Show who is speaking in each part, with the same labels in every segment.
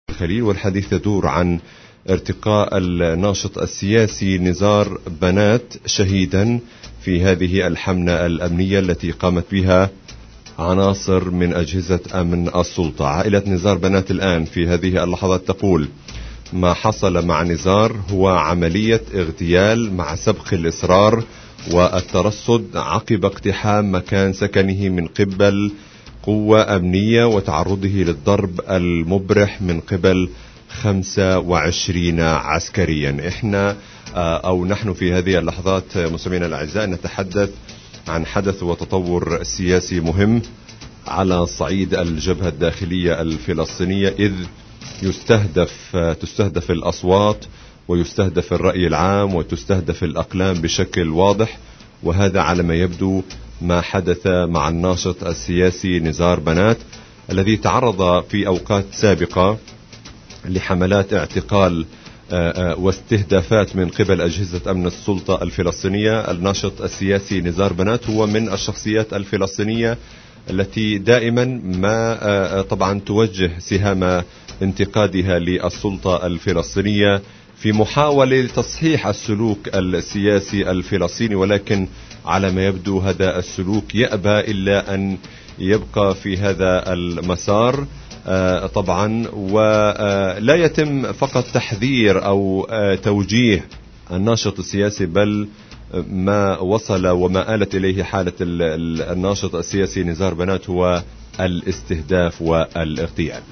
Speaker 1: الخليل، والحديث يدور عن ارتقاء الناشط السياسي نزار بنات شهيدا في هذه الحملة الأمنية التي قامت بها عناصر من أجهزة أمن السلطة. عائلة نزار بنات الآن في هذه اللحظات تقول: ما حصل مع نزار هو عملية اغتيال مع سبق الإصرار والترصد عقب اقتحام مكان سكنه من قبل قوة أمنية وتعرضه للضرب المبرح من قبل 25 عسكريا. نحن في هذه اللحظات مستمعينا الأعزاء نتحدث عن حدث وتطور سياسي مهم على صعيد الجبهة الداخلية الفلسطينية، إذ تستهدف الأصوات ويستهدف الرأي العام وتستهدف الأقلام بشكل واضح. وهذا على ما يبدو ما حدث مع الناشط السياسي نزار بنات، الذي تعرض في أوقات سابقة لحملات اعتقال واستهدافات من قبل أجهزة أمن السلطة الفلسطينية. الناشط السياسي نزار بنات هو من الشخصيات الفلسطينية التي دائما ما طبعا توجه سهام انتقادها للسلطة الفلسطينية في محاولة تصحيح السلوك السياسي الفلسطيني، ولكن على ما يبدو هذا السلوك يأبى إلا أن يبقى في هذا المسار طبعا، ولا يتم فقط تحذير أو توجيه الناشط السياسي، بل ما وصل وما آلت إليه حالة الناشط السياسي نزار بنات هو الاستهداف والاغتيال.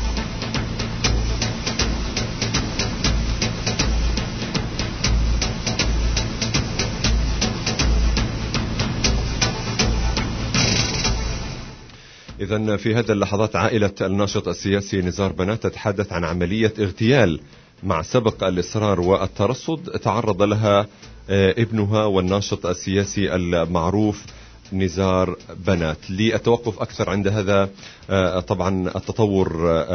Speaker 1: إذن في هذه اللحظات عائلة الناشط السياسي نزار بنات تتحدث عن عملية اغتيال مع سبق الإصرار والترصد تعرض لها ابنها والناشط السياسي المعروف نزار بنات. للتوقف أكثر عند هذا طبعا التطور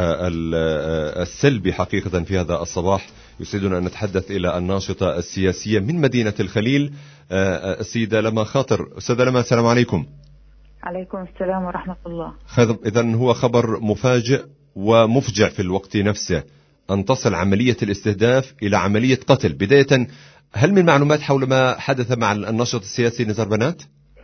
Speaker 1: السلبي حقيقة في هذا الصباح، يسعدنا أن نتحدث إلى الناشطة السياسية من مدينة الخليل السيدة لما خاطر. أستاذة لما، السلام عليكم.
Speaker 2: عليكم السلام ورحمة الله.
Speaker 1: إذن هو خبر مفاجئ ومفجع في الوقت نفسه أن تصل عملية الاستهداف إلى عملية قتل. بداية، هل من معلومات حول ما حدث مع الناشط السياسي نزار بنات؟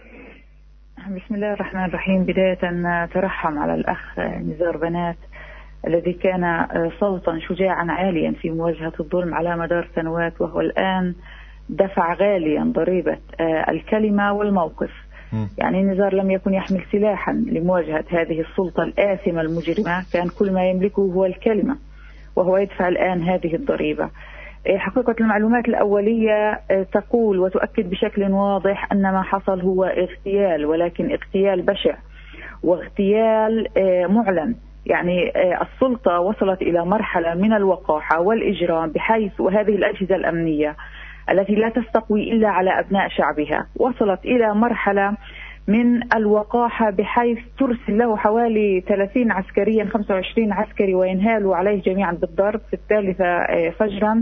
Speaker 2: بسم الله الرحمن الرحيم. بداية ترحم على الأخ نزار بنات الذي كان صوتا شجاعا عاليا في مواجهة الظلم على مدار سنوات، وهو الآن دفع غاليا ضريبة الكلمة والموقف. يعني نزار لم يكن يحمل سلاحا لمواجهة هذه السلطة الآثمة المجرمة، كان كل ما يملكه هو الكلمة، وهو يدفع الآن هذه الضريبة. حقيقة المعلومات الأولية تقول وتؤكد بشكل واضح أن ما حصل هو اغتيال، ولكن اغتيال بشع واغتيال معلن. يعني السلطة وصلت إلى مرحلة من الوقاحة والإجرام، بحيث وهذه الأجهزة الأمنية التي لا تستقوي إلا على أبناء شعبها وصلت إلى مرحلة من الوقاحة، بحيث ترسل له حوالي 30 عسكريا 25 عسكري وينهالوا عليه جميعا بالضرب في 3 فجرا،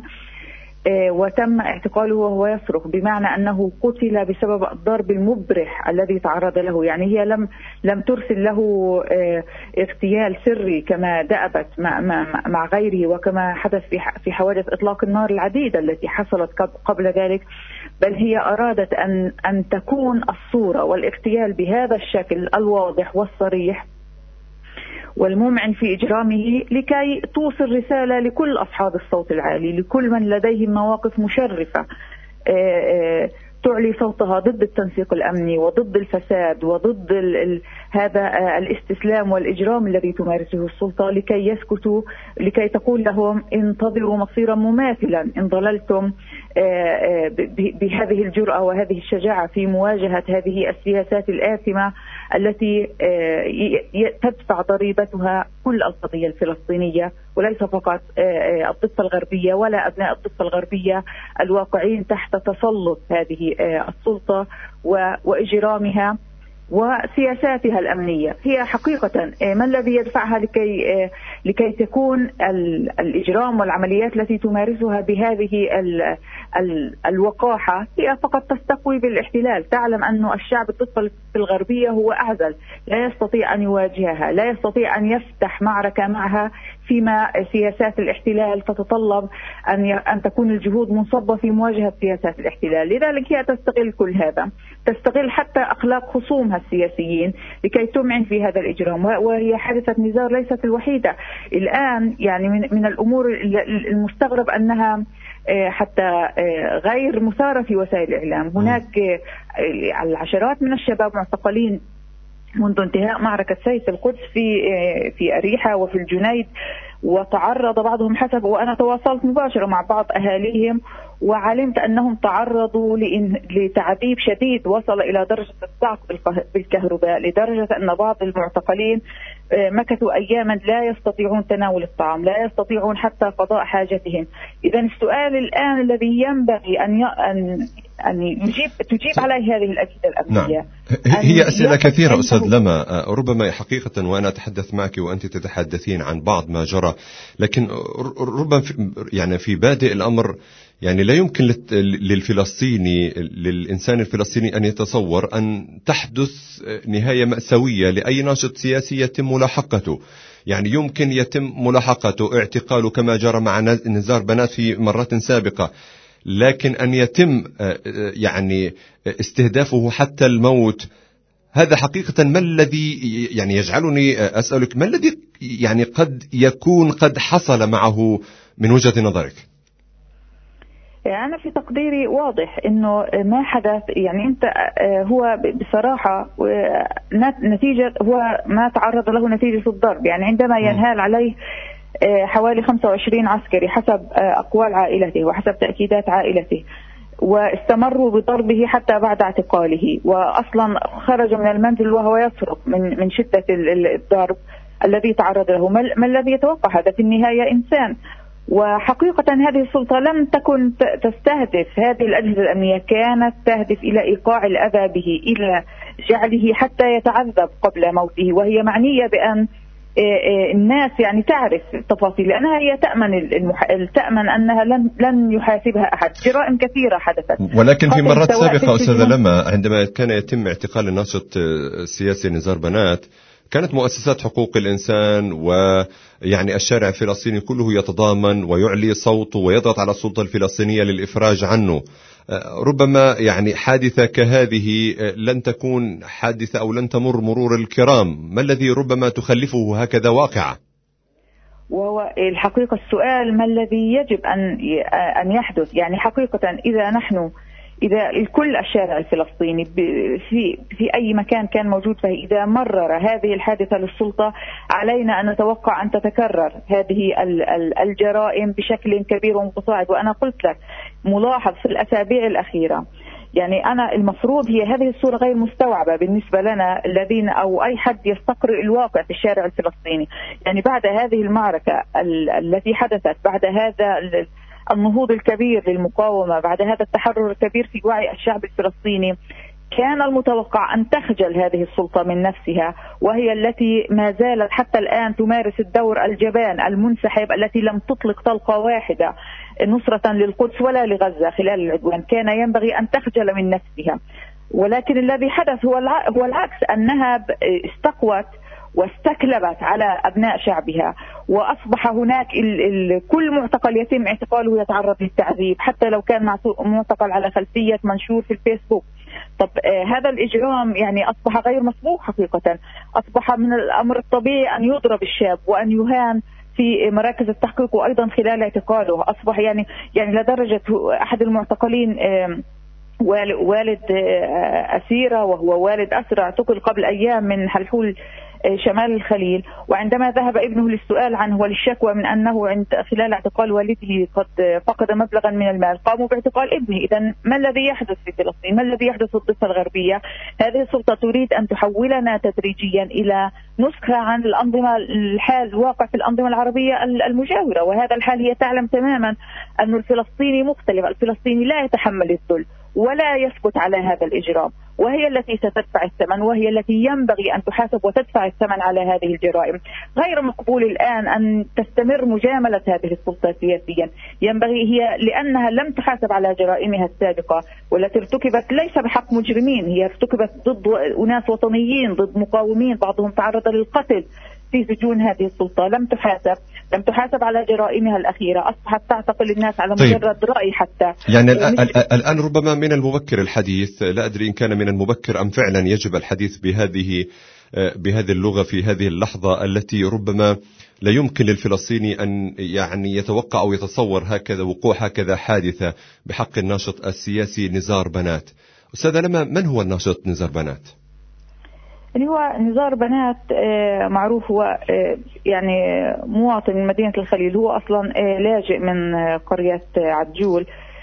Speaker 2: وتم اعتقاله وهو يصرخ، بمعنى أنه قتل بسبب الضرب المبرح الذي تعرض له. يعني هي لم ترسل له اغتيال سري كما دأبت مع غيره وكما حدث في حوادث إطلاق النار العديدة التي حصلت قبل ذلك، بل هي أرادت أن تكون الصورة والاغتيال بهذا الشكل الواضح والصريح والممعن في إجرامه، لكي توصل رسالة لكل أصحاب الصوت العالي، لكل من لديهم مواقف مشرفة تعلي صوتها ضد التنسيق الأمني وضد الفساد وضد هذا الاستسلام والإجرام الذي تمارسه السلطة، لكي يسكتوا، لكي تقول لهم انتظروا مصيرا مماثلا إن ظللتم بهذه الجرأة وهذه الشجاعة في مواجهة هذه السياسات الآثمة التي تدفع ضريبتها كل القضية الفلسطينية، وليس فقط الضفة الغربية ولا أبناء الضفة الغربية الواقعين تحت تسلط هذه السلطة وإجرامها وسياساتها الأمنية. هي حقيقة ما الذي يدفعها لكي تكون الإجرام والعمليات التي تمارسها بهذه الوقاحة؟ هي فقط تستقوي بالاحتلال. تعلم أن الشعب الضفة الغربية هو أعزل، لا يستطيع أن يواجهها، لا يستطيع أن يفتح معركة معها فيما سياسات الاحتلال تتطلب أن تكون الجهود منصبة في مواجهة سياسات الاحتلال. لذلك هي تستغل كل هذا، تستغل حتى أخلاق خصومها السياسيين لكي تمعن في هذا الإجرام. وهي حادثة نزار ليست الوحيدة. الآن يعني من الأمور المستغرب أنها حتى غير مثارة في وسائل الإعلام. هناك العشرات من الشباب معتقلين منذ انتهاء معركة سيف القدس في أريحة وفي الجنيد، وتعرض بعضهم حسب، وأنا تواصلت مباشرة مع بعض أهاليهم وعلمت أنهم تعرضوا لتعذيب شديد وصل إلى درجة الصعق بالكهرباء، لدرجة أن بعض المعتقلين مكثوا أياما لا يستطيعون تناول الطعام، لا يستطيعون حتى قضاء حاجتهم. إذن السؤال الآن الذي ينبغي أن تجيب عليه هذه الأجهزة الأمنية.
Speaker 1: نعم. هي أسئلة كثيرة أستاذ لما، ربما حقيقة وأنا أتحدث معك وأنت تتحدثين عن بعض ما جرى، لكن ربما يعني في بادئ الأمر يعني لا يمكن للإنسان الفلسطيني أن يتصور أن تحدث نهاية مأساوية لأي ناشط سياسي يتم ملاحقته. يعني يمكن يتم ملاحقته، اعتقاله كما جرى مع نزار بنات في مرات سابقة، لكن أن يتم يعني استهدافه حتى الموت، هذا حقيقة ما الذي يعني يجعلني أسألك ما الذي يعني قد يكون قد حصل معه من وجهة نظرك؟
Speaker 2: أنا في تقديري واضح إنه ما حدث، يعني أنت هو بصراحة نتيجة هو ما تعرض له نتيجة الضرب. يعني عندما ينهال عليه حوالي 25 عسكري حسب أقوال عائلته وحسب تأكيدات عائلته، واستمروا بضربه حتى بعد اعتقاله، وأصلا خرج من المنزل وهو يصرخ من شدة الضرب الذي تعرض له. ما الذي يتوقع؟ هذا في النهاية إنسان. وحقيقة هذه السلطة لم تكن تستهدف هذه الأجهزة الأمنية، كانت تهدف إلى إيقاع الأذى به، إلى جعله حتى يتعذب قبل موته، وهي معنية بأن الناس يعني تعرف التفاصيل، لأنها هي تأمن أنها لن يحاسبها أحد. جرائم كثيرة حدثت،
Speaker 1: ولكن في مرات سابقة أستاذ لما عندما كان يتم اعتقال الناشط السياسي نزار بنات كانت مؤسسات حقوق الإنسان ويعني الشارع الفلسطيني كله يتضامن ويعلي صوته ويضغط على السلطة الفلسطينية للإفراج عنه. ربما يعني حادثة كهذه لن تكون حادثة أو لن تمر مرور الكرام، ما الذي ربما تخلفه هكذا واقعة؟
Speaker 2: وهو الحقيقة السؤال ما الذي يجب أن يحدث؟ يعني حقيقة إذا الكل الشارع الفلسطيني في أي مكان كان موجود فيه إذا مرر هذه الحادثة للسلطة، علينا أن نتوقع أن تتكرر هذه الجرائم بشكل كبير ومتصاعد. وأنا قلت لك ملاحظ في الأسابيع الأخيرة، يعني أنا المفروض هي هذه الصورة غير مستوعبة بالنسبة لنا الذين أو أي حد يستقرئ الواقع في الشارع الفلسطيني. يعني بعد هذه المعركة التي حدثت، بعد هذا النهوض الكبير للمقاومة، بعد هذا التحرر الكبير في وعي الشعب الفلسطيني، كان المتوقع أن تخجل هذه السلطة من نفسها، وهي التي ما زالت حتى الآن تمارس الدور الجبان المنسحب، التي لم تطلق طلقة واحدة نصرة للقدس ولا لغزة خلال العدوان. كان ينبغي أن تخجل من نفسها، ولكن الذي حدث هو العكس، أنها استقوت واستكلبت على أبناء شعبها، وأصبح هناك كل معتقل يتم اعتقاله يتعرض للتعذيب حتى لو كان معتقل على خلفية منشور في الفيسبوك. طب هذا الإجرام يعني أصبح غير مسبوق حقيقة. أصبح من الأمر الطبيعي أن يضرب الشاب وأن يهان في مراكز التحقيق وأيضا خلال اعتقاله. أصبح يعني لدرجة أحد المعتقلين والد أسيرة وهو والد أسرى اعتقل قبل أيام من حلحول شمال الخليل، وعندما ذهب ابنه للسؤال عنه وللشكوى من أنه خلال اعتقال والده قد فقد مبلغا من المال، قاموا باعتقال ابنه. إذن ما الذي يحدث في فلسطين؟ ما الذي يحدث في الضفة الغربية؟ هذه السلطة تريد أن تحولنا تدريجيا إلى نسخة عن الحال الواقع في الأنظمة العربية المجاورة، وهذا الحال هي تعلم تماما أن الفلسطيني مختلف. الفلسطيني لا يتحمل الذل ولا يسكت على هذا الإجرام، وهي التي ستدفع الثمن، وهي التي ينبغي أن تحاسب وتدفع الثمن على هذه الجرائم. غير مقبول الآن أن تستمر مجاملة هذه السلطة سياسيا، ينبغي هي لأنها لم تحاسب على جرائمها السابقة والتي ارتكبت ليس بحق مجرمين، هي ارتكبت ضد أناس وطنيين، ضد مقاومين، بعضهم تعرض للقتل في سجون هذه السلطة. لم تحاسب على جرائمها الأخيرة، أصبحت تعتقل الناس على مجرد رأي حتى.
Speaker 1: يعني الآن ربما من المبكر الحديث، لا أدري إن كان من المبكر أم فعلا يجب الحديث بهذه اللغة في هذه اللحظة التي ربما لا يمكن للفلسطيني أن يعني يتوقع أو يتصور وقوع هكذا حادثة بحق الناشط السياسي نزار بنات. أستاذة لما، من هو الناشط نزار بنات؟
Speaker 2: اللي هو نزار بنات معروف، هو يعني مواطن من مدينة الخليل، هو أصلا لاجئ من قرية عجول،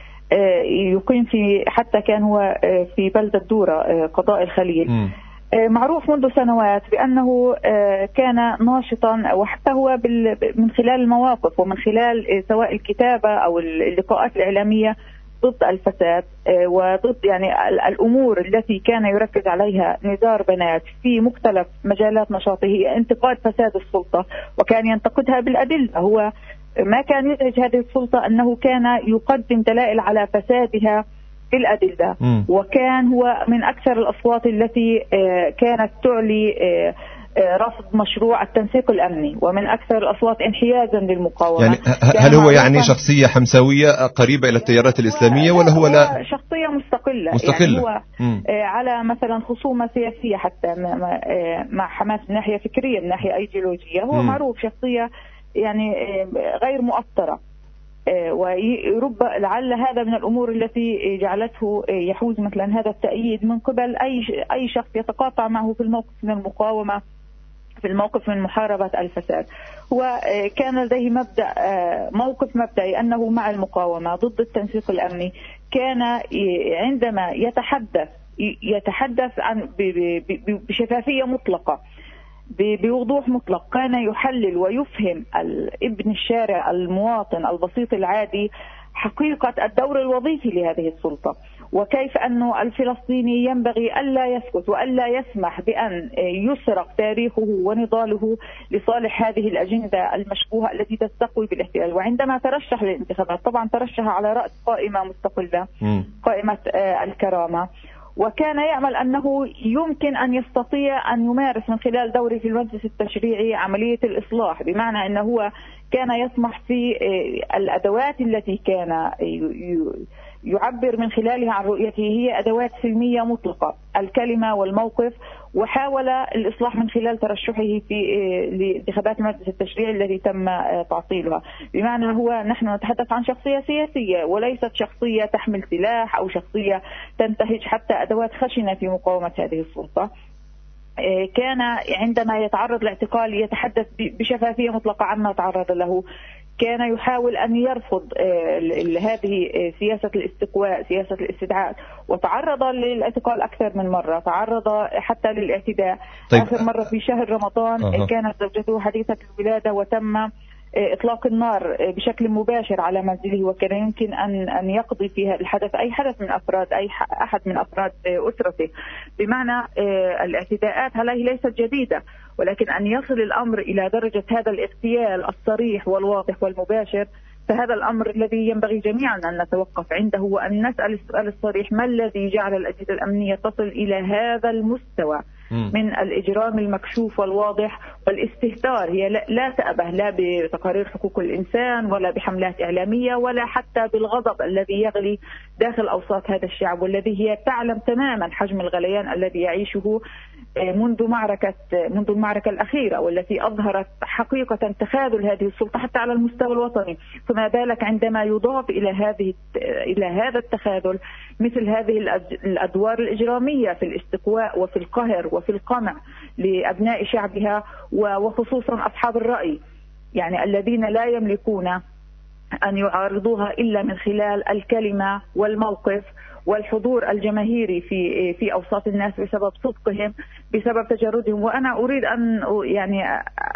Speaker 2: يقيم حتى كان هو في بلدة دورة قضاء الخليل. معروف منذ سنوات بأنه كان ناشطا، وحتى هو من خلال المواقف ومن خلال سواء الكتابة أو اللقاءات الإعلامية ضد الفساد وضد يعني الأمور التي كان يركز عليها نزار بنات في مختلف مجالات نشاطه، هي انتقاد فساد السلطة، وكان ينتقدها بالأدلة. هو ما كان يزعج هذه السلطة أنه كان يقدم دلائل على فسادها بالأدلة، وكان هو من أكثر الأصوات التي كانت تعلي رفض مشروع التنسيق الأمني، ومن أكثر الأصوات انحيازا للمقاومة.
Speaker 1: يعني هل هو يعني شخصية حمساوية قريبة إلى التيارات الإسلامية ولا هو لا؟
Speaker 2: شخصية مستقلة. يعني هو على مثلا خصومة سياسية حتى مع حماس من ناحية فكرية، من ناحية أيديولوجية، هو معروف شخصية يعني غير مؤثرة، ورب لعل هذا من الأمور التي جعلته يحوز مثلا هذا التأييد من قبل أي شخص يتقاطع معه في الموقف من المقاومة، في الموقف من محاربة الفساد. هو كان لديه موقف مبدئي أنه مع المقاومة ضد التنسيق الأمني. كان عندما يتحدث عن بشفافية مطلقة، بوضوح مطلق، كان يحلل ويفهم ابن الشارع المواطن البسيط العادي حقيقة الدور الوظيفي لهذه السلطة، وكيف أنه الفلسطيني ينبغي ألا يسكت وألا يسمح بأن يسرق تاريخه ونضاله لصالح هذه الأجندة المشبوهة التي تستقوي بالاحتلال. وعندما ترشح للانتخابات طبعا ترشح علعلى رأس قائمة مستقلة، قائمة الكرامة، وكان يأمل أنه يمكن أن يستطيع أن يمارس من خلال دوره في المجلس التشريعي عملية الإصلاح، بمعنى أنه هو كان يسمح في الأدوات التي كان يعبر من خلالها عن رؤيته هي أدوات سلمية مطلقة، الكلمة والموقف، وحاول الإصلاح من خلال ترشحه في لانتخابات المجلس التشريعي الذي تم تعطيلها. بمعنى نحن نتحدث عن شخصية سياسية وليست شخصية تحمل سلاح أو شخصية تنتهج حتى أدوات خشنة في مقاومة هذه السلطة. كان عندما يتعرض لاعتقال يتحدث بشفافية مطلقة عما تعرض له. كان يحاول أن يرفض هذه سياسة الاستقواء، سياسة الاستدعاء، وتعرض للاعتقال أكثر من مرة، تعرض حتى للاعتداء. آخر مرة في شهر رمضان كانت زوجته حديثة الولادة وتم إطلاق النار بشكل مباشر على منزله، وكان يمكن أن يقضي فيها الحدث أي حدث من أحد من أفراد أسرته. بمعنى الاعتداءات هذه ليست جديدة، ولكن أن يصل الأمر إلى درجة هذا الاغتيال الصريح والواضح والمباشر، فهذا الأمر الذي ينبغي جميعا أن نتوقف عنده وأن نسأل السؤال الصريح: ما الذي جعل الأجهزة الأمنية تصل إلى هذا المستوى من الإجرام المكشوف والواضح والاستهتار؟ هي لا تأبه لا بتقارير حقوق الإنسان ولا بحملات إعلامية ولا حتى بالغضب الذي يغلي داخل أوساط هذا الشعب، والذي هي تعلم تماما حجم الغليان الذي يعيشه منذ المعركة الأخيرة، والتي أظهرت حقيقة تخاذل هذه السلطة حتى على المستوى الوطني. فما بالك عندما يضاف إلى هذا التخاذل مثل هذه الأدوار الإجرامية في الاستقواء وفي القهر وفي القمع لأبناء شعبها، وخصوصا أصحاب الرأي، يعني الذين لا يملكون أن يعارضوها إلا من خلال الكلمة والموقف والحضور الجماهيري في أوساط الناس بسبب صدقهم، بسبب تجردهم. وأنا أريد أن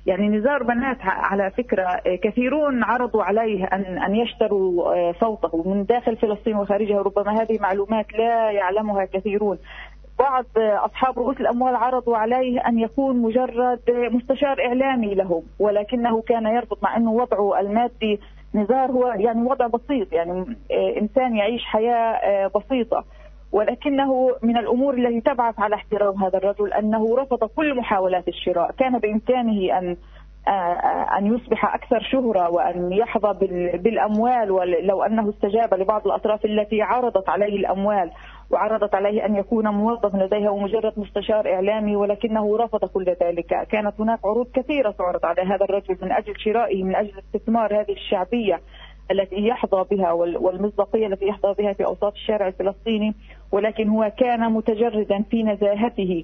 Speaker 2: يعني نزار بنات على فكرة كثيرون عرضوا عليه أن يشتروا صوته من داخل فلسطين وخارجها، ربما هذه معلومات لا يعلمها كثيرون. بعض أصحاب رؤوس الأموال عرضوا عليه أن يكون مجرد مستشار إعلامي لهم، ولكنه كان يرفض، مع أنه وضعه المادي نزار هو يعني وضع بسيط، يعني إنسان يعيش حياة بسيطة، ولكنه من الأمور التي تبعث على احترام هذا الرجل أنه رفض كل محاولات الشراء. كان بإمكانه أن يصبح أكثر شهرة وأن يحظى بالأموال، ولو أنه استجاب لبعض الأطراف التي عرضت عليه الأموال وعرضت عليه أن يكون موظفا لديها ومجرد مستشار إعلامي، ولكنه رفض كل ذلك. كانت هناك عروض كثيرة تعرض على هذا الرجل من أجل شرائه، من أجل استثمار هذه الشعبية التي يحظى بها والمصداقية التي يحظى بها في أوساط الشارع الفلسطيني، ولكن هو كان متجردا في نزاهته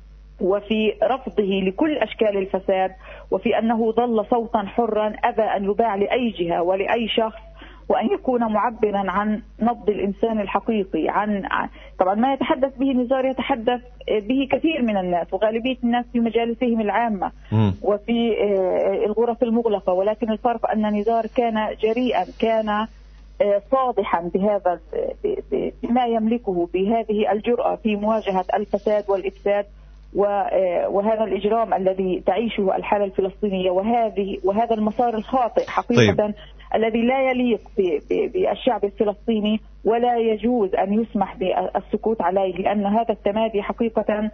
Speaker 2: وفي رفضه لكل أشكال الفساد، وفي أنه ظل صوتا حرا أبى أن يباع لأي جهة ولأي شخص، وأن يكون معبرا عن نبض الإنسان الحقيقي. طبعا ما يتحدث به نزار يتحدث به كثير من الناس وغالبية الناس في مجالسهم العامة وفي الغرف المغلقة، ولكن الفرق أن نزار كان جريئا، كان صادحا بهذا بما يملكه، بهذه الجرأة في مواجهة الفساد والإفساد وهذا الإجرام الذي تعيشه الحالة الفلسطينية، وهذا المسار الخاطئ حقيقة. طيب. الذي لا يليق بالشعب الفلسطيني، ولا يجوز أن يسمح بالسكوت عليه، لأن هذا التمادي حقيقة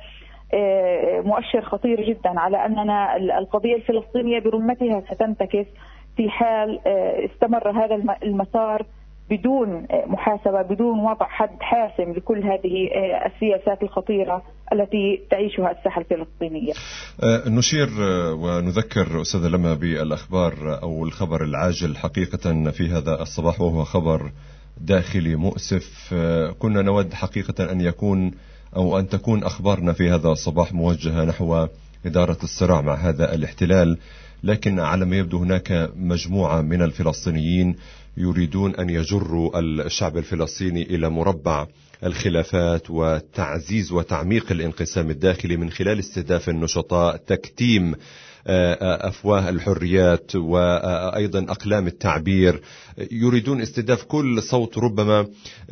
Speaker 2: مؤشر خطير جدا على أننا القضية الفلسطينية برمتها ستنتكس في حال استمر هذا المسار بدون محاسبة، بدون وضع حد حاسم لكل هذه السياسات الخطيرة التي تعيشها الساحة الفلسطينية.
Speaker 1: نشير ونذكر أستاذ لما بالأخبار أو الخبر العاجل حقيقة في هذا الصباح، وهو خبر داخلي مؤسف. كنا نود حقيقة أن يكون أو أن تكون أخبارنا في هذا الصباح موجهة نحو إدارة الصراع مع هذا الاحتلال، لكن على ما يبدو هناك مجموعة من الفلسطينيين يريدون أن يجروا الشعب الفلسطيني إلى مربع الخلافات وتعزيز وتعميق الانقسام الداخلي من خلال استهداف النشطاء، تكتيم أفواه الحريات وأيضا أقلام التعبير. يريدون استهداف كل صوت ربما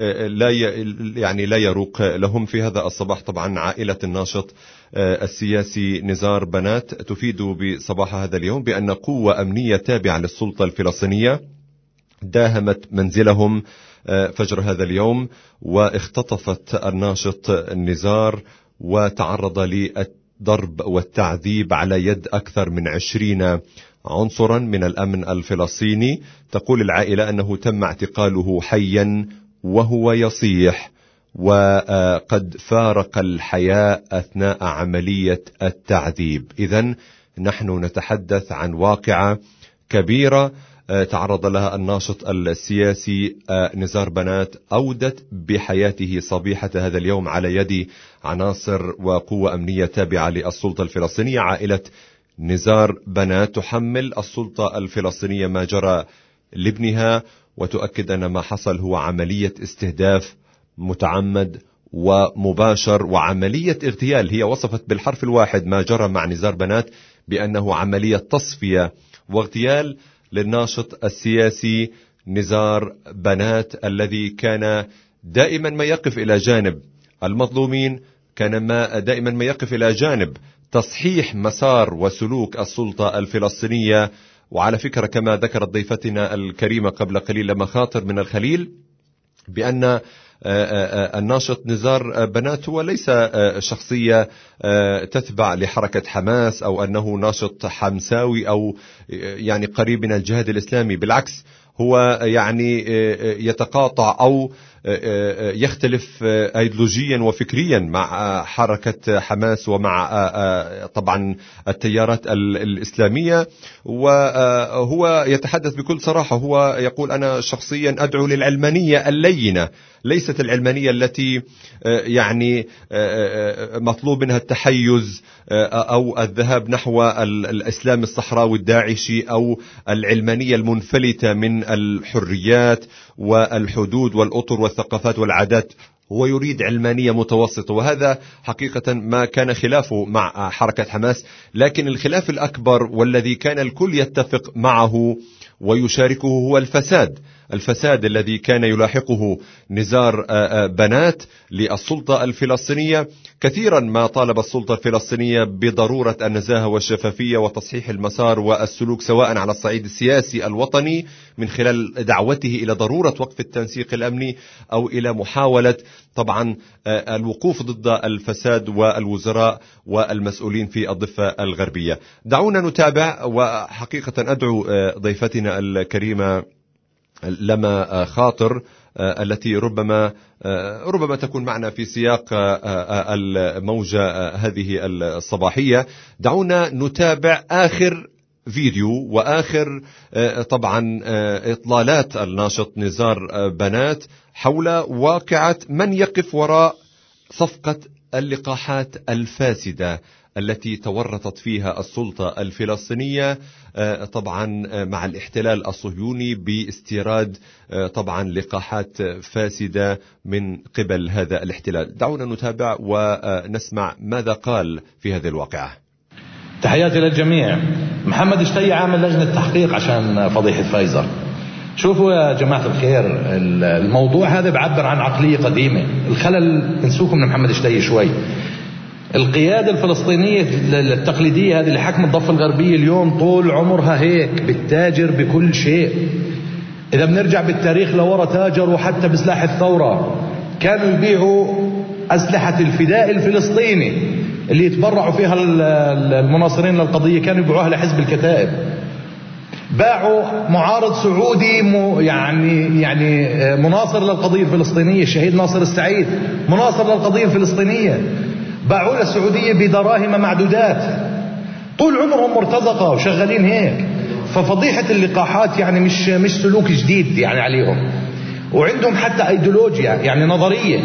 Speaker 1: لا يروق لهم. في هذا الصباح طبعا عائلة الناشط السياسي نزار بنات تفيد بصباح هذا اليوم بأن قوة أمنية تابعة للسلطة الفلسطينية داهمت منزلهم فجر هذا اليوم، واختطفت الناشط نزار وتعرض للضرب والتعذيب على يد أكثر من 20 عنصرا من الأمن الفلسطيني. تقول العائلة أنه تم اعتقاله حيا وهو يصيح، وقد فارق الحياة أثناء عملية التعذيب. إذن نحن نتحدث عن واقعة كبيرة تعرض لها الناشط السياسي نزار بنات، أودت بحياته صبيحة هذا اليوم على يد عناصر وقوة أمنية تابعة للسلطة الفلسطينية. عائلة نزار بنات تحمل السلطة الفلسطينية ما جرى لابنها، وتؤكد أن ما حصل هو عملية استهداف متعمد ومباشر وعملية اغتيال. هي وصفت بالحرف الواحد ما جرى مع نزار بنات بأنه عملية تصفية واغتيال للناشط السياسي نزار بنات، الذي كان دائما ما يقف إلى جانب المظلومين، كان دائما ما يقف إلى جانب تصحيح مسار وسلوك السلطة الفلسطينية. وعلى فكرة كما ذكرت ضيفتنا الكريمة قبل قليل مخاطر من الخليل بأن الناشط نزار بنات هو ليس شخصية تتبع لحركة حماس أو أنه ناشط حمساوي أو يعني قريب من الجهاد الإسلامي، بالعكس هو يعني يتقاطع أو يختلف أيديولوجيا وفكريا مع حركة حماس ومع طبعا التيارات الإسلامية. وهو يتحدث بكل صراحة، هو يقول أنا شخصيا أدعو للعلمانية اللينة، ليست العلمانية التي يعني مطلوب منها التحيز أو الذهاب نحو الإسلام الصحراوي الداعشي أو العلمانية المنفلتة من الحريات والحدود والأطر والثقافات والعادات هو يريد علمانية متوسطة، وهذا حقيقة ما كان خلافه مع حركة حماس. لكن الخلاف الأكبر والذي كان الكل يتفق معه ويشاركه هو الفساد الذي كان يلاحقه نزار بنات للسلطة الفلسطينية. كثيرا ما طالب السلطة الفلسطينية بضرورة النزاهة والشفافية وتصحيح المسار والسلوك، سواء على الصعيد السياسي الوطني من خلال دعوته إلى ضرورة وقف التنسيق الأمني، أو إلى محاولة طبعا الوقوف ضد الفساد والوزراء والمسؤولين في الضفة الغربية. دعونا نتابع، وحقيقة أدعو ضيفتنا الكريمة لما خاطر التي ربما تكون معنا في سياق الموجة هذه الصباحية. دعونا نتابع آخر فيديو وآخر طبعا إطلالات الناشط نزار بنات حول واقعة من يقف وراء صفقة اللقاحات الفاسدة التي تورطت فيها السلطة الفلسطينية طبعا مع الاحتلال الصهيوني باستيراد طبعا لقاحات فاسدة من قبل هذا الاحتلال. دعونا نتابع ونسمع ماذا قال في هذه الواقعة.
Speaker 3: تحياتي للجميع. محمد اشتي عامل لجنة تحقيق عشان فضيحة فايزر. شوفوا يا جماعة الخير، الموضوع هذا بعبر عن عقلية قديمة. الخلل انسوكم من محمد اشتي شوي. القيادة الفلسطينية التقليدية هذه اللي حكم الضفة الغربية اليوم طول عمرها هيك، بتتاجر بكل شيء. إذا بنرجع بالتاريخ لورا تاجروا حتى بسلاح الثورة، كانوا يبيعوا أسلحة الفداء الفلسطيني اللي يتبرعوا فيها المناصرين للقضية، كانوا يبيعوها لحزب الكتائب. باعوا معارض سعودي يعني مناصر للقضية الفلسطينية، الشهيد ناصر السعيد مناصر للقضية الفلسطينية، باعوا للسعودية بدراهم معدودات. طول عمرهم مرتزقة وشغالين هيك. ففضيحة اللقاحات يعني مش سلوك جديد يعني عليهم، وعندهم حتى ايديولوجيا يعني نظرية.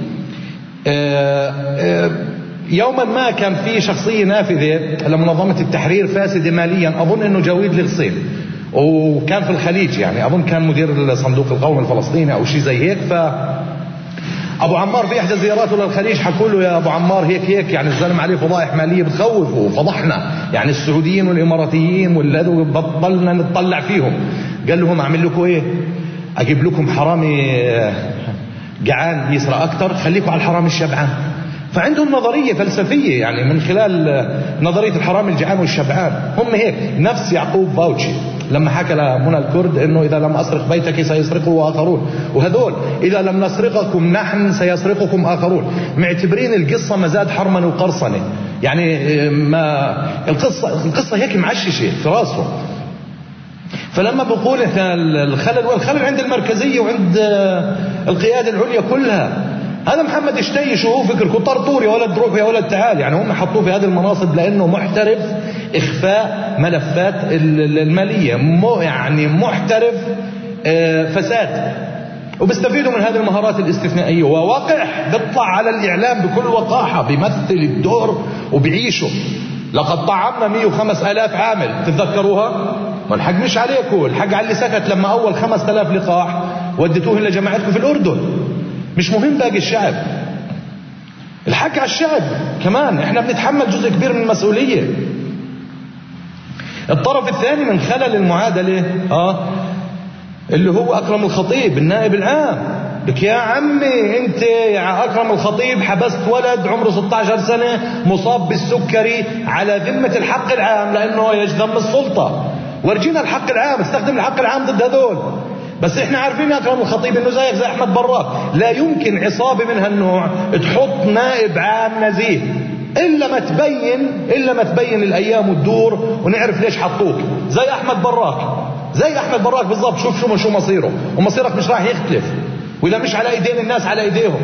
Speaker 3: يوما ما كان في شخصية نافذة لمنظمة التحرير فاسدة ماليا، أظن أنه جويد الغصين، وكان في الخليج، يعني أظن كان مدير الصندوق القومي الفلسطيني أو شيء زي هيك. أبو عمار في إحدى زياراته للخليج حكوا له يا أبو عمار هيك يعني الزلم عليه فضائح مالية بتخوف، وفضحنا يعني السعوديين والإماراتيين والذو بطلنا نتطلع فيهم. قال لهم أعمل لكم إيه؟ أجيب لكم حرامي جعان يسرق أكتر، خليكم على الحرامي الشبعان. فعندهم نظرية فلسفية يعني من خلال نظرية الحرامي الجعان والشبعان. هم هيك نفس يعقوب باوتشي لما حكى لمنى الكرد انه اذا لم اسرق بيتك سيسرقه اخرون، وهذول اذا لم نسرقكم نحن سيسرقكم اخرون. معتبرين القصة مزاد حرمنة وقرصنة، يعني ما القصة هيك معششة في راسهم. فلما بقول احنا الخلل عند المركزية وعند القيادة العليا كلها. هذا محمد اشتي شو هو فكركم؟ طرطور يا ولد روح يا ولد تعال. يعني هم حطوه في هذه المناصب لانه محترف اخفاء ملفات المالية، يعني محترف فساد، وبيستفيدوا من هذه المهارات الاستثنائية. وواقع بيطلع على الإعلام بكل وقاحة، بيمثل الدور وبيعيشه. لقد طعمنا 105,000 عامل، تتذكروها؟ والحق مش عليكم، الحق على اللي سكت لما أول 5,000 لقاح وديتوهن لجماعتكم في الأردن. مش مهم باقي الشعب، الحق على الشعب كمان. احنا بنتحمل جزء كبير من المسؤولية. الطرف الثاني من خلل المعادلة اللي هو أكرم الخطيب النائب العام. لك يا عمي انت يا أكرم الخطيب حبست ولد عمره 16 سنة مصاب بالسكري على ذمة الحق العام لأنه يجذم السلطة. ورجينا الحق العام، استخدم الحق العام ضد هذول. بس احنا عارفين يا أكرم الخطيب انه زيك زي احمد براك لا يمكن عصابة من هالنوع تحط نائب عام نزيه الا ما تبين الايام والدور ونعرف ليش حطوك. زي احمد براك بالضبط. شوف شو مصيره، ومصيرك مش راح يختلف، واذا مش على ايدين الناس على ايديهم.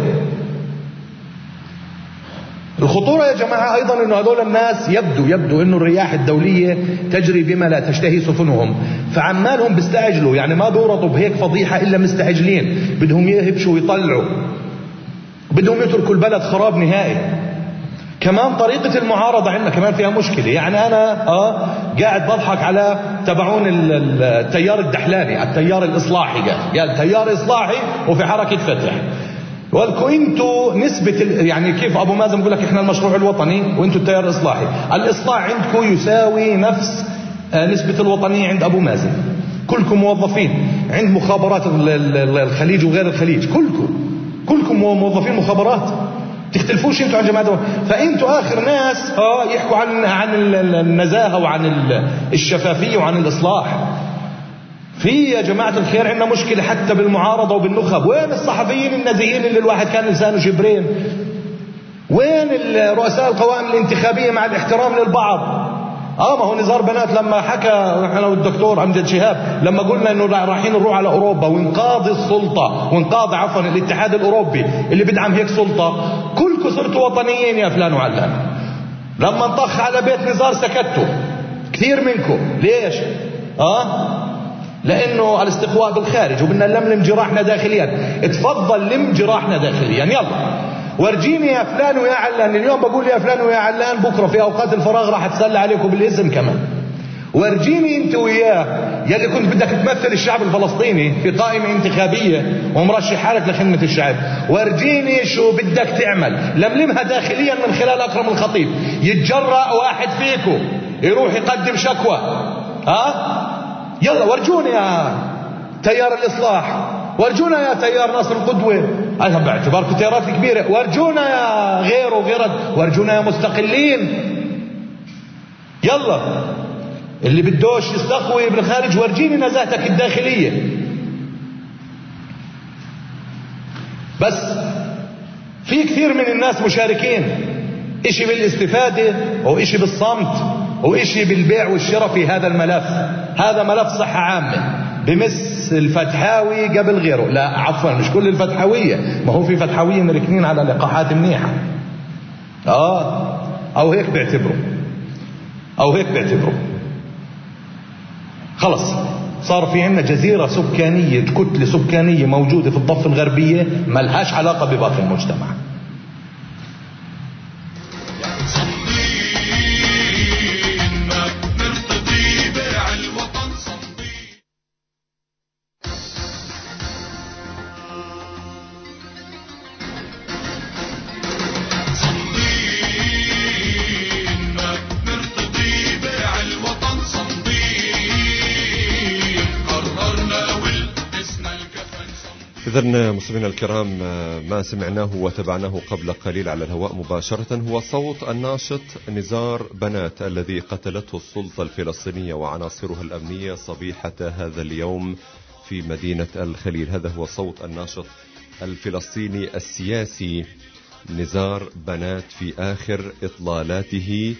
Speaker 3: الخطورة يا جماعة أيضا أنه هذول الناس يبدو أنه الرياح الدولية تجري بما لا تشتهي سفنهم، فعمالهم بيستعجلوا، يعني ما بيورطوا بهيك فضيحة إلا مستعجلين، بدهم يهبشوا ويطلعوا، بدهم يتركوا البلد خراب نهائي. كمان طريقة المعارضة عندنا كمان فيها مشكلة. يعني أنا قاعد بضحك على تبعون التيار الدحلاني، التيار الإصلاحي، قال تيار إصلاحي وفي حركة فتح. ولكم انتوا نسبة يعني كيف ابو مازن بيقول لك احنا المشروع الوطني وانتوا التيار الاصلاحي، الاصلاح عندكم يساوي نفس نسبة الوطنية عند ابو مازن. كلكم موظفين عند مخابرات الخليج وغير الخليج، كلكم موظفين مخابرات، تختلفوش انتوا عن جماعة. فانتوا اخر ناس يحكوا عن النزاهة وعن الشفافية وعن الاصلاح. في يا جماعة الخير عندنا مشكلة حتى بالمعارضة وبالنخب. وين الصحفيين النزيهين اللي الواحد كان لسانه شبرين؟ وين رؤساء القوائم الانتخابية مع الاحترام للبعض؟ ما هو نزار بنات لما حكى انا والدكتور امجد شهاب لما قلنا انه رايحين نروح على اوروبا وانقاذ السلطة وانقاذ عفوا الاتحاد الاوروبي اللي بدعم هيك سلطة، كلكم صرتوا وطنيين يا فلان وعلان. لما انطخ على بيت نزار سكتوا كثير منكم. ليش؟ لانه الاستقواء بالخارج وبدنا نلملم جراحنا داخليا. اتفضل لم جراحنا داخليا، يلا ورجيني يا فلان ويا علان. اليوم بقول يا فلان ويا علان، بكره في اوقات الفراغ راح اتسلى عليكم بالاسم كمان. ورجيني انت وياه يلي كنت بدك تمثل الشعب الفلسطيني في قائمة انتخابية ومرشح حالك لخدمة الشعب، ورجيني شو بدك تعمل. لملمها داخليا من خلال اكرم الخطيب. يتجرأ واحد فيكم يروح يقدم شكوى، يلا ورجونا يا تيار الإصلاح، ورجونا يا تيار ناصر القدوة، أنا باعتباركم تيارات كبيرة، ورجونا يا غير وغيرد، ورجونا يا مستقلين. يلا اللي بدوش يستقوي بالخارج ورجيني نزاهتك الداخلية. بس في كثير من الناس مشاركين، اشي بالاستفادة واشي بالصمت واشي بالبيع والشراء في هذا الملف. هذا ملف صحة عامة بمس الفتحاوي قبل غيره. لا عفوا، مش كل الفتحاوية، ما هو في فتحاوية مركنين على لقاحات منيحة. او هيك بيعتبروا خلص صار في عندنا جزيرة سكانية، كتلة سكانية موجودة في الضفة الغربية ما لهاش علاقة بباقي المجتمع.
Speaker 1: إذن مستمعينا الكرام، ما سمعناه وتابعناه قبل قليل على الهواء مباشرة هو صوت الناشط نزار بنات الذي قتلته السلطة الفلسطينية وعناصرها الأمنية صبيحة هذا اليوم في مدينة الخليل. هذا هو صوت الناشط الفلسطيني السياسي نزار بنات في آخر إطلالاته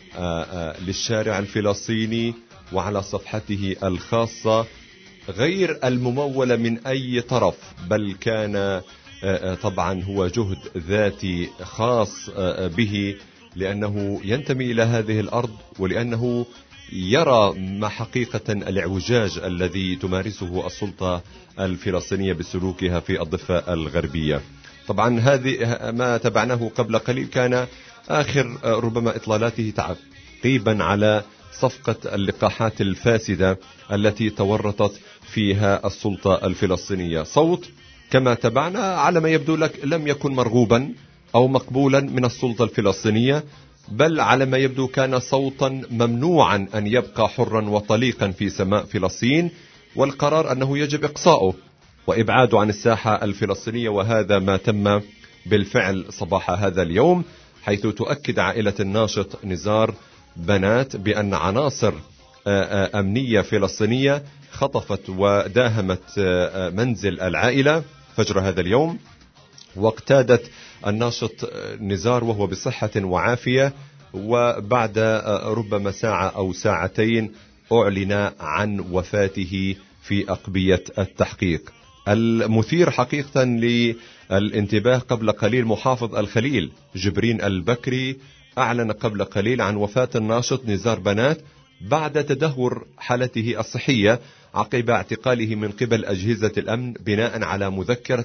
Speaker 1: للشارع الفلسطيني وعلى صفحته الخاصة، غير الممولة من أي طرف، بل كان طبعا هو جهد ذاتي خاص به، لأنه ينتمي إلى هذه الأرض ولأنه يرى ما حقيقة الاعوجاج الذي تمارسه السلطة الفلسطينية بسلوكها في الضفة الغربية. طبعا هذه ما تبعناه قبل قليل كان آخر ربما إطلالاته تعقيبا على صفقة اللقاحات الفاسدة التي تورطت فيها السلطة الفلسطينية. صوت كما تبعنا على ما يبدو لك لم يكن مرغوبا أو مقبولا من السلطة الفلسطينية، بل على ما يبدو كان صوتا ممنوعا أن يبقى حرا وطليقا في سماء فلسطين، والقرار أنه يجب إقصاؤه وإبعاده عن الساحة الفلسطينية. وهذا ما تم بالفعل صباح هذا اليوم، حيث تؤكد عائلة الناشط نزار بنات بأن عناصر أمنية فلسطينية خطفت وداهمت منزل العائلة فجر هذا اليوم، واقتادت الناشط نزار وهو بصحة وعافية، وبعد ربما ساعة أو ساعتين أعلن عن وفاته في أقبية التحقيق. المثير حقيقة للانتباه قبل قليل محافظ الخليل جبرين البكري أعلن قبل قليل عن وفاة الناشط نزار بنات بعد تدهور حالته الصحية عقب اعتقاله من قبل أجهزة الأمن بناء على مذكرة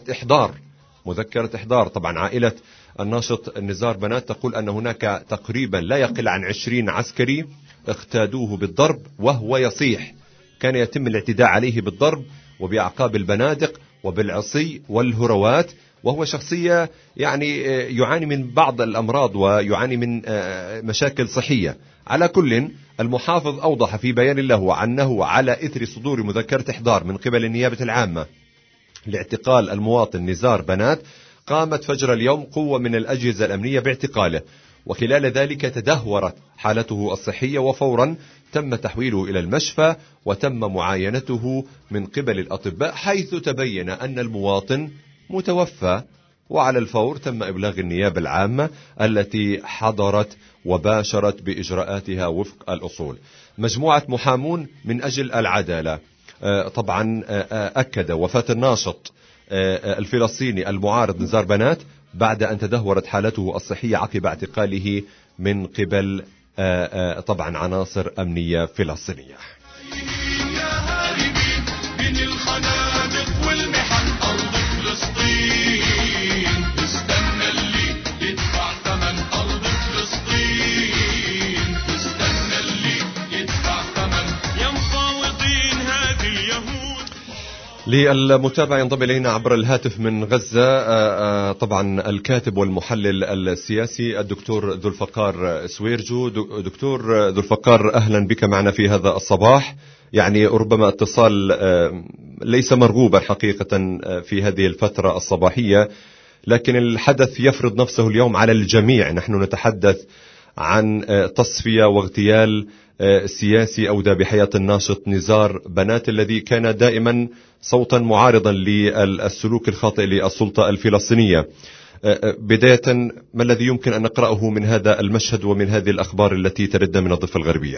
Speaker 1: إحضار. طبعا عائلة الناشط نزار بنات تقول أن هناك تقريبا لا يقل عن 20 عسكري اغتادوه بالضرب وهو يصيح. كان يتم الاعتداء عليه بالضرب وبأعقاب البنادق وبالعصي والهروات، وهو شخصية يعني يعاني من بعض الأمراض ويعاني من مشاكل صحية. على كل، المحافظ أوضح في بيان له أنه على إثر صدور مذكرة إحضار من قبل النيابة العامة لاعتقال المواطن نزار بنات، قامت فجر اليوم قوة من الأجهزة الأمنية باعتقاله، وخلال ذلك تدهورت حالته الصحية، وفورا تم تحويله إلى المشفى وتم معاينته من قبل الأطباء، حيث تبين أن المواطن متوفى. وعلى الفور تم إبلاغ النيابة العامة التي حضرت وباشرت بإجراءاتها وفق الأصول. مجموعة محامون من أجل العدالة طبعا أكد وفاة الناشط الفلسطيني المعارض نزار بنات بعد أن تدهورت حالته الصحية عقب اعتقاله من قبل طبعا عناصر أمنية فلسطينية. للمتابعة ينضم إلينا عبر الهاتف من غزة طبعا الكاتب والمحلل السياسي الدكتور ذو الفقار سويرجو. دكتور ذو الفقار، أهلا بك معنا في هذا الصباح. يعني ربما اتصال ليس مرغوبا حقيقة في هذه الفترة الصباحية، لكن الحدث يفرض نفسه اليوم على الجميع. نحن نتحدث عن تصفية واغتيال سياسي أودى بحياة الناشط نزار بنات، الذي كان دائما صوتا معارضا للسلوك الخاطئ للسلطة الفلسطينية. بداية، ما الذي يمكن أن نقرأه من هذا المشهد ومن هذه الأخبار التي ترد من الضفة الغربية؟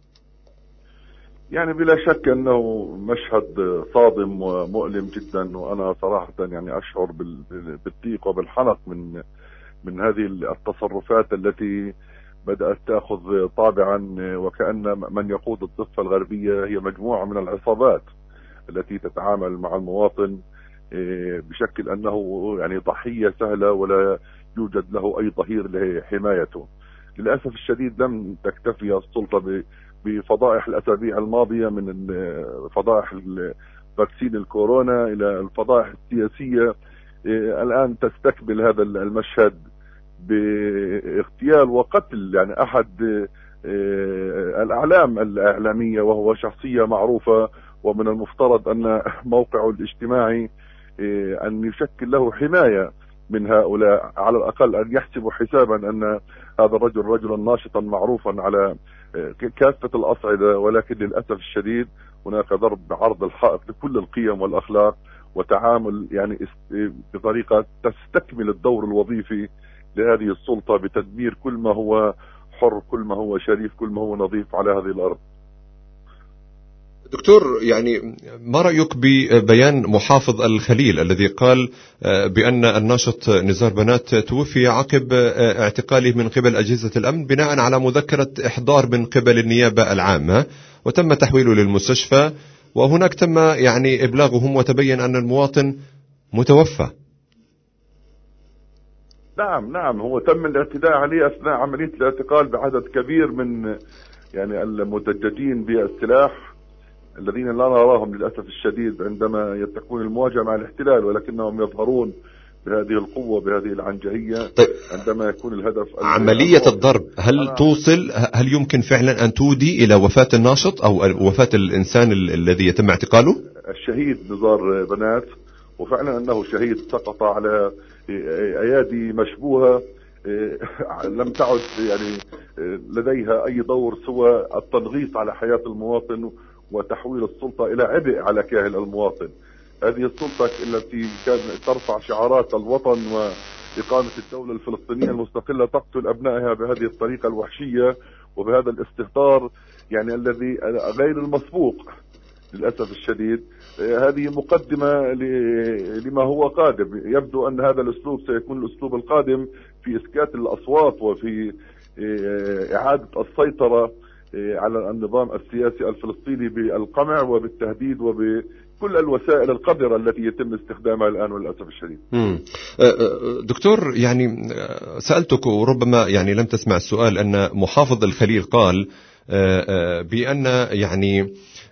Speaker 4: يعني بلا شك أنه مشهد صادم ومؤلم جدا، وأنا صراحة يعني أشعر بالضيق وبالحنق من هذه التصرفات التي بدأت تأخذ طابعا وكأن من يقود الضفة الغربية هي مجموعة من العصابات التي تتعامل مع المواطن بشكل أنه يعني ضحية سهلة ولا يوجد له أي ظهير لحمايته. للأسف الشديد لم تكتفي السلطة بفضائح الأسابيع الماضية، من فضائح فاكسين الكورونا إلى الفضائح السياسية، الآن تستكمل هذا المشهد باغتيال وقتل يعني أحد الأعلام الإعلامية، وهو شخصية معروفة، ومن المفترض أن موقعه الاجتماعي أن يشكل له حماية من هؤلاء، على الأقل أن يحسبوا حسابا أن هذا الرجل رجلا ناشطا معروفا على كافة الأصعدة. ولكن للأسف الشديد هناك ضرب بعرض الحائط لكل القيم والأخلاق، وتعامل يعني بطريقة تستكمل الدور الوظيفي لهذه السلطة بتدمير كل ما هو حر، كل ما هو شريف، كل ما هو نظيف على هذه الأرض.
Speaker 1: دكتور، يعني ما رأيك ببيان محافظ الخليل الذي قال بأن الناشط نزار بنات توفي عقب اعتقاله من قبل أجهزة الأمن بناء على مذكرة إحضار من قبل النيابة العامة، وتم تحويله للمستشفى، وهناك تم يعني إبلاغهم وتبين أن المواطن متوفى؟
Speaker 4: نعم هو تم الاعتداء عليه أثناء عملية الاعتقال بعدد كبير من يعني المدججين بالسلاح الذين لا نراهم للأسف الشديد عندما تكون المواجهة مع الاحتلال، ولكنهم يظهرون بهذه القوة بهذه العنجهية. طيب، عندما يكون الهدف
Speaker 1: عملية الضرب هل يمكن فعلا أن تودي إلى وفاة الناشط أو وفاة الإنسان الذي يتم اعتقاله؟
Speaker 4: الشهيد نزار بنات، وفعلا أنه شهيد سقط على أيادي مشبوهة لم تعد يعني لديها أي دور سوى التنغيص على حياة المواطن وتحويل السلطة إلى عبء على كاهل المواطن. هذه السلطة التي كانت ترفع شعارات الوطن وإقامة الدولة الفلسطينية المستقلة تقتل أبنائها بهذه الطريقة الوحشية وبهذا الاستهتار يعني الذي غير المسبوق للأسف الشديد. هذه مقدمة لما هو قادم. يبدو أن هذا الأسلوب سيكون الأسلوب القادم في إسكات الأصوات وفي إعادة السيطرة على النظام السياسي الفلسطيني بالقمع وبالتهديد وبكل الوسائل القذرة التي يتم استخدامها الآن للأسف الشديد.
Speaker 1: دكتور، يعني سألتك وربما يعني لم تسمع السؤال، أن محافظ الخليل قال بأن يعني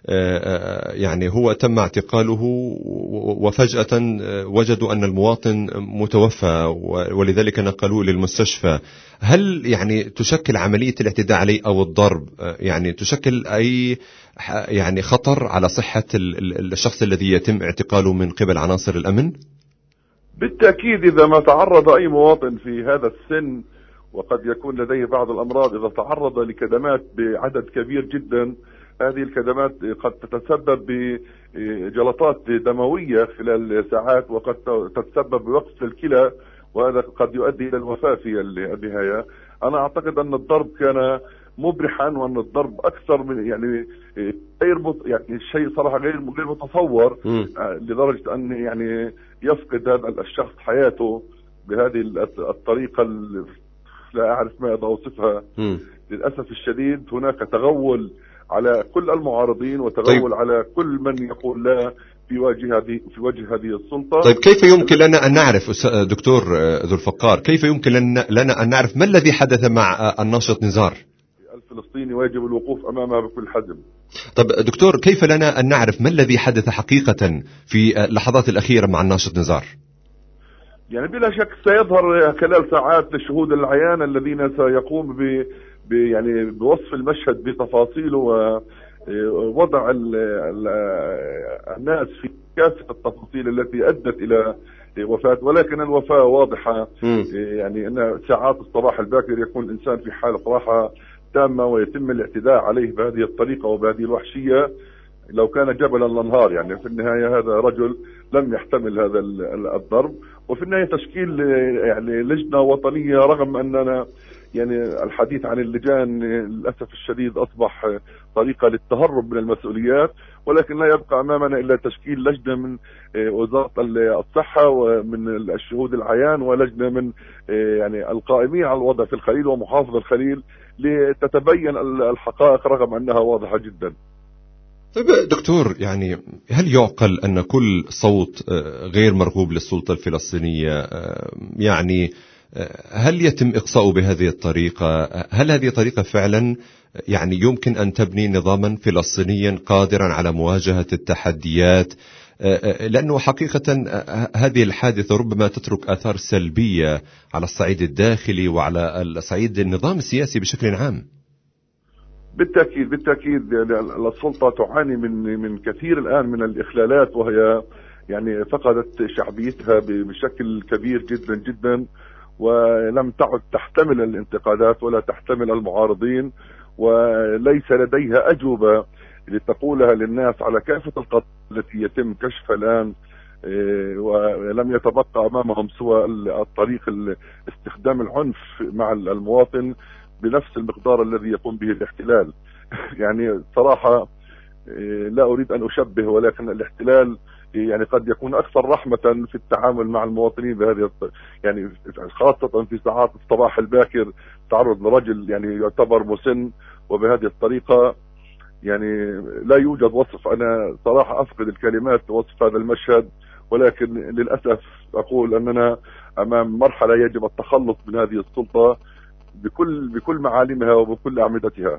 Speaker 1: يعني هو تم اعتقاله وفجأة وجدوا أن المواطن متوفى ولذلك نقلوه للمستشفى. هل يعني تشكل عملية الاعتداء عليه أو الضرب يعني تشكل أي يعني خطر على صحة الشخص الذي يتم اعتقاله من قبل عناصر الأمن؟
Speaker 4: بالتأكيد إذا ما تعرض أي مواطن في هذا السن وقد يكون لديه بعض الأمراض، إذا تعرض لكدمات بعدد كبير جدا، هذه الكدمات قد تتسبب بجلطات دموية خلال ساعات وقد تتسبب بوقف الكلى، وهذا قد يؤدي إلى الوفاة في النهاية. أنا أعتقد أن الضرب كان مبرحا، وأن الضرب أكثر من يعني يعني شيء صراحة غير متصور، لدرجة أن يعني يفقد هذا الشخص حياته بهذه الطريقة لا أعرف ماذا أوصفها. للأسف الشديد هناك تغول على كل المعارضين وتغول على كل من يقول لا في وجه هذه السلطة.
Speaker 1: طيب كيف يمكن لنا أن نعرف دكتور ذو الفقار، كيف يمكن لنا أن نعرف ما الذي حدث مع الناشط نزار؟
Speaker 4: الفلسطيني ويجب الوقوف أمامها بكل حزم.
Speaker 1: طب دكتور كيف لنا أن نعرف ما الذي حدث حقيقة في اللحظات الأخيرة مع الناشط نزار؟ يعني
Speaker 4: بلا شك سيظهر خلال ساعات الشهود العيان الذين سيقوم يعني بوصف المشهد بتفاصيله ووضع الناس في كافة التفاصيل التي أدت إلى وفاة، ولكن الوفاة واضحة. يعني أن ساعات الصباح الباكر يكون الإنسان في حالة راحة تامة ويتم الاعتداء عليه بهذه الطريقة وبهذه الوحشية. لو كان جبلا لانهار، يعني في النهاية هذا رجل لم يحتمل هذا الضرب. وفي النهاية تشكيل يعني لجنة وطنية، رغم أننا يعني الحديث عن اللجان للأسف الشديد أصبح طريقة للتهرب من المسؤوليات، ولكن لا يبقى أمامنا إلا تشكيل لجنة من وزارة الصحة ومن الشهود العيان، ولجنة من يعني القائمين على الوضع في الخليل ومحافظ الخليل لتتبين الحقائق رغم أنها واضحة جدا.
Speaker 1: طيب دكتور، يعني هل يعقل أن كل صوت غير مرغوب للسلطة الفلسطينية يعني هل يتم إقصاؤه بهذه الطريقة؟ هل هذه طريقة فعلا يعني يمكن أن تبني نظاما فلسطينيا قادرا على مواجهة التحديات؟ لأنه حقيقة هذه الحادثة ربما تترك آثار سلبية على الصعيد الداخلي وعلى الصعيد النظام السياسي بشكل عام.
Speaker 4: بالتأكيد السلطة تعاني من كثير الآن من الإخلالات، وهي يعني فقدت شعبيتها بشكل كبير جدا جدا، ولم تعد تحتمل الانتقادات ولا تحتمل المعارضين، وليس لديها أجوبة لتقولها للناس على كافة القضايا التي يتم كشفها الآن، ولم يتبقى أمامهم سوى الطريق استخدام العنف مع المواطن بنفس المقدار الذي يقوم به الاحتلال. يعني صراحة لا أريد أن أشبه، ولكن الاحتلال يعني قد يكون أكثر رحمة في التعامل مع المواطنين بهذه يعني خاصة في ساعات الصباح الباكر، تعرض لرجل يعني يعتبر مسن وبهذه الطريقة. يعني لا يوجد وصف، أنا صراحة أفقد الكلمات لوصف هذا المشهد، ولكن للأسف أقول أننا أمام مرحلة يجب التخلص من هذه السلطة بكل معالمها وبكل أعمدتها.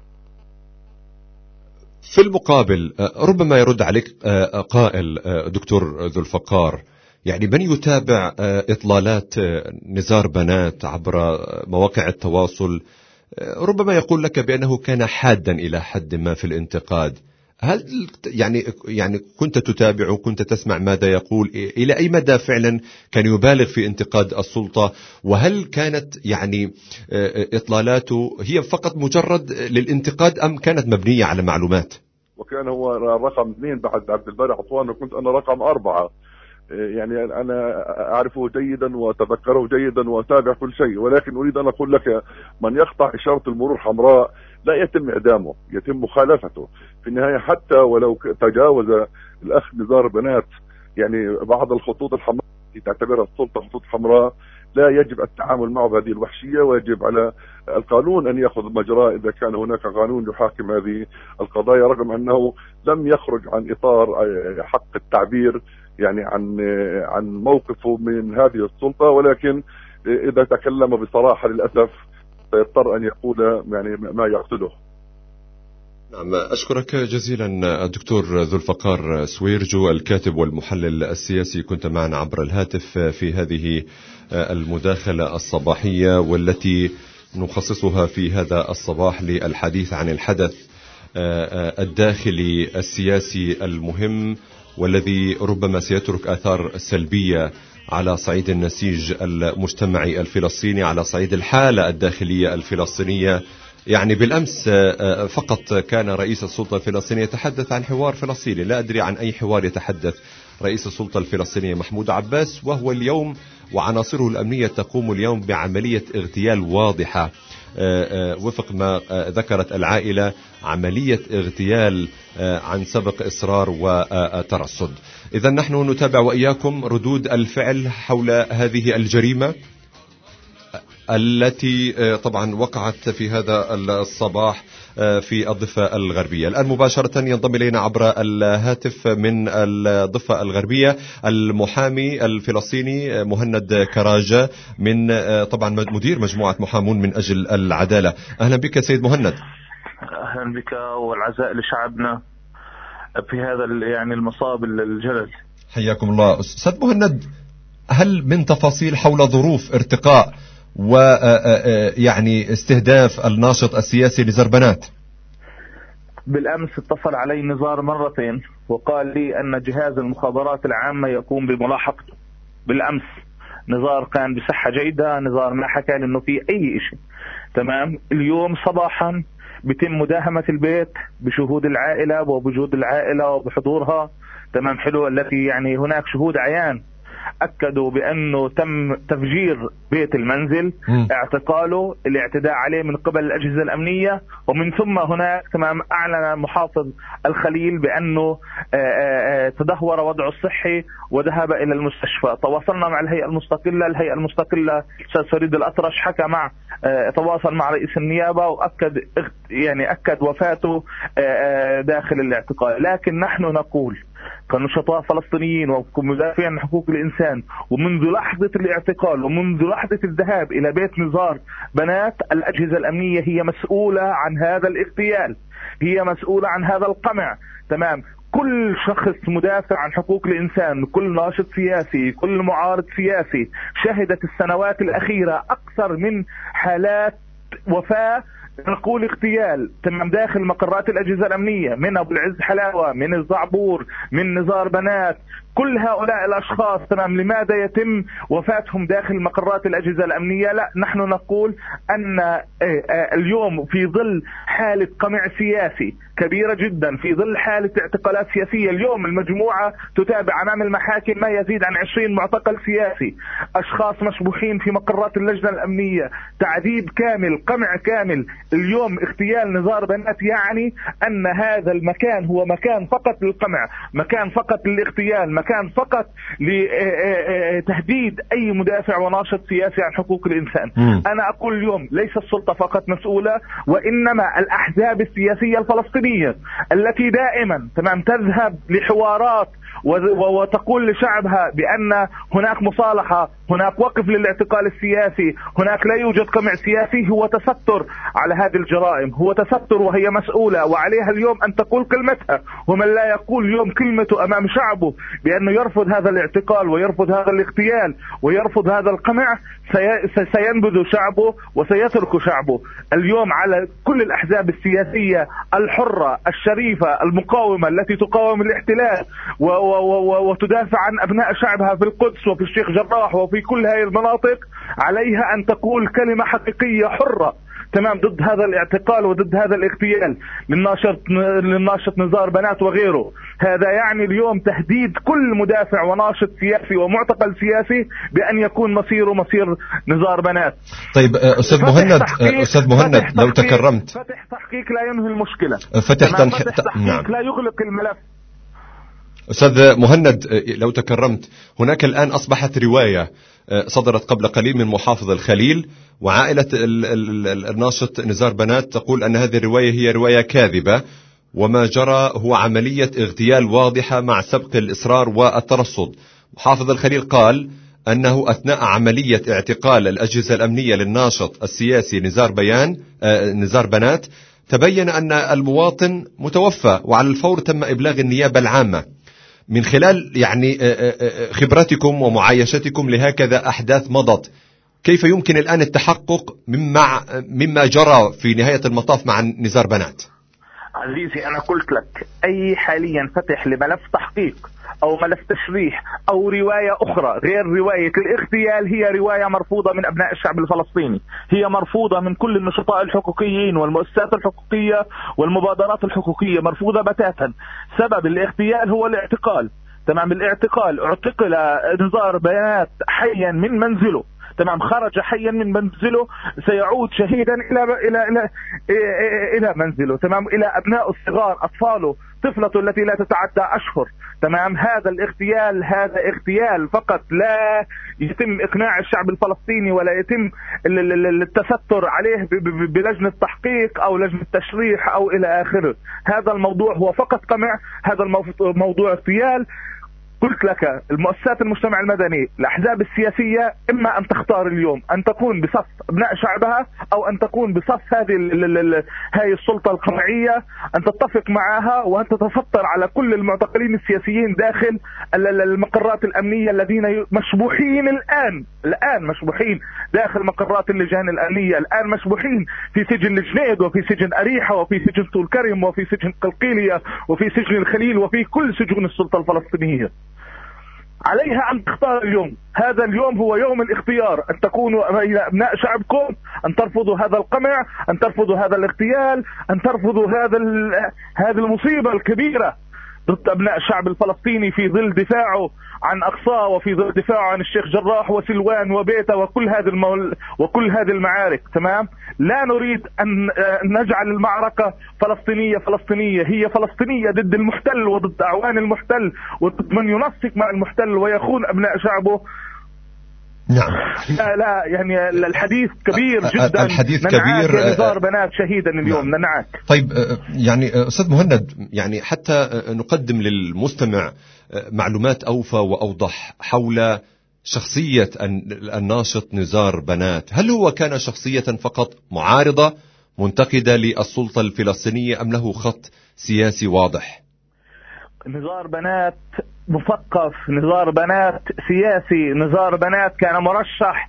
Speaker 1: في المقابل ربما يرد عليك قائل دكتور ذو الفقار، يعني من يتابع إطلالات نزار بنات عبر مواقع التواصل ربما يقول لك بأنه كان حادا إلى حد ما في الانتقاد. هل يعني كنت تتابع وكنت تسمع ماذا يقول؟ إلى أي مدى فعلا كان يبالغ في انتقاد السلطة؟ وهل كانت يعني إطلالاته هي فقط مجرد للانتقاد أم كانت مبنية على معلومات؟
Speaker 4: وكان هو رقم 2 بعد عبد الباري عطوان، وكنت أنا رقم 4. يعني أنا أعرفه جيدا وأتذكره جيدا وأتابع كل شيء، ولكن أريد أن أقول لك من يقطع إشارة المرور حمراء لا يتم إعدامه، يتم مخالفته في النهاية. حتى ولو تجاوز الأخ نزار بنات يعني بعض الخطوط الحمراء التي تعتبرها السلطة خطوط حمراء، لا يجب التعامل معه بهذه الوحشية، ويجب على القانون أن يأخذ مجراه إذا كان هناك قانون يحاكم هذه القضايا، رغم أنه لم يخرج عن إطار حق التعبير يعني عن موقفه من هذه السلطة. ولكن إذا تكلم بصراحة للأسف سيضطر أن يقول يعني ما يقصده.
Speaker 1: نعم، أشكرك جزيلا الدكتور ذو الفقار سويرجو، الكاتب والمحلل السياسي، كنت معنا عبر الهاتف في هذه المداخلة الصباحية، والتي نخصصها في هذا الصباح للحديث عن الحدث الداخلي السياسي المهم، والذي ربما سيترك آثار سلبية على صعيد النسيج المجتمعي الفلسطيني، على صعيد الحالة الداخلية الفلسطينية. يعني بالأمس فقط كان رئيس السلطة الفلسطينية يتحدث عن حوار فلسطيني، لا أدري عن أي حوار يتحدث رئيس السلطة الفلسطينية محمود عباس، وهو اليوم وعناصره الأمنية تقوم اليوم بعملية اغتيال واضحة وفق ما ذكرت العائلة، عملية اغتيال عن سبق إصرار وترصد. إذا نحن نتابع وإياكم ردود الفعل حول هذه الجريمة التي طبعا وقعت في هذا الصباح في الضفة الغربية. الآن مباشرة ينضم إلينا عبر الهاتف من الضفة الغربية المحامي الفلسطيني مهند كراجة، من طبعا مدير مجموعة محامون من أجل العدالة. أهلا بك سيد مهند.
Speaker 5: أهلا بك والعزاء لشعبنا في هذا يعني المصاب الجلل.
Speaker 1: حياكم الله. أستاذ مهند، هل من تفاصيل حول ظروف ارتقاء ويعني استهداف الناشط السياسي نزار بنات؟
Speaker 5: بالأمس اتصل علي نزار مرتين وقال لي أن جهاز المخابرات العامة يقوم بملاحقته. بالأمس نزار كان بصحة جيدة، نزار ما حكى لي إنه في أي شيء. تمام. اليوم صباحا بيتم مداهمة البيت بشهود العائلة وبوجود العائلة وبحضورها. تمام، حلو، التي يعني هناك شهود عيان أكدوا بأنه تم تفجير بيت المنزل، اعتقاله، الاعتداء عليه من قبل الأجهزة الأمنية، ومن ثم هناك تمام أعلن محافظ الخليل بأنه تدهور وضعه الصحي وذهب إلى المستشفى. تواصلنا مع الهيئة المستقلة أستاذ فريد الأطرش حكى مع تواصل مع رئيس النيابة وأكد أكد وفاته داخل الاعتقال. لكن نحن نقول كنشطاء فلسطينيين وكمدافعين عن حقوق الإنسان، ومنذ لحظة الاعتقال ومنذ لحظة الذهاب إلى بيت نزار بنات، الأجهزة الأمنية هي مسؤولة عن هذا الاغتيال، هي مسؤولة عن هذا القمع. تمام. كل شخص مدافع عن حقوق الإنسان، كل ناشط سياسي، كل معارض سياسي شهدت السنوات الأخيرة أكثر من حالات وفاة نقول اغتيال تمام داخل مقرات الأجهزة الأمنية، من أبو العز حلاوة، من الزعبور، من نزار بنات. كل هؤلاء الأشخاص تمام لماذا يتم وفاتهم داخل مقرات الأجهزة الأمنية؟ لا، نحن نقول أن اليوم في ظل حالة قمع سياسي كبيرة جدا، في ظل حالة اعتقالات سياسية، اليوم المجموعة تتابع أمام المحاكم ما يزيد عن 20 معتقل سياسي، أشخاص مشبوحين في مقرات اللجنة الأمنية، تعذيب كامل، قمع كامل. اليوم اغتيال نزار بنات يعني أن هذا المكان هو مكان فقط للقمع، مكان فقط للاغتيال، مكان فقط لتهديد أي مدافع وناشط سياسي عن حقوق الإنسان. أنا أقول اليوم ليس السلطة فقط مسؤولة، وإنما الأحزاب السياسية الفلسطينية التي دائما تمام تذهب لحوارات وتقول لشعبها بأن هناك مصالحة، هناك وقف للاعتقال السياسي، هناك لا يوجد قمع سياسي، هو تستر على هذه الجرائم، هو تستر، وهي مسؤولة وعليها اليوم أن تقول كلمتها. ومن لا يقول اليوم كلمته أمام شعبه بأنه يرفض هذا الاعتقال ويرفض هذا الاغتيال ويرفض هذا القمع سينبذ شعبه وسيترك شعبه. اليوم على كل الأحزاب السياسية الحرة الشريفة المقاومة التي تقاوم الاحتلال وتدافع عن أبناء شعبها في القدس وفي الشيخ جراح وفي كل هذه المناطق، عليها أن تقول كلمة حقيقية حرة تمام ضد هذا الاعتقال وضد هذا الاغتيال للناشط نزار بنات وغيره. هذا يعني اليوم تهديد كل مدافع وناشط سياسي ومعتقل سياسي بأن يكون مصيره مصير نزار بنات.
Speaker 1: طيب أستاذ مهند لو تكرمت،
Speaker 5: فتح تحقيق لا ينهي المشكلة،
Speaker 1: فتح
Speaker 5: تحقيق لا يغلق الملف.
Speaker 1: أستاذ مهند لو تكرمت، هناك الآن أصبحت رواية صدرت قبل قليل من محافظ الخليل، وعائلة الناشط نزار بنات تقول أن هذه الرواية هي رواية كاذبة، وما جرى هو عملية اغتيال واضحة مع سبق الإصرار والترصد. محافظ الخليل قال أنه أثناء عملية اعتقال الأجهزة الأمنية للناشط السياسي نزار بنات تبين أن المواطن متوفى، وعلى الفور تم إبلاغ النيابة العامة. من خلال يعني خبرتكم ومعايشتكم لهكذا أحداث مضت، كيف يمكن الآن التحقق مما جرى في نهاية المطاف مع نزار بنات؟
Speaker 5: عزيزي أنا قلت لك أي حاليا فتح لملف تحقيق أو ملف تشريح أو رواية أخرى غير رواية الاغتيال هي رواية مرفوضة من أبناء الشعب الفلسطيني، هي مرفوضة من كل النشطاء الحقوقيين والمؤسسات الحقوقية والمبادرات الحقوقية، مرفوضة بتاتا. سبب الاغتيال هو الاعتقال. تمام، الاعتقال، اعتقل نزار بنات حيا من منزله. تمام، خرج حيا من منزله، سيعود شهيدا الى منزله. تمام، الى ابناء الصغار، اطفاله، طفلته التي لا تتعدى اشهر. تمام، هذا الاغتيال هذا اغتيال فقط، لا يتم اقناع الشعب الفلسطيني ولا يتم التستر عليه بلجنة تحقيق او لجنة تشريح او الى اخره. هذا الموضوع هو فقط قمع، هذا الموضوع اغتيال. قلت لك المؤسسات المجتمع المدني، الأحزاب السياسية، إما أن تختار اليوم أن تكون بصف أبناء شعبها أو أن تكون بصف هذه السلطة القمعية، أن تتفق معها وأن تتستر على كل المعتقلين السياسيين داخل المقرات الأمنية الذين مشبوحين الآن مشبوحين داخل مقرات اللجان الأمنية، الآن مشبوحين في سجن الجنيد وفي سجن أريحة وفي سجن طول كرم وفي سجن قلقيلية وفي سجن الخليل وفي كل سجون السلطة الفلسطينية. عليها أن تختار اليوم، هذا اليوم هو يوم الاختيار، أن تكونوا أبناء شعبكم، أن ترفضوا هذا القمع، أن ترفضوا هذا الاغتيال، أن ترفضوا هذه المصيبة الكبيرة ضد أبناء الشعب الفلسطيني في ظل دفاعه عن أقصاه وفي ظل دفاعه عن الشيخ جراح وسلوان وبيته وكل هذه المعارك. تمام، لا نريد أن نجعل المعركة فلسطينية، هي فلسطينية ضد المحتل وضد أعوان المحتل وضد من ينسق مع المحتل ويخون أبناء شعبه.
Speaker 1: نعم،
Speaker 5: لا يعني الحديث كبير جدا،
Speaker 1: الحديث كبير.
Speaker 5: نزار بنات شهيدا اليوم. نعم. ننعك.
Speaker 1: طيب يعني أستاذ مهند، يعني حتى نقدم للمستمع معلومات أوفى وأوضح حول شخصية الناشط نزار بنات، هل هو كان شخصية فقط معارضة منتقدة للسلطة الفلسطينية أم له خط سياسي واضح؟
Speaker 5: نزار بنات مثقف، نزار بنات سياسي، نزار بنات كان مرشح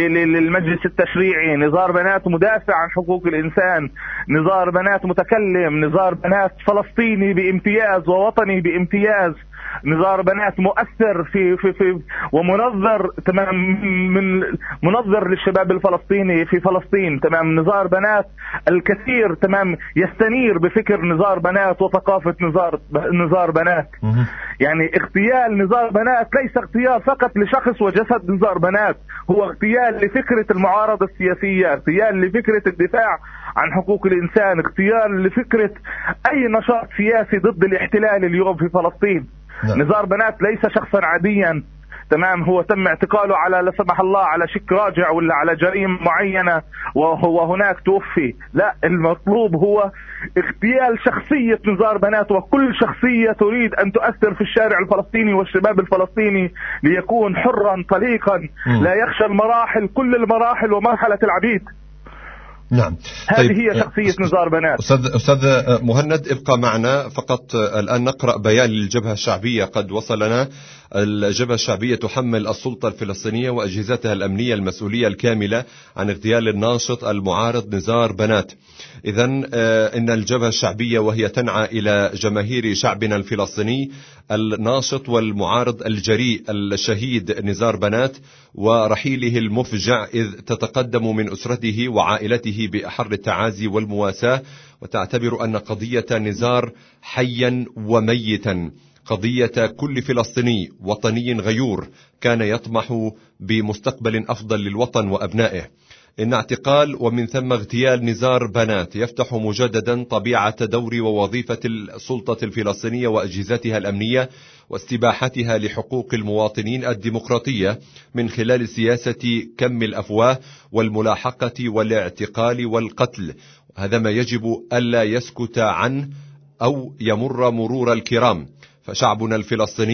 Speaker 5: للمجلس التشريعي، نزار بنات مدافع عن حقوق الإنسان، نزار بنات متكلم، نزار بنات فلسطيني بامتياز ووطني بامتياز، نزار بنات مؤثر في ومنظر. تمام، من منظر للشباب الفلسطيني في فلسطين. تمام، نزار بنات الكثير تمام يستنير بفكر نزار بنات وثقافة نزار بنات. يعني اغتيال نزار بنات ليس اغتيال فقط لشخص وجسد نزار بنات، هو اغتيال لفكرة المعارضة السياسية، اغتيال لفكرة الدفاع عن حقوق الإنسان، اغتيال لفكرة أي نشاط سياسي ضد الاحتلال اليوم في فلسطين. نزار بنات ليس شخصا عاديا. تمام، هو تم اعتقاله على لا سمح الله على شك راجع ولا على جريمة معينة وهو هناك توفي. لا، المطلوب هو اغتيال شخصية نزار بنات وكل شخصية تريد أن تؤثر في الشارع الفلسطيني والشباب الفلسطيني ليكون حرا طليقا لا يخشى المراحل، كل المراحل ومرحلة العبيد.
Speaker 1: نعم،
Speaker 5: هذه هي شخصية نزار بنات.
Speaker 1: أستاذ مهند، ابقى معنا فقط. الآن نقرأ بيان للجبهة الشعبية قد وصلنا. الجبهة الشعبية تحمل السلطة الفلسطينية وأجهزتها الأمنية المسؤولية الكاملة عن اغتيال الناشط المعارض نزار بنات. إذن إن الجبهة الشعبية وهي تنعى إلى جماهير شعبنا الفلسطيني الناشط والمعارض الجريء الشهيد نزار بنات ورحيله المفجع، إذ تتقدم من أسرته وعائلته بأحر التعازي والمواساة، وتعتبر أن قضية نزار حيا وميتا قضية كل فلسطيني وطني غيور كان يطمح بمستقبل أفضل للوطن وأبنائه. إن اعتقال ومن ثم اغتيال نزار بنات يفتح مجددا طبيعة دور ووظيفة السلطة الفلسطينية وأجهزتها الأمنية واستباحتها لحقوق المواطنين الديمقراطية من خلال سياسة كم الأفواه والملاحقة والاعتقال والقتل. هذا ما يجب ألا يسكت عنه أو يمر مرور الكرام. فشعبنا الفلسطيني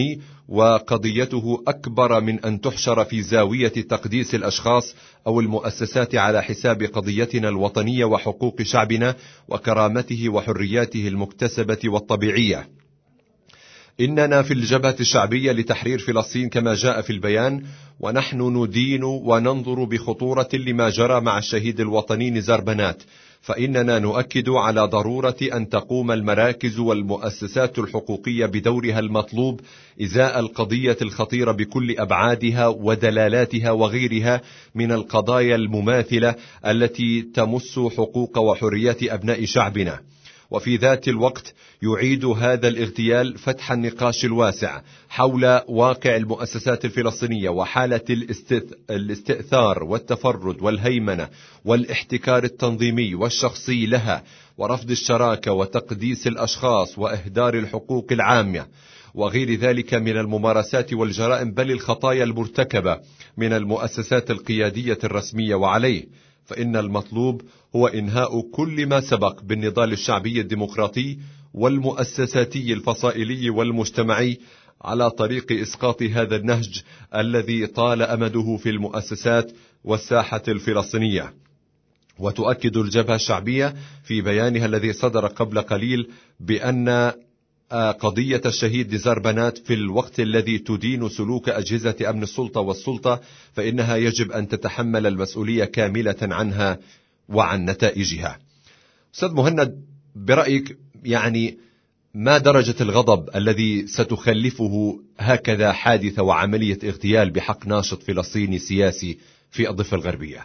Speaker 1: وقضيته أكبر من أن تحشر في زاوية تقديس الأشخاص أو المؤسسات على حساب قضيتنا الوطنية وحقوق شعبنا وكرامته وحرياته المكتسبة والطبيعية. إننا في الجبهة الشعبية لتحرير فلسطين كما جاء في البيان، ونحن ندين وننظر بخطورة لما جرى مع الشهيد الوطني نزار بنات، فإننا نؤكد على ضرورة أن تقوم المراكز والمؤسسات الحقوقية بدورها المطلوب إزاء القضية الخطيرة بكل أبعادها ودلالاتها وغيرها من القضايا المماثلة التي تمس حقوق وحريات أبناء شعبنا. وفي ذات الوقت يعيد هذا الاغتيال فتح النقاش الواسع حول واقع المؤسسات الفلسطينية وحالة الاستئثار والتفرد والهيمنة والاحتكار التنظيمي والشخصي لها، ورفض الشراكة وتقديس الأشخاص وإهدار الحقوق العامة وغير ذلك من الممارسات والجرائم، بل الخطايا المرتكبة من المؤسسات القيادية الرسمية. وعليه فإن المطلوب هو إنهاء كل ما سبق بالنضال الشعبي الديمقراطي والمؤسساتي الفصائلي والمجتمعي على طريق إسقاط هذا النهج الذي طال أمده في المؤسسات والساحة الفلسطينية. وتؤكد الجبهة الشعبية في بيانها الذي صدر قبل قليل بأن قضية الشهيد نزار بنات في الوقت الذي تدين سلوك أجهزة أمن السلطة والسلطة فإنها يجب أن تتحمل المسؤولية كاملة عنها وعن نتائجها. أستاذ مهند، برأيك يعني ما درجة الغضب الذي ستخلفه هكذا حادثة وعملية اغتيال بحق ناشط فلسطيني سياسي في الضفة الغربية؟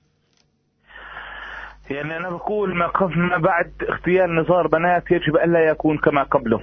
Speaker 5: يعني أنا بقول ما بعد اغتيال نزار بنات يجب ألا يكون كما قبله.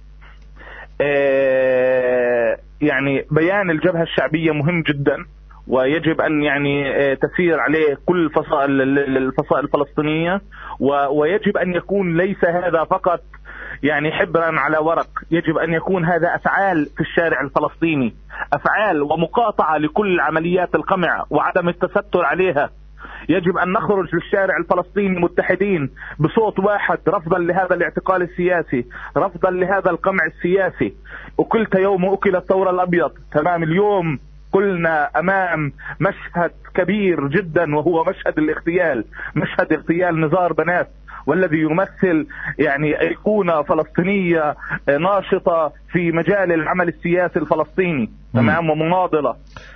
Speaker 5: يعني بيان الجبهة الشعبية مهم جدا، ويجب أن يعني تسير عليه كل الفصائل الفلسطينية، ويجب أن يكون ليس هذا فقط يعني حبرا على ورق، يجب أن يكون هذا أفعال في الشارع الفلسطيني، أفعال ومقاطعة لكل عمليات القمع وعدم التستر عليها. يجب أن نخرج للشارع الفلسطيني متحدين بصوت واحد رفضا لهذا الاعتقال السياسي، رفضا لهذا القمع السياسي. أكلت يوم أكل الثور الأبيض، تمام. اليوم قلنا أمام مشهد كبير جدا وهو مشهد الاغتيال، مشهد اغتيال نزار بنات، والذي يمثل يعني أيقونة فلسطينية ناشطة في مجال العمل السياسي الفلسطيني، تمام، ومناضلة.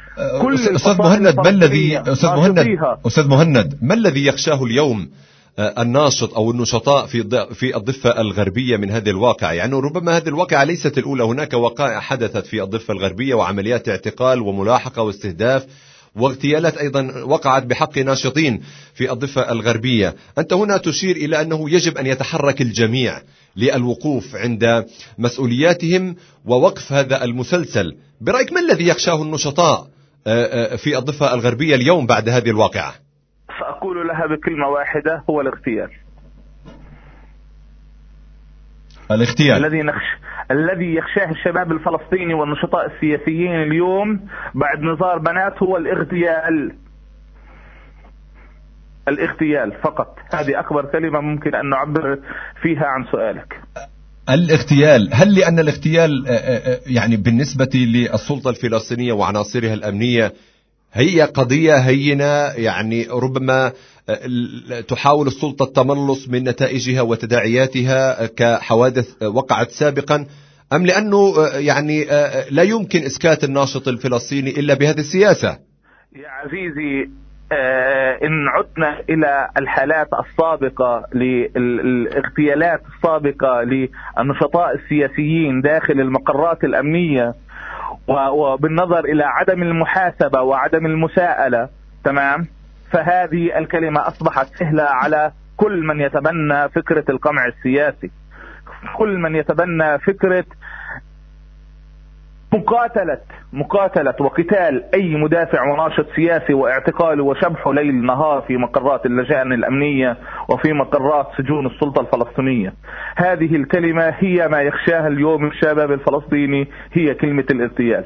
Speaker 1: أستاذ مهند ما الذي يخشاه اليوم الناشط أو النشطاء في الضفة الغربية من هذه الواقعة؟ يعني ربما هذه الواقعة ليست الأولى، هناك وقائع حدثت في الضفة الغربية وعمليات اعتقال وملاحقة واستهداف واغتيالات أيضا وقعت بحق ناشطين في الضفة الغربية. أنت هنا تشير إلى أنه يجب أن يتحرك الجميع للوقوف عند مسؤولياتهم ووقف هذا المسلسل. برأيك ما الذي يخشاه النشطاء في الضفة الغربية اليوم بعد هذه الواقعة؟
Speaker 5: سأقول لها بكلمة واحدة، هو الاغتيال. الذي يخشاه الشباب الفلسطيني والنشطاء السياسيين اليوم بعد نزار بنات هو الاغتيال فقط. هذه أكبر كلمة ممكن أن نعبر فيها عن سؤالك.
Speaker 1: الاغتيال، هل لأن الاغتيال يعني بالنسبة للسلطة الفلسطينية وعناصرها الأمنية هي قضية هينة، يعني ربما تحاول السلطة التملص من نتائجها وتداعياتها كحوادث وقعت سابقا، أم لأنه يعني لا يمكن إسكات الناشط الفلسطيني إلا بهذه السياسة؟
Speaker 5: يا عزيزي، إن عدنا إلى الحالات السابقة للاغتيالات السابقة للنشطاء السياسيين داخل المقرات الأمنية، وبالنظر إلى عدم المحاسبة وعدم المساءلة، تمام، فهذه الكلمة أصبحت سهلة على كل من يتبنى فكرة القمع السياسي، كل من يتبنى فكرة مقاتلة وقتال أي مدافع وناشط سياسي واعتقاله وشبحه ليل نهار في مقرات اللجان الأمنية وفي مقرات سجون السلطة الفلسطينية. هذه الكلمة هي ما يخشاها اليوم الشباب الفلسطيني، هي كلمة الاغتيال.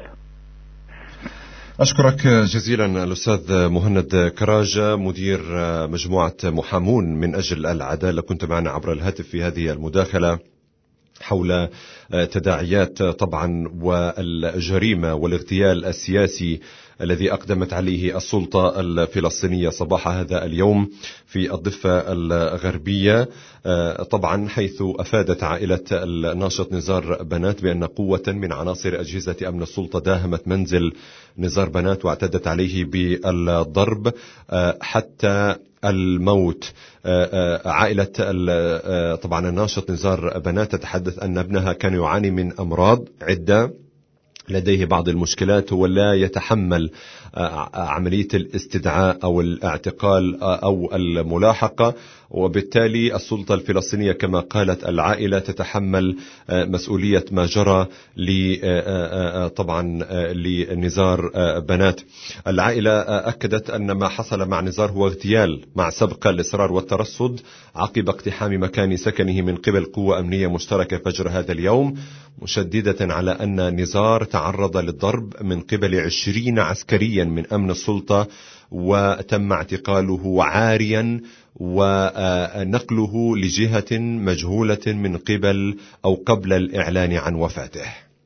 Speaker 1: أشكرك جزيلا الأستاذ مهند كراجة، مدير مجموعة محامون من أجل العدالة، كنت معنا عبر الهاتف في هذه المداخلة حول تداعيات طبعا والجريمة والاغتيال السياسي الذي أقدمت عليه السلطة الفلسطينية صباح هذا اليوم في الضفة الغربية، طبعا حيث أفادت عائلة الناشط نزار بنات بأن قوة من عناصر أجهزة أمن السلطة داهمت منزل نزار بنات واعتدت عليه بالضرب حتى الموت. عائلة طبعا الناشط نزار بنات تتحدث أن ابنها كان يعاني من أمراض عدة، لديه بعض المشكلات ولا يتحمل عملية الاستدعاء أو الاعتقال أو الملاحقة، وبالتالي السلطة الفلسطينية كما قالت العائلة تتحمل مسؤولية ما جرى طبعا لنزار بنات. العائلة أكدت أن ما حصل مع نزار هو اغتيال مع سبق الإصرار والترصد عقب اقتحام مكان سكنه من قبل قوة أمنية مشتركة فجر هذا اليوم، مشددة على أن نزار تعرض للضرب من قبل 20 عسكريا من أمن السلطة وتم اعتقاله عاريا ونقله لجهة مجهولة من قبل أو قبل الإعلان عن وفاته.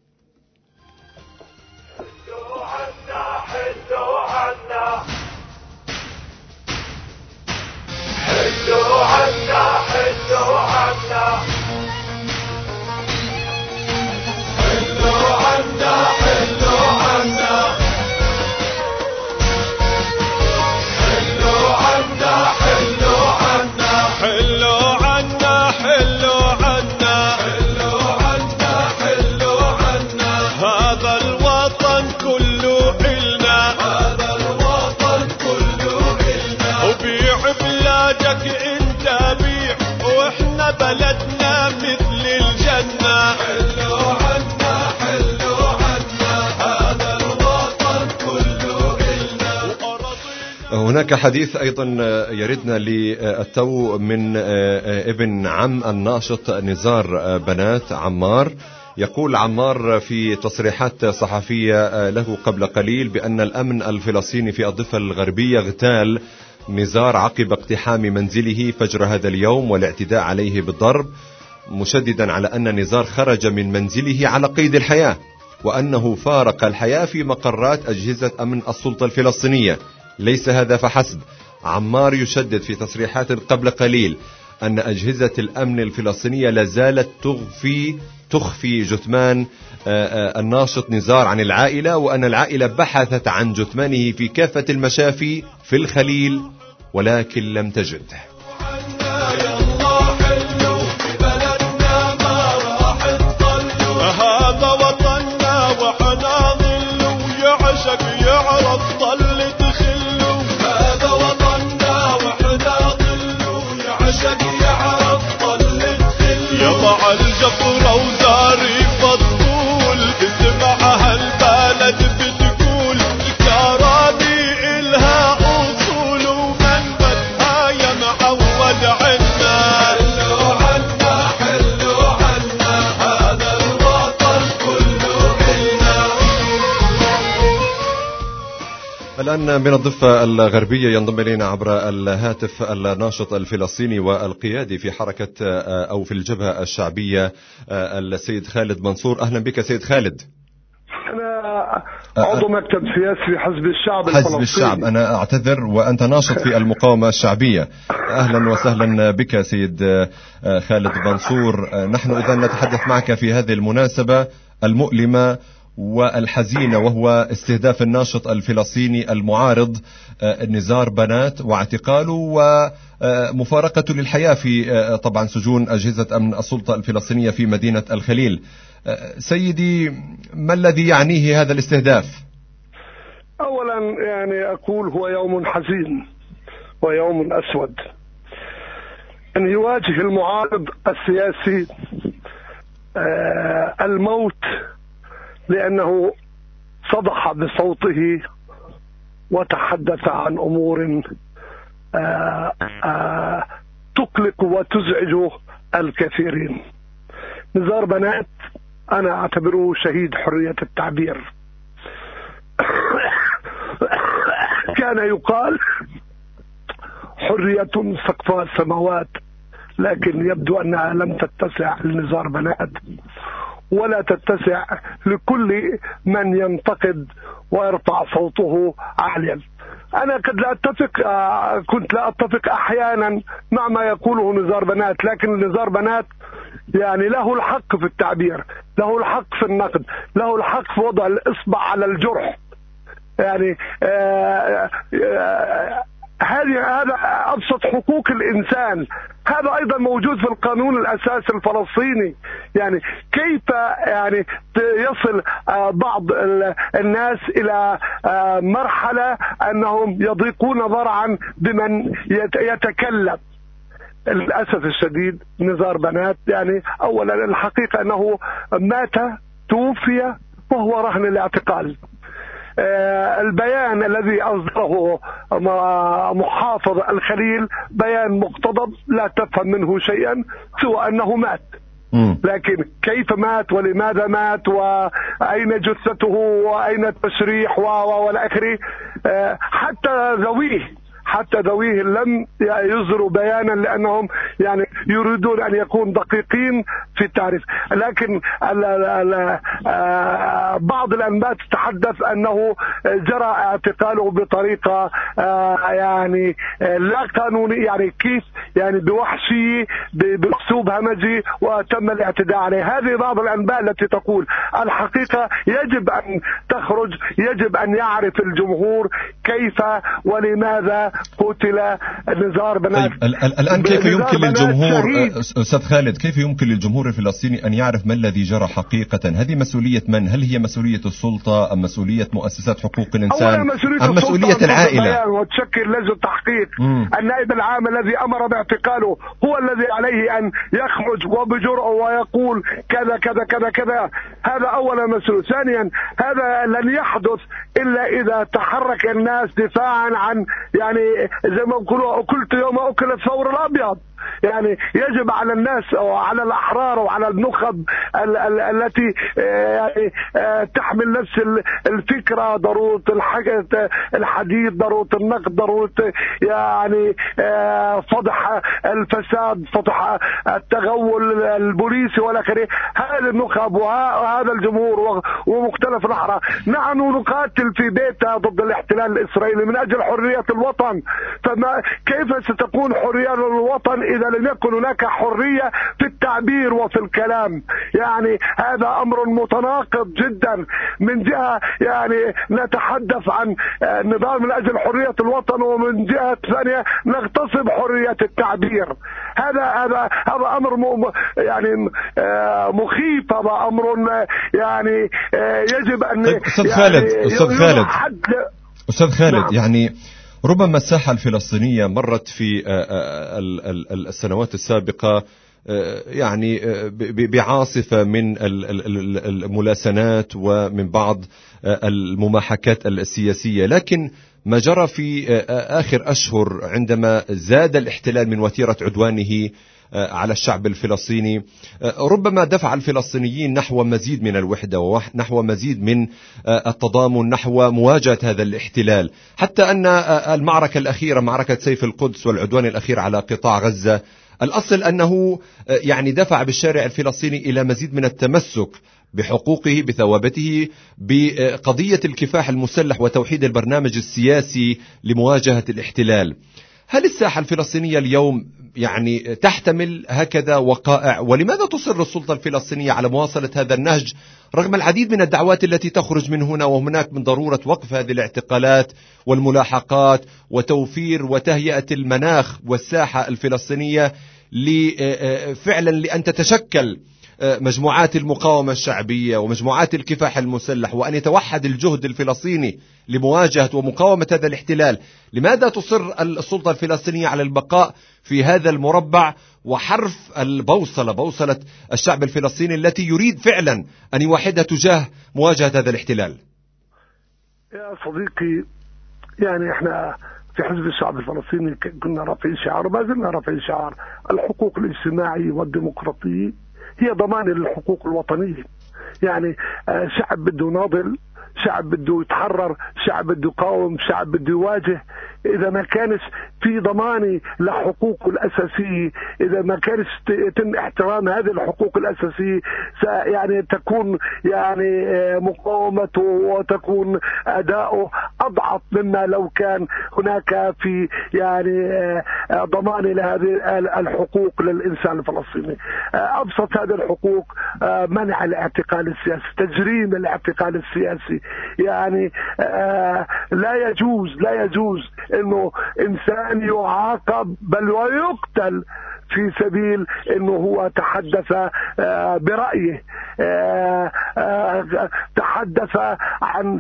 Speaker 6: بلدنا مثل الجنة، حلو عنا حلو عنا هذا الوطن كله إلنا.
Speaker 1: هناك حديث أيضا يردنا للتو من ابن عم الناشط نزار بنات عمار. يقول عمار في تصريحات صحفية له قبل قليل بأن الأمن الفلسطيني في الضفة الغربية اغتال نزار عقب اقتحام منزله فجر هذا اليوم والاعتداء عليه بالضرب، مشددا على أن نزار خرج من منزله على قيد الحياة وأنه فارق الحياة في مقرات أجهزة أمن السلطة الفلسطينية. ليس هذا فحسب، عمار يشدد في تصريحات قبل قليل أن أجهزة الأمن الفلسطينية لازالت تخفي جثمان الناشط نزار عن العائلة، وأن العائلة بحثت عن جثمانه في كافة المشافي في الخليل ولكن لم تجده.
Speaker 6: هذا وطننا وحنا ظل ويعشق يعرف ظل تخلو، هذا وطننا وحنا ظل ويعشق يعرف ظل تخلو. يضع الجبر وزاري فضول اسمعها البلد بتقول الكرامي إلها أصول ومنبتها يا معود عنا، حلو عنا حلو عنا هذا الوطن كله إلنا.
Speaker 1: الآن من الضفة الغربية ينضم إلينا عبر الهاتف الناشط الفلسطيني والقيادي في حركة أو في الجبهة الشعبية السيد خالد منصور. أهلا بك سيد خالد.
Speaker 7: أنا عضو مكتب سياسي في حزب الشعب الفلسطيني.
Speaker 1: حزب الشعب، أنا أعتذر، وأنت ناشط في المقاومة الشعبية. أهلا وسهلا بك سيد خالد منصور. نحن إذا نتحدث معك في هذه المناسبة المؤلمة والحزينة، وهو استهداف الناشط الفلسطيني المعارض نزار بنات واعتقاله ومفارقته للحياة في طبعا سجون أجهزة أمن السلطة الفلسطينية في مدينة الخليل. سيدي، ما الذي يعنيه هذا الاستهداف؟
Speaker 7: أولا يعني أقول هو يوم حزين ويوم أسود أن يواجه المعارض السياسي الموت لأنه صدح بصوته وتحدث عن أمور تقلق وتزعج الكثيرين. نزار بنات أنا أعتبره شهيد حرية التعبير. كان يقال حرية سقفها السماوات، لكن يبدو أنها لم تتسع لنزار بنات، ولا تتسع لكل من ينتقد ويرفع صوته عاليا. أنا كنت لا أتفق أحيانا مع ما يقوله نزار بنات، لكن نزار بنات يعني له الحق في التعبير، له الحق في النقد، له الحق في وضع الإصبع على الجرح. يعني هذا أبسط حقوق الإنسان، هذا أيضا موجود في القانون الأساسي الفلسطيني. يعني كيف يعني يصل بعض الناس إلى مرحلة أنهم يضيقون ذرعا بمن يتكلم. للأسف الشديد نزار بنات يعني أولا الحقيقة أنه مات توفي وهو رهن الاعتقال. البيان الذي أصدره محافظ الخليل بيان مقتضب لا تفهم منه شيئا سوى أنه مات، لكن كيف مات ولماذا مات وأين جثته وأين التشريح والى آخره، حتى ذويه لم يصدروا بيانا لأنهم يعني يريدون أن يكون دقيقين في التعريف. لكن بعض الأنباء تتحدث أنه جرى اعتقاله بطريقة يعني لا قانونية، يعني كيف يعني بوحشي بأسلوب همجي وتم الاعتداء عليه. هذه بعض الأنباء التي تقول. الحقيقة يجب أن تخرج، يجب أن يعرف الجمهور كيف ولماذا قتل نزار بنات.
Speaker 1: الآن كيف يمكن للجمهور أستاذ خالد، كيف يمكن للجمهور الفلسطيني أن يعرف ما الذي جرى حقيقة؟ هذه مسؤولية من؟ هل هي مسؤولية السلطة أم مسؤولية مؤسسات حقوق الإنسان أم مسؤولية العائلة؟
Speaker 7: وتشكل لجنة تحقيق. النائب العام الذي أمر باعتقاله هو الذي عليه أن يخرج وبجرأة ويقول كذا كذا كذا كذا. هذا أولا مسؤول. ثانيا هذا لن يحدث إلا إذا تحرك الناس دفاعا عن يعني زي ما يقولوا أكلت يوم أكل الثور الأبيض. يعني يجب على الناس وعلى الأحرار وعلى النخب التي يعني تحمل نفس الفكرة، ضرورة الحديث، ضرورة النقد، ضرورة يعني فضح الفساد، فضح التغول البوليسي والآخره. هذه النخب وهذا الجمهور ومختلف الأحرار نحن نقاتل في بيتها ضد الاحتلال الإسرائيلي من أجل حرية الوطن. فما كيف ستكون حرية الوطن إذا لم يكن هناك حرية في التعبير وفي الكلام؟ يعني هذا أمر متناقض جدا. من جهة يعني نتحدث عن نضال من أجل حرية الوطن، ومن جهة ثانية نغتصب حرية التعبير. هذا أمر يعني مخيف. هذا أمر يعني يجب أن
Speaker 1: أستاذ خالد يعني ربما الساحة الفلسطينية مرت في السنوات السابقة يعني بعاصفة من الملاسنات ومن بعض المماحكات السياسية، لكن ما جرى في آخر أشهر عندما زاد الاحتلال من وتيرة عدوانه على الشعب الفلسطيني ربما دفع الفلسطينيين نحو مزيد من الوحدة ونحو مزيد من التضامن نحو مواجهة هذا الاحتلال، حتى أن المعركة الأخيرة معركة سيف القدس والعدوان الأخير على قطاع غزة الأصل أنه يعني دفع بالشارع الفلسطيني إلى مزيد من التمسك بحقوقه، بثوابته، بقضية الكفاح المسلح وتوحيد البرنامج السياسي لمواجهة الاحتلال. هل الساحة الفلسطينية اليوم يعني تحتمل هكذا وقائع؟ ولماذا تصر السلطة الفلسطينية على مواصلة هذا النهج رغم العديد من الدعوات التي تخرج من هنا وهناك من ضرورة وقف هذه الاعتقالات والملاحقات وتوفير وتهيئة المناخ والساحة الفلسطينية فعلا لأن تتشكل مجموعات المقاومة الشعبية ومجموعات الكفاح المسلح وأن يتوحد الجهد الفلسطيني لمواجهة ومقاومة هذا الاحتلال؟ لماذا تصر السلطة الفلسطينية على البقاء في هذا المربع وحرف البوصلة، بوصلة الشعب الفلسطيني التي يريد فعلا أن يوحدها تجاه مواجهة هذا الاحتلال؟
Speaker 7: يا صديقي يعني احنا في حزب الشعب الفلسطيني كنا رافعين شعار وما زلنا رافعين شعار الحقوق الاجتماعية والديمقراطية هي ضمان للحقوق الوطنية. يعني شعب بده يناضل، شعب بده يتحرر، شعب بده يقاوم، شعب بده يواجه. إذا ما كانش في ضمان لحقوقه الأساسية، إذا ما كانش يتم احترام هذه الحقوق الأساسية، يعني تكون يعني مقاومته وتكون أداؤه أضعف مما لو كان هناك في يعني ضمان لهذه الحقوق للإنسان الفلسطيني. أبسط هذه الحقوق منع الاعتقال السياسي، تجريم الاعتقال السياسي. يعني لا يجوز انه انسان يعاقب بل ويقتل في سبيل انه هو تحدث برأيه، تحدث عن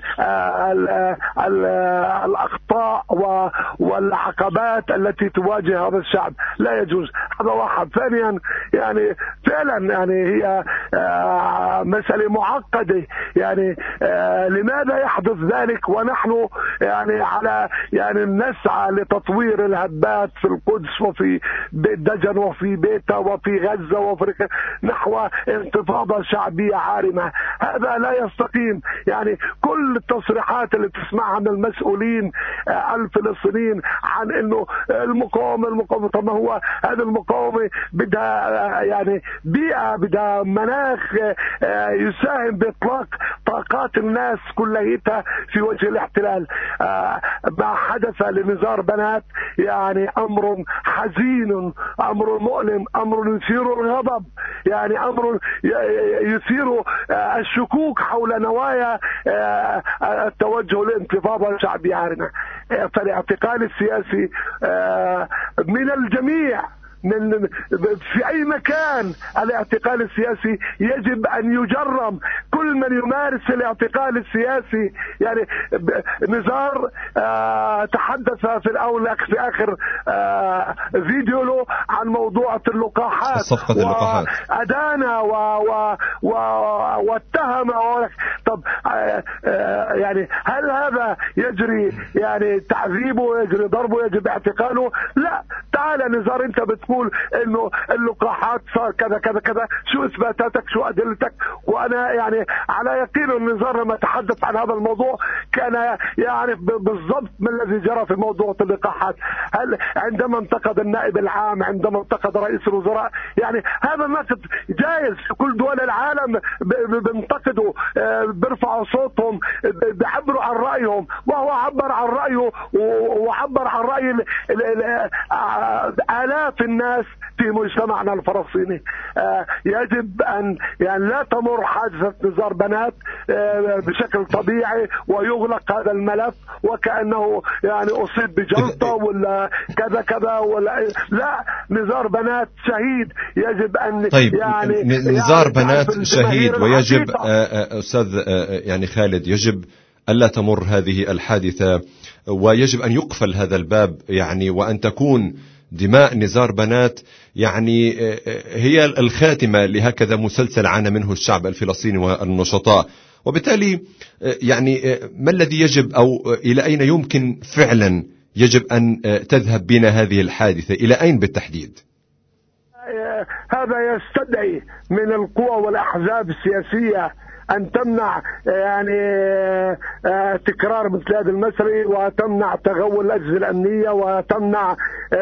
Speaker 7: الأخطاء والعقبات التي تواجه هذا الشعب. لا يجوز. هذا واحد. ثانيا يعني فعلا يعني هي مسألة معقدة. يعني لماذا يحدث ذلك ونحن يعني على يعني نسعى لتطوير الهبات في القدس وفي بيت دجن وفي بيتا وفي غزة وفي نحو انتفاضة شعبية عارمة؟ هذا لا يستقيم. يعني كل التصريحات اللي تسمعها من المسؤولين الفلسطينيين عن انه المقاومة، طب ما هو هذا المقاومة بدها يعني بيئة، بدها مناخ يساهم بإطلاق طاقات الناس كلها في وجه الاحتلال. ما حدث لنزار بنات يعني أمر حزين، أمر مؤلم، أمر يثير الغضب، يعني أمر يثير الشكوك حول نوايا التوجه لانتفاضة شعبية عارمة. فالاعتقال السياسي من الجميع في أي مكان. الاعتقال السياسي يجب أن يجرم. كل من يمارس الاعتقال السياسي يعني نزار تحدث في آخر فيديو له عن موضوع اللقاحات،
Speaker 1: صفقة اللقاحات،
Speaker 7: وأدانا واتهم. طب يعني هل هذا يجري يعني تعذيبه، يجري ضربه، يجب اعتقاله؟ لا. تعال نزار، انت بتقول انه اللقاحات صار كذا كذا كذا، شو اثباتاتك، شو ادلتك؟ وانا يعني على يقين النزار لما تحدث عن هذا الموضوع كان يعرف بالضبط ما الذي جرى في موضوع اللقاحات. هل عندما انتقد النائب العام، عندما انتقد رئيس الوزراء، يعني هذا النقد جائز. كل دول العالم بينتقدوا، بيرفعوا صوتهم، بيعبروا عن رايهم، وهو عبر عن رايه وعبر عن راي آلاف الناس في مجتمعنا الفلسطيني. يجب أن يعني لا تمر حادثة نزار بنات بشكل طبيعي ويغلق هذا الملف وكأنه يعني أصيب بجلطة ولا كذا كذا ولا لا. نزار بنات شهيد. يجب أن
Speaker 1: طيب
Speaker 7: يعني
Speaker 1: نزار بنات شهيد، ويجب أستاذ يعني خالد يجب ألا تمر هذه الحادثة، ويجب أن يقفل هذا الباب يعني، وأن تكون دماء نزار بنات يعني هي الخاتمة لهكذا مسلسل عانى منه الشعب الفلسطيني والنشطاء. وبالتالي يعني ما الذي يجب أو إلى أين يمكن فعلا يجب أن تذهب بنا هذه الحادثة؟ إلى أين بالتحديد؟
Speaker 7: هذا يستدعي من القوى والأحزاب السياسية أن تمنع يعني تكرار مثل هذا المسري، وتمنع تغول الأجهزة الأمنية، وتمنع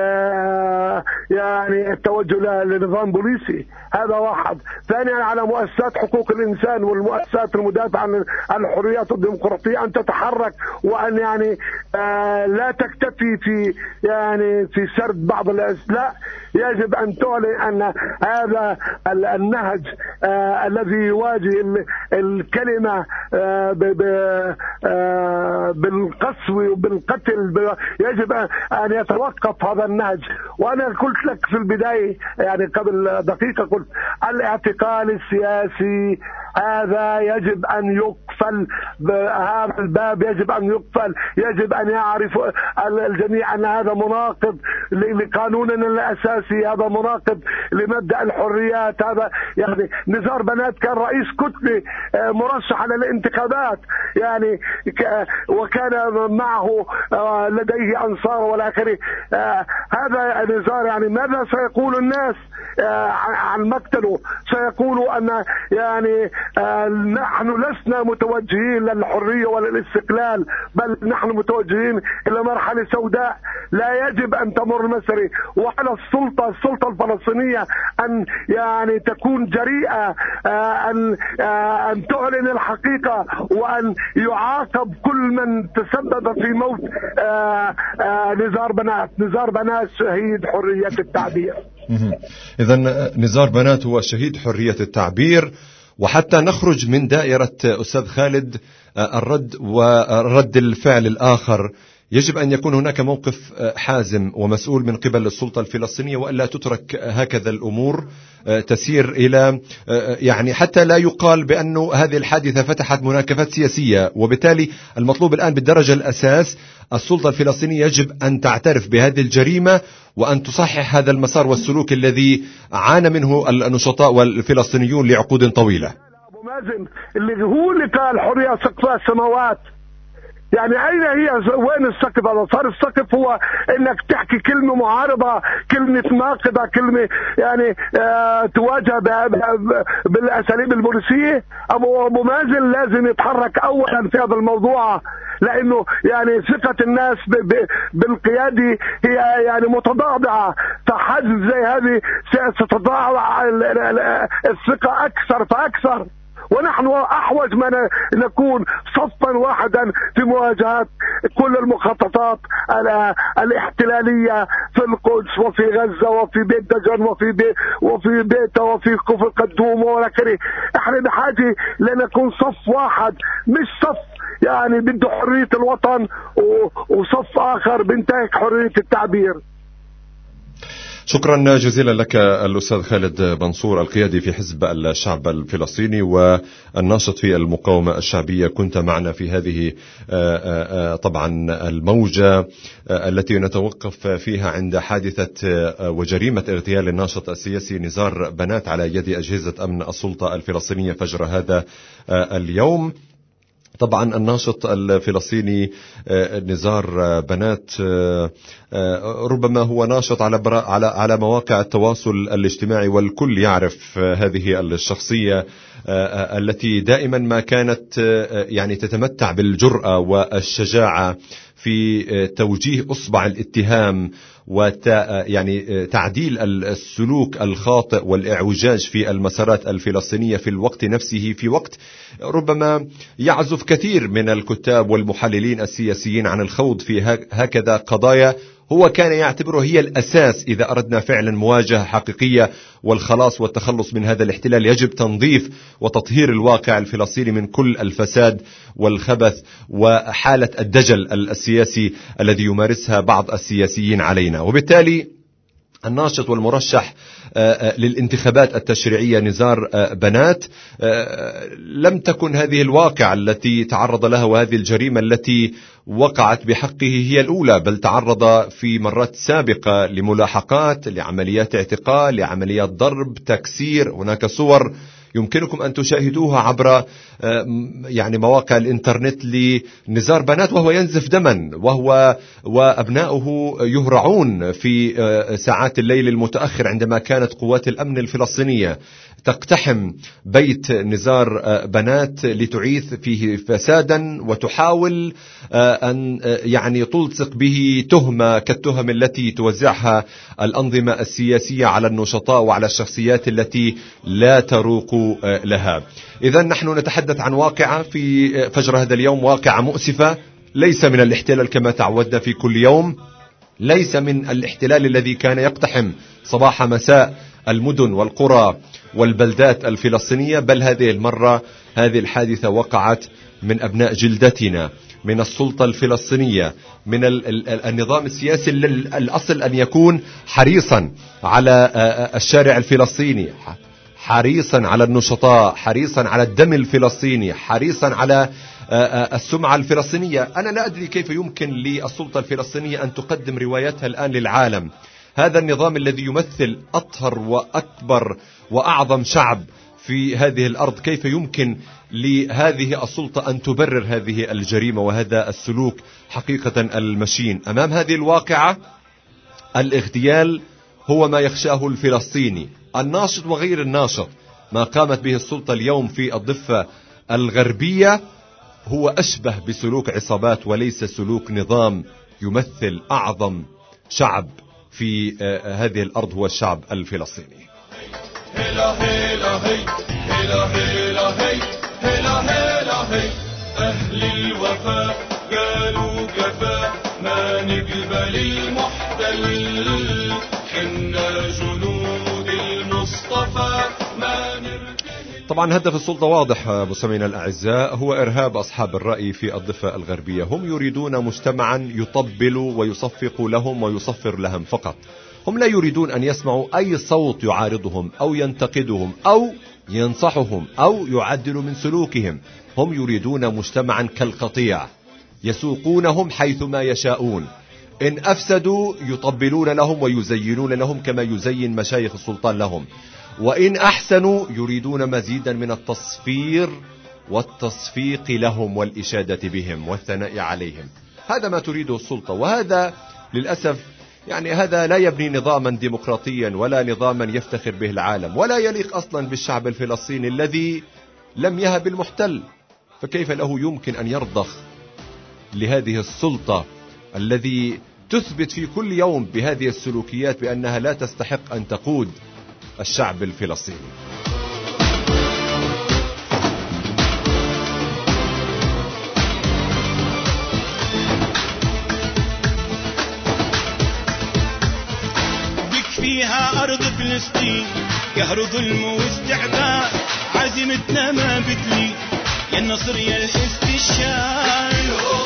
Speaker 7: يعني التوجه لنظام بوليسي. هذا واحد. ثانيا على مؤسسات حقوق الإنسان والمؤسسات المدافعة عن الحريات والديمقراطية أن تتحرك، وأن يعني لا تكتفي في يعني في سرد بعض الأسلاء. يجب أن تعلن أن هذا النهج الذي يواجه الكلمة بالقسو وبالقتل يجب أن يتوقف هذا النهج. وأنا قلت لك في البداية يعني قبل دقيقة، قلت الاعتقال السياسي هذا يجب أن يقفل. هذا الباب يجب أن يقفل. يجب أن يعرف الجميع أن هذا مناقض لقانوننا الأساسي، هذا مناقض لمبدأ الحريات. هذا يعني نزار بنات كان رئيس كتلة مرشح على الانتخابات يعني، وكان معه لديه أنصار والآخرين. هذا نزار يعني ماذا سيقول الناس عن مقتله سيقولوا أن يعني نحن لسنا متوجهين للحرية ولا الاستقلال، بل نحن متوجهين إلى مرحلة سوداء لا يجب أن تمر مصر. وعلى السلطة الفلسطينية أن يعني تكون جريئة، أن تعلن الحقيقة، وأن يعاقب كل من تسبب في موت نزار بنات. نزار بنات شهيد حرية التعبير.
Speaker 1: إذن نزار بنات هو شهيد حرية التعبير. وحتى نخرج من دائرة أستاذ خالد الرد ورد الفعل الآخر، يجب أن يكون هناك موقف حازم ومسؤول من قبل السلطة الفلسطينية، وألا تترك هكذا الأمور تسير إلى يعني حتى لا يقال بأن هذه الحادثة فتحت مناكفات سياسية. وبالتالي المطلوب الآن بالدرجة الأساس السلطة الفلسطينية يجب أن تعترف بهذه الجريمة وأن تصحح هذا المسار والسلوك الذي عانى منه النشطاء والفلسطينيون لعقود طويلة.
Speaker 7: أبو مازن اللي هو اللي قال حرية سقف السماوات، يعني أين هي؟ وين السقف؟ هذا صار السقف هو إنك تحكي كلمة معارضة، كلمة ناقضة، كلمة يعني تواجه بالأساليب البوليسية. أبو مازن لازم يتحرك أولا في هذا الموضوع، لأنه يعني ثقة الناس بالقيادة هي يعني متضاضعة، فحجز زي هذه ستتضاعف الثقة أكثر فأكثر. ونحن أحوج ما نكون صفا واحدا في مواجهة كل المخططات الاحتلالية في القدس وفي غزة وفي بيت دجن وفي بيته وفي كفر قدوم وغيره. احنا بحاجة لنكون صف واحد، مش صف يعني بده حرية الوطن وصف آخر بينتهك حرية التعبير.
Speaker 1: شكرا جزيلا لك الأستاذ خالد منصور، القيادي في حزب الشعب الفلسطيني والناشط في المقاومة الشعبية. كنت معنا في هذه طبعا الموجة التي نتوقف فيها عند حادثة وجريمة اغتيال الناشط السياسي نزار بنات على يد أجهزة أمن السلطة الفلسطينية فجر هذا اليوم. طبعا الناشط الفلسطيني نزار بنات ربما هو ناشط على مواقع التواصل الاجتماعي، والكل يعرف هذه الشخصية التي دائما ما كانت يعني تتمتع بالجرأة والشجاعة في توجيه أصبع الاتهام يعني تعديل السلوك الخاطئ والإعوجاج في المسارات الفلسطينية في الوقت نفسه، في وقت ربما يعزف كثير من الكتاب والمحللين السياسيين عن الخوض في هكذا قضايا هو كان يعتبره هي الأساس. إذا أردنا فعلا مواجهة حقيقية والخلاص والتخلص من هذا الاحتلال، يجب تنظيف وتطهير الواقع الفلسطيني من كل الفساد والخبث وحالة الدجل السياسي الذي يمارسها بعض السياسيين علينا. وبالتالي الناشط والمرشح للانتخابات التشريعية نزار بنات لم تكن هذه الواقعة التي تعرض لها وهذه الجريمة التي وقعت بحقه هي الأولى، بل تعرض في مرات سابقة لملاحقات، لعمليات اعتقال، لعمليات ضرب، تكسير. هناك صور يمكنكم أن تشاهدوها عبر يعني مواقع الإنترنت لنزار بنات وهو ينزف دما وهو وأبناؤه يهرعون في ساعات الليل المتأخر عندما كانت قوات الأمن الفلسطينية تقتحم بيت نزار بنات لتعيث فيه فسادا وتحاول أن يعني تلصق به تهمة كالتهم التي توزعها الأنظمة السياسية على النشطاء وعلى الشخصيات التي لا تروق لها. إذن نحن نتحدث عن واقعة في فجر هذا اليوم، واقعة مؤسفة، ليس من الاحتلال كما تعودنا في كل يوم، ليس من الاحتلال الذي كان يقتحم صباح مساء المدن والقرى والبلدات الفلسطينية، بل هذه المرة هذه الحادثة وقعت من أبناء جلدتنا، من السلطة الفلسطينية، من النظام السياسي الأصل أن يكون حريصا على الشارع الفلسطيني، حريصا على النشطاء، حريصا على الدم الفلسطيني، حريصا على السمعة الفلسطينية. أنا لا أدري كيف يمكن للسلطة الفلسطينية أن تقدم روايتها الآن للعالم. هذا النظام الذي يمثل أطهر وأكبر وأعظم شعب في هذه الأرض، كيف يمكن لهذه السلطة أن تبرر هذه الجريمة وهذا السلوك حقيقة المشين أمام هذه الواقعة؟ الاغتيال هو ما يخشاه الفلسطيني الناشط وغير الناشط. ما قامت به السلطة اليوم في الضفة الغربية هو أشبه بسلوك عصابات وليس سلوك نظام يمثل أعظم شعب في هذه الأرض، هو الشعب الفلسطيني.
Speaker 6: هلا هلا هي هلا هلا هي هلا هلا هي أهل الوفاء قالوا كفى ما نقبل المحتل حنا جنود المصطفى ما نرتهل.
Speaker 1: طبعا هدف السلطة واضح مستمعينا الأعزاء، هو إرهاب أصحاب الرأي في الضفة الغربية. هم يريدون مجتمعا يطبل ويصفق لهم ويصفر لهم فقط. هم لا يريدون أن يسمعوا أي صوت يعارضهم أو ينتقدهم أو ينصحهم أو يعدل من سلوكهم. هم يريدون مجتمعا كالقطيع يسوقونهم حيثما يشاءون. إن أفسدوا يطبلون لهم ويزينون لهم كما يزين مشايخ السلطان لهم، وإن أحسنوا يريدون مزيدا من التصفير والتصفيق لهم والإشادة بهم والثناء عليهم. هذا ما تريده السلطة، وهذا للأسف يعني هذا لا يبني نظاما ديمقراطيا ولا نظاما يفتخر به العالم، ولا يليق أصلا بالشعب الفلسطيني الذي لم يهب المحتل. فكيف له يمكن أن يرضخ لهذه السلطة الذي تثبت في كل يوم بهذه السلوكيات بأنها لا تستحق أن تقود الشعب الفلسطيني؟
Speaker 6: فيها أرض فلسطين قهر ظلم واستعباد، عزيمتنا ما بتلي يا النصر يا الاستشهاد.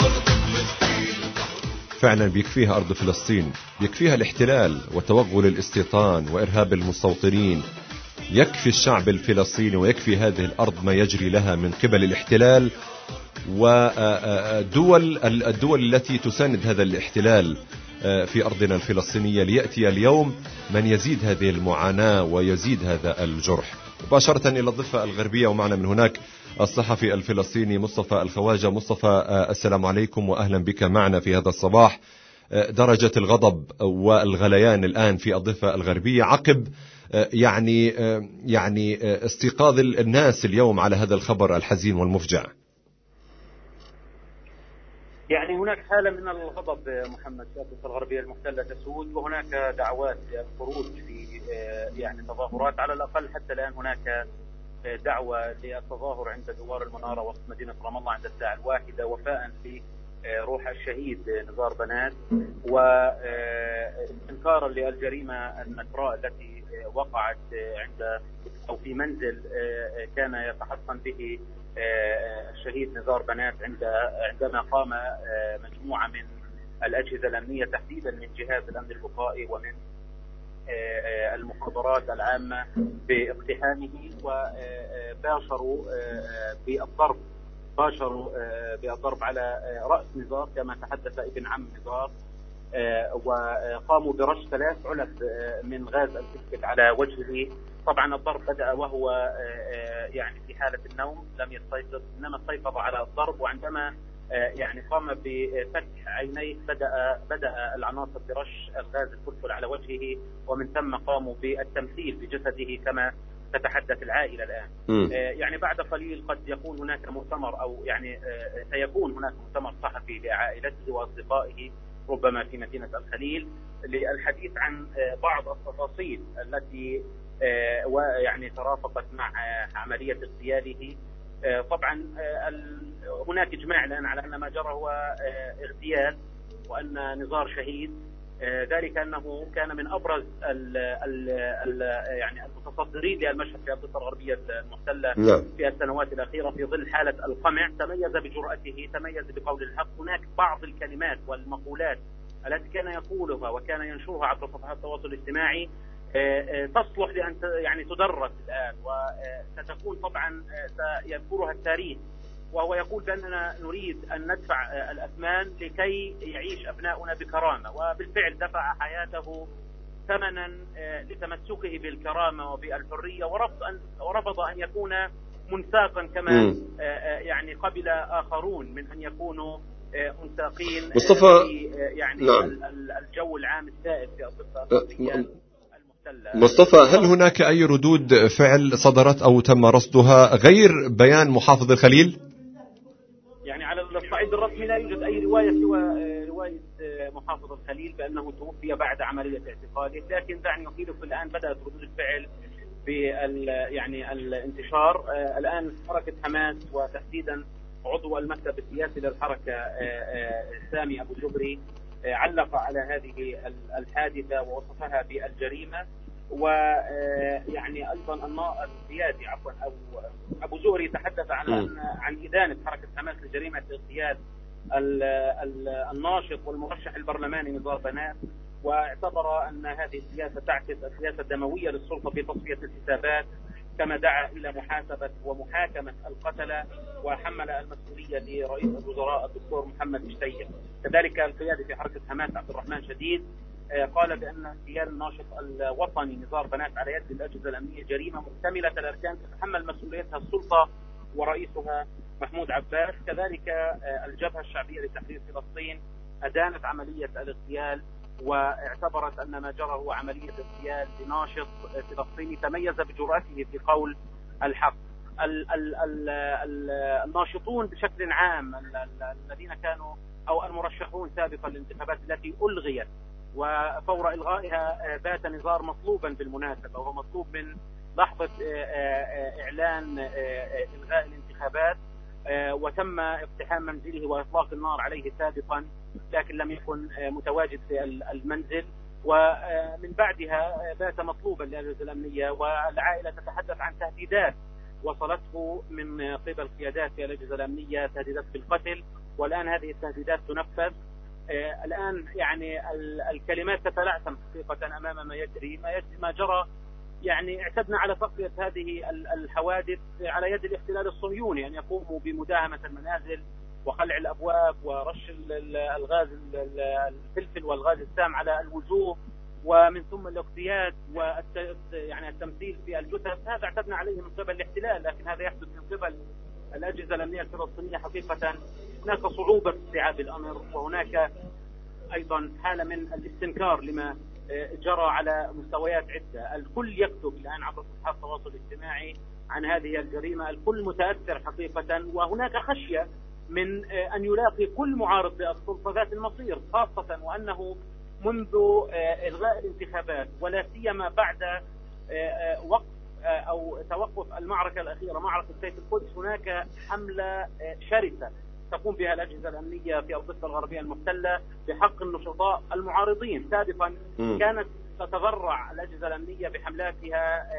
Speaker 1: فعلا بيكفيها أرض فلسطين، بيكفيها الاحتلال وتوغل الاستيطان وإرهاب المستوطنين. يكفي الشعب الفلسطيني ويكفي هذه الأرض ما يجري لها من قبل الاحتلال والدول التي تساند هذا الاحتلال في أرضنا الفلسطينية، ليأتي اليوم من يزيد هذه المعاناة ويزيد هذا الجرح. مباشرة إلى الضفة الغربية، ومعنا من هناك الصحفي الفلسطيني مصطفى الخواجة. مصطفى، السلام عليكم وأهلا بك معنا في هذا الصباح. درجة الغضب والغليان الآن في الضفة الغربية عقب يعني استيقاظ الناس اليوم على هذا الخبر الحزين والمفجع.
Speaker 8: يعني هناك حالة من الغضب محمد في الضفة الغربية المحتلة تسود، وهناك دعوات للخروج في يعني تظاهرات. على الأقل حتى الآن هناك دعوة للتظاهر عند دوار المنارة وسط مدينة رام الله عند الساعة 1 وفاء في روح الشهيد نزار بنات، واستنكارا للجريمة النكراء التي وقعت عند أو في منزل كان يتحصن به الشهيد نزار بنات عندما قام مجموعة من الأجهزة الأمنية تحديدا من جهاز الأمن الوقائي ومن المخابرات العامة باقتحامه، وباشروا بالضرب على رأس نزار كما تحدث ابن عم نزار، وقاموا برش 3 علب من غاز الكسكت على وجهه. طبعا الضرب بدأ وهو يعني في حالة النوم لم يستيقظ، إنما استيقظ على الضرب، وعندما يعني قام بفتح عينيه بدأ العناصر برش الغاز الكلفل على وجهه، ومن ثم قاموا بالتمثيل بجسده كما تتحدث العائلة الآن. يعني بعد قليل قد يكون هناك مؤتمر أو يعني سيكون هناك مؤتمر صحفي لعائلته وأصدقائه ربما في مدينة الخليل للحديث عن بعض التفاصيل التي ويعني ترافقت مع عملية اغتياله. طبعا هناك إجماع الآن على أن ما جرى هو اغتيال وأن نزار شهيد، ذلك أنه كان من أبرز يعني المتصدرين للمشهد في الضفة الغربية المحتلة في السنوات الأخيرة في ظل حالة القمع. تميز بجرأته، تميز بقول الحق. هناك بعض الكلمات والمقولات التي كان يقولها وكان ينشرها عبر صفحات التواصل الاجتماعي تصلح لأن يعني تدرس الآن، وستكون طبعا سيذكرها التاريخ، وهو يقول بأننا نريد أن ندفع الأثمان لكي يعيش أبناؤنا بكرامة، وبالفعل دفع حياته ثمنا لتمسكه بالكرامة وبالحرية، ورفض أن يكون منساقا كما يعني قبل آخرون من أن يكونوا منساقين
Speaker 1: مصطفى
Speaker 8: في يعني
Speaker 1: نعم.
Speaker 8: الجو العام السائد في الضفة الغربية المحتلة.
Speaker 1: مصطفى، هل هناك أي ردود فعل صدرت أو تم رصدها غير بيان محافظ الخليل؟
Speaker 8: يعني على الصعيد الرسمي لا يوجد أي رواية سوى رواية محافظ الخليل بأنه توفي بعد عملية اعتقاله، لكن دعني أفيدك الآن بدأت ردود الفعل يعني الانتشار. الآن حركة حماس وتحديدا عضو المكتب السياسي للحركة سامي أبو جبري علق على هذه الحادثة ووصفها بالجريمة، ويعني أيضا القيادي أو أبو زهري تحدث عن إدانة حركة حماس لجريمة اغتيال الناشط والمرشح البرلماني نزار بنات، واعتبر أن هذه السياسة تعكس السياسة الدموية للسلطة في تصفية الحسابات، كما دعا إلى محاسبة ومحاكمة القتلة وحمل المسؤولية لرئيس الوزراء الدكتور محمد شتية. كذلك القيادي في حركة حماس عبد الرحمن شديد قال بأن اغتيال الناشط الوطني نزار بنات على يد الأجهزة الأمنية جريمة محتملة الأركان تتحمل مسؤوليتها السلطة ورئيسها محمود عباس. كذلك الجبهة الشعبية لتحرير فلسطين أدانت عملية الاغتيال واعتبرت أن ما جرى هو عملية اغتيال لناشط فلسطيني تميز بجرأته في قول الحق. الناشطون بشكل عام الذين كانوا أو المرشحون سابقا للانتخابات التي ألغيت وفور إلغائها بات نزار مطلوبا بالمناسبة، وهو مطلوب من لحظة إعلان إلغاء الانتخابات، وتم اقتحام منزله وإطلاق النار عليه سابقا، لكن لم يكن متواجد في المنزل، ومن بعدها بات مطلوبا للأجهزة الأمنية. والعائلة تتحدث عن تهديدات وصلته من قبل قيادات في الأجهزة الأمنية، تهديدات بالقتل، والآن هذه التهديدات تنفذ. الآن يعني الكلمات تتلعثم حقيقة أمام ما يجري ما جرى. يعني اعتدنا على تغطية هذه الحوادث على يد الاحتلال الصهيوني، أن يقوموا بمداهمة المنازل وخلع الأبواب ورش الغاز الفلفل والغاز السام على الوجوه، ومن ثم الاغتيال يعني التمثيل في الجثث. هذا اعتدنا عليه من قبل الاحتلال، لكن هذا يحدث من قبل الأجهزة الأمنية الفلسطينية. حقيقة هناك صعوبة في استيعاب الأمر، وهناك أيضا حالة من الاستنكار لما جرى على مستويات عدة. الكل يكتب الآن عبر صفحات التواصل الاجتماعي عن هذه الجريمة، الكل متأثر حقيقة، وهناك خشية من أن يلاقي كل معارض للسلطة ذات المصير، خاصة وأنه منذ إلغاء الانتخابات ولا سيما بعد وقف أو توقف المعركة الأخيرة معركة سيف القدس هناك حملة شرسة تقوم بها الأجهزة الأمنية في الضفة الغربية المحتلة بحق النشطاء المعارضين. سابقا كانت تتذرع الأجهزة الأمنية بحملاتها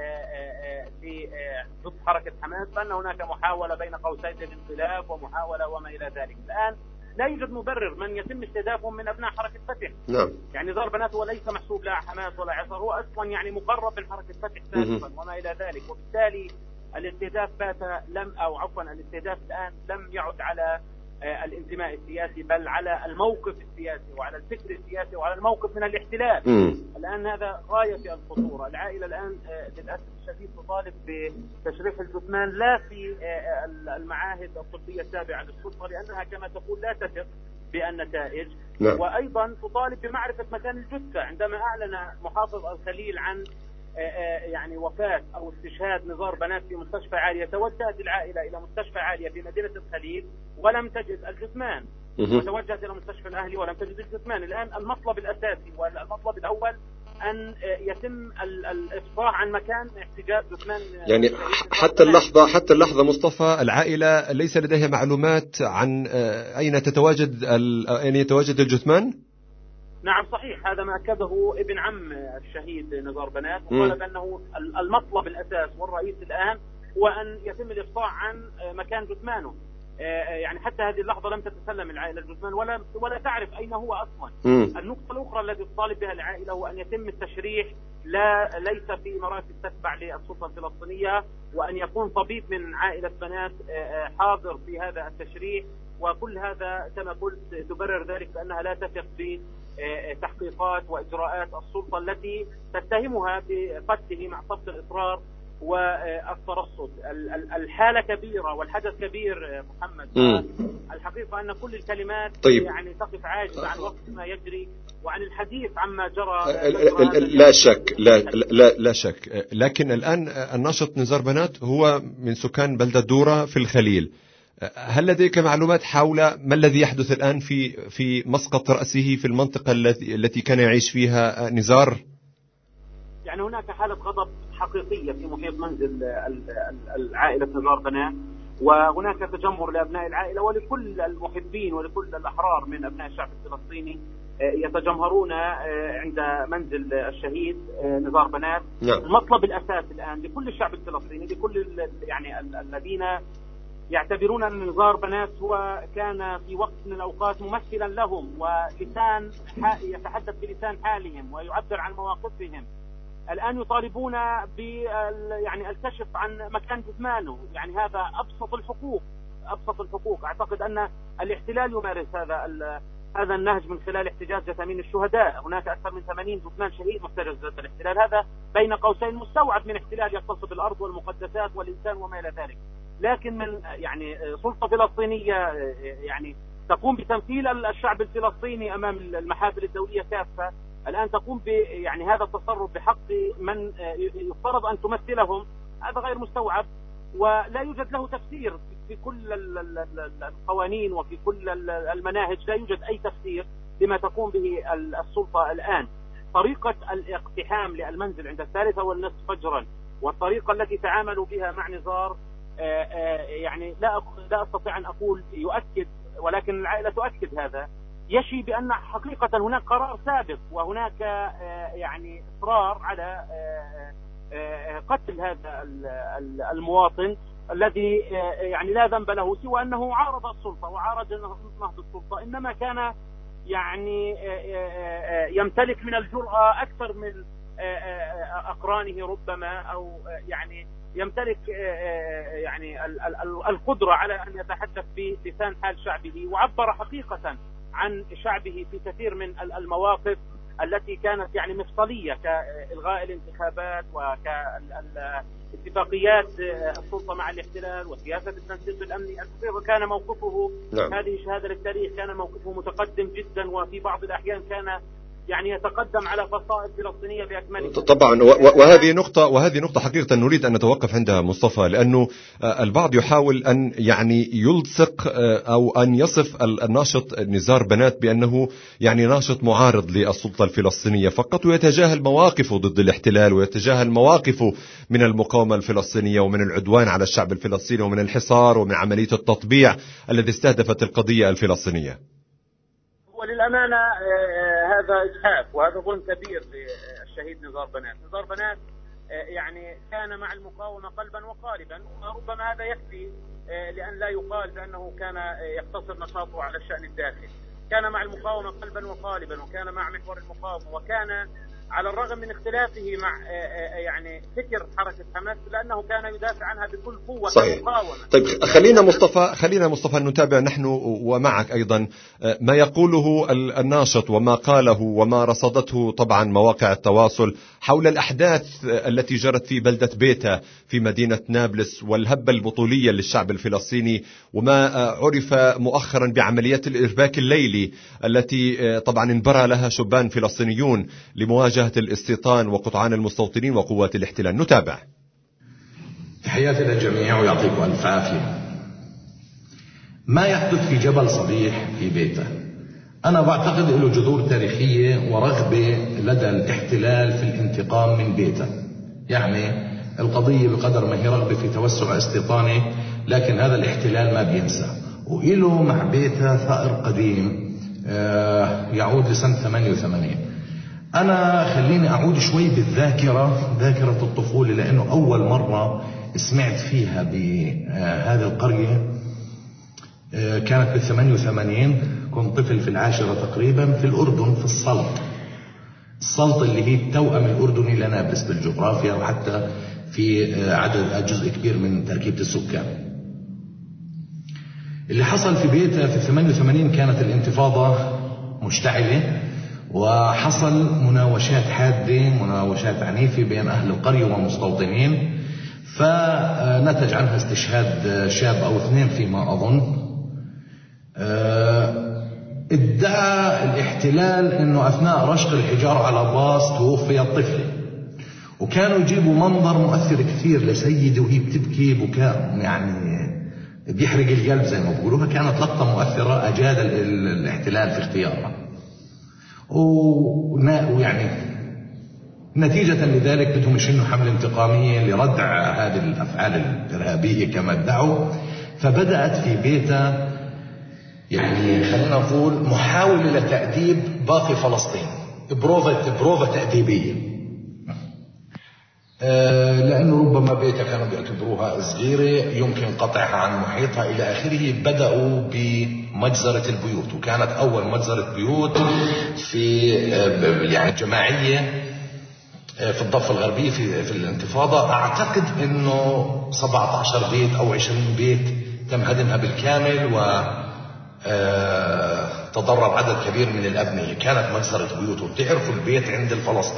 Speaker 8: ضد حركة حماس، فأن هناك محاولة بين قوسين للانقلاب ومحاولة وما إلى ذلك. الآن لا يوجد مبرر من يتم استهدافهم من أبناء حركة فتح.
Speaker 1: نعم.
Speaker 8: يعني نزار بنات هو ليس محسوب لا حماس ولا عصر، هو أصلا يعني مقرب من حركة فتح سابقا وما إلى ذلك، وبالتالي الاستهداف الاستهداف الآن لم يعد على الانتماء السياسي، بل على الموقف السياسي وعلى الفكر السياسي وعلى الموقف من الاحتلال. الآن هذا غاية في الخطورة. العائلة الآن للأسف الشديد تطالب بتشريح الجثمان لا في المعاهد الطبية التابعة للسلطة، لأنها كما تقول لا تثق بالنتائج. وأيضا تطالب بمعرفة مكان الجثة. عندما أعلن محافظ الخليل عن يعني وفاة أو استشهاد نزار بنات في مستشفى عالية، توجهت العائلة إلى مستشفى عالية في مدينة الخليل ولم تجد الجثمان، وتوجهت إلى مستشفى الأهلي ولم تجد الجثمان. الآن المطلب الأساسي والمطلب الأول أن يتم الإفصاح عن مكان احتجاز جثمان.
Speaker 1: يعني حتى اللحظة مصطفى، العائلة ليس لديها معلومات عن أين يتواجد الجثمان؟
Speaker 8: نعم صحيح، هذا ما أكده ابن عم الشهيد نزار بنات، وقال بأنه المطلب الأساس والرئيس الآن هو أن يتم الإفصاح عن مكان جثمانه. يعني حتى هذه اللحظة لم تتسلم العائلة الجثمان ولا تعرف أين هو أصلا. النقطة الأخرى التي تطالب بها العائلة هو أن يتم التشريح ليس في مراكز تتبع للسلطة الفلسطينية، وأن يكون طبيب من عائلة بنات حاضر في هذا التشريح. وكل هذا كما قلت تبرر ذلك بأنها لا تثق بتحقيقات وإجراءات السلطة التي تتهمها بقتله مع ضبط الإصرار والترصد. الحالة كبيرة والحدث كبير محمد. الحقيقة أن كل الكلمات يعني تقف عاجزة عن وصف ما يجري وعن الحديث عما جرى.
Speaker 1: لا شك لا شك، لكن الآن الناشط نزار بنات هو من سكان بلدة دورة في الخليل. هل لديك معلومات حول ما الذي يحدث الآن في مسقط رأسه في المنطقة التي كان يعيش فيها نزار؟
Speaker 8: يعني هناك حالة غضب حقيقية في محيط منزل العائلة نزار بنات، وهناك تجمهر لأبناء العائلة ولكل المحبين ولكل الأحرار من أبناء الشعب الفلسطيني يتجمهرون عند منزل الشهيد نزار بنات. المطلب الأساسي الآن لكل الشعب الفلسطيني، لكل يعني الذين يعتبرون أن نزار بنات هو كان في وقت من الأوقات ممثلا لهم ولسان يتحدث بلسان حالهم ويعبر عن مواقفهم، الآن يطالبون يعني الكشف عن مكان جثمانه. يعني هذا أبسط الحقوق. أعتقد أن الاحتلال يمارس هذا النهج من خلال احتجاز جثامين الشهداء. هناك أكثر من 80 جثمان شهيد محتجز ضد الاحتلال، هذا بين قوسين مستوعب من احتلال يغتصب الأرض والمقدسات والإنسان وما إلى ذلك. لكن من يعني سلطة فلسطينية يعني تقوم بتمثيل الشعب الفلسطيني أمام المحافل الدولية كافة، الآن تقوم يعني هذا التصرف بحق من يفترض أن تمثلهم، هذا غير مستوعب ولا يوجد له تفسير في كل القوانين وفي كل المناهج. لا يوجد أي تفسير لما تقوم به السلطة الآن. طريقة الاقتحام للمنزل عند 3:30 فجرا والطريقة التي تعاملوا بها مع نزار يعني لا أستطيع أن أقول يؤكد، ولكن العائلة تؤكد هذا، يشي بأن حقيقة هناك قرار سابق وهناك يعني إصرار على قتل هذا المواطن الذي يعني لا ذنب له سوى أنه عارض السلطة وعارض نهض السلطة، إنما كان يعني يمتلك من الجرأة أكثر من أقرانه ربما، أو يعني يمتلك يعني القدرة على أن يتحدث بلسان حال شعبه، وعبر حقيقة عن شعبه في كثير من المواقف التي كانت يعني مفصلية كإلغاء الانتخابات وكاتفاقيات السلطة مع الاحتلال وسياسة التنسيق الأمني. كان موقفه هذه شهادة للتاريخ، كان موقفه متقدم جدا، وفي بعض الأحيان كان يعني يتقدم على فصائل فلسطينية بأكملها.
Speaker 1: طبعا، وهذه نقطة حقيقة نريد أن نتوقف عندها مصطفى، لأنه البعض يحاول أن يعني يلصق أو أن يصف الناشط نزار بنات بأنه يعني ناشط معارض للسلطة الفلسطينية فقط، ويتجاهل مواقفه ضد الاحتلال ويتجاهل مواقفه من المقاومة الفلسطينية ومن العدوان على الشعب الفلسطيني ومن الحصار ومن عملية التطبيع الذي استهدفت القضية الفلسطينية.
Speaker 8: وللأمانة هذا إجحاف وهذا ظلم كبير للشهيد نزار بنات. نزار بنات يعني كان مع المقاومة قلبا وقالبا، وربما هذا يكفي لأن لا يقال بأنه كان يقتصر نشاطه على الشأن الداخلي. كان مع المقاومة قلبا وقالبا، وكان مع محور المقاومة، وكان على الرغم من اختلافه مع يعني فكر حركة حماس لأنه كان يدافع عنها بكل قوة.
Speaker 1: صحيح. طيب خلينا مصطفى نتابع نحن ومعك أيضا ما يقوله الناشط وما قاله وما رصدته طبعا مواقع التواصل حول الأحداث التي جرت في بلدة بيتا في مدينة نابلس والهبة البطولية للشعب الفلسطيني، وما عرف مؤخرا بعمليات الإرباك الليلي التي طبعا انبرى لها شبان فلسطينيون لمواجهة الاستيطان وقطعان المستوطنين وقوات الاحتلال. نتابع.
Speaker 3: تحياتي للجميع ويعطيكم ألف عافية. ما يحدث في جبل صبيح في بيتا أنا بعتقد له جذور تاريخية ورغبة لدى الاحتلال في الانتقام من بيتا. يعني القضية بقدر ما هي رغبة في توسع استيطاني، لكن هذا الاحتلال ما بينسى، وإله مع بيتا ثأر قديم يعود لسنة 88. أنا خليني أعود شوي بالذاكرة، ذاكرة الطفولة، لأنه أول مرة سمعت فيها بهذه القرية كانت بال88. كنت طفل في العاشرة تقريبا في الأردن، في السلط اللي هي التوأم الأردني لنابلس بالجغرافيا وحتى في عدد جزء كبير من تركيبة السكان. اللي حصل في بيتا في 88 كانت الانتفاضة مشتعلة، وحصل مناوشات حادة، مناوشات عنيفة بين أهل القرية والمستوطنين، فنتج عنها استشهاد شاب أو 2 فيما أظن. ادعى الاحتلال انه اثناء رشق الحجارة على باص توفيت طفلة، وكانوا يجيبوا منظر مؤثر كثير لسيدة وهي بتبكي بكاء يعني بيحرق القلب زي ما بقولوها. كانت لقطة مؤثرة أجاد الاحتلال في اختيارها، ويعني نتيجة لذلك بدهم يشنوا حملة انتقامية لردع هذه الأفعال الإرهابية كما ادعوا. فبدأت في بيتا يعني خلينا نقول محاولة لتأديب باقي فلسطين، بروفة تأديبية، لأنه ربما بيتا كانوا بيعتبروها صغيرة يمكن قطعها عن محيطها إلى آخره. بدأوا بمجزرة البيوت، وكانت أول مجزرة بيوت في يعني جماعية في الضفة الغربية في الانتفاضة. أعتقد أنه 17 بيت أو 20 بيت تم هدمها بالكامل، وتضرر عدد كبير من الأبنية. كانت مجزرة بيوت. وبتعرفوا البيت عند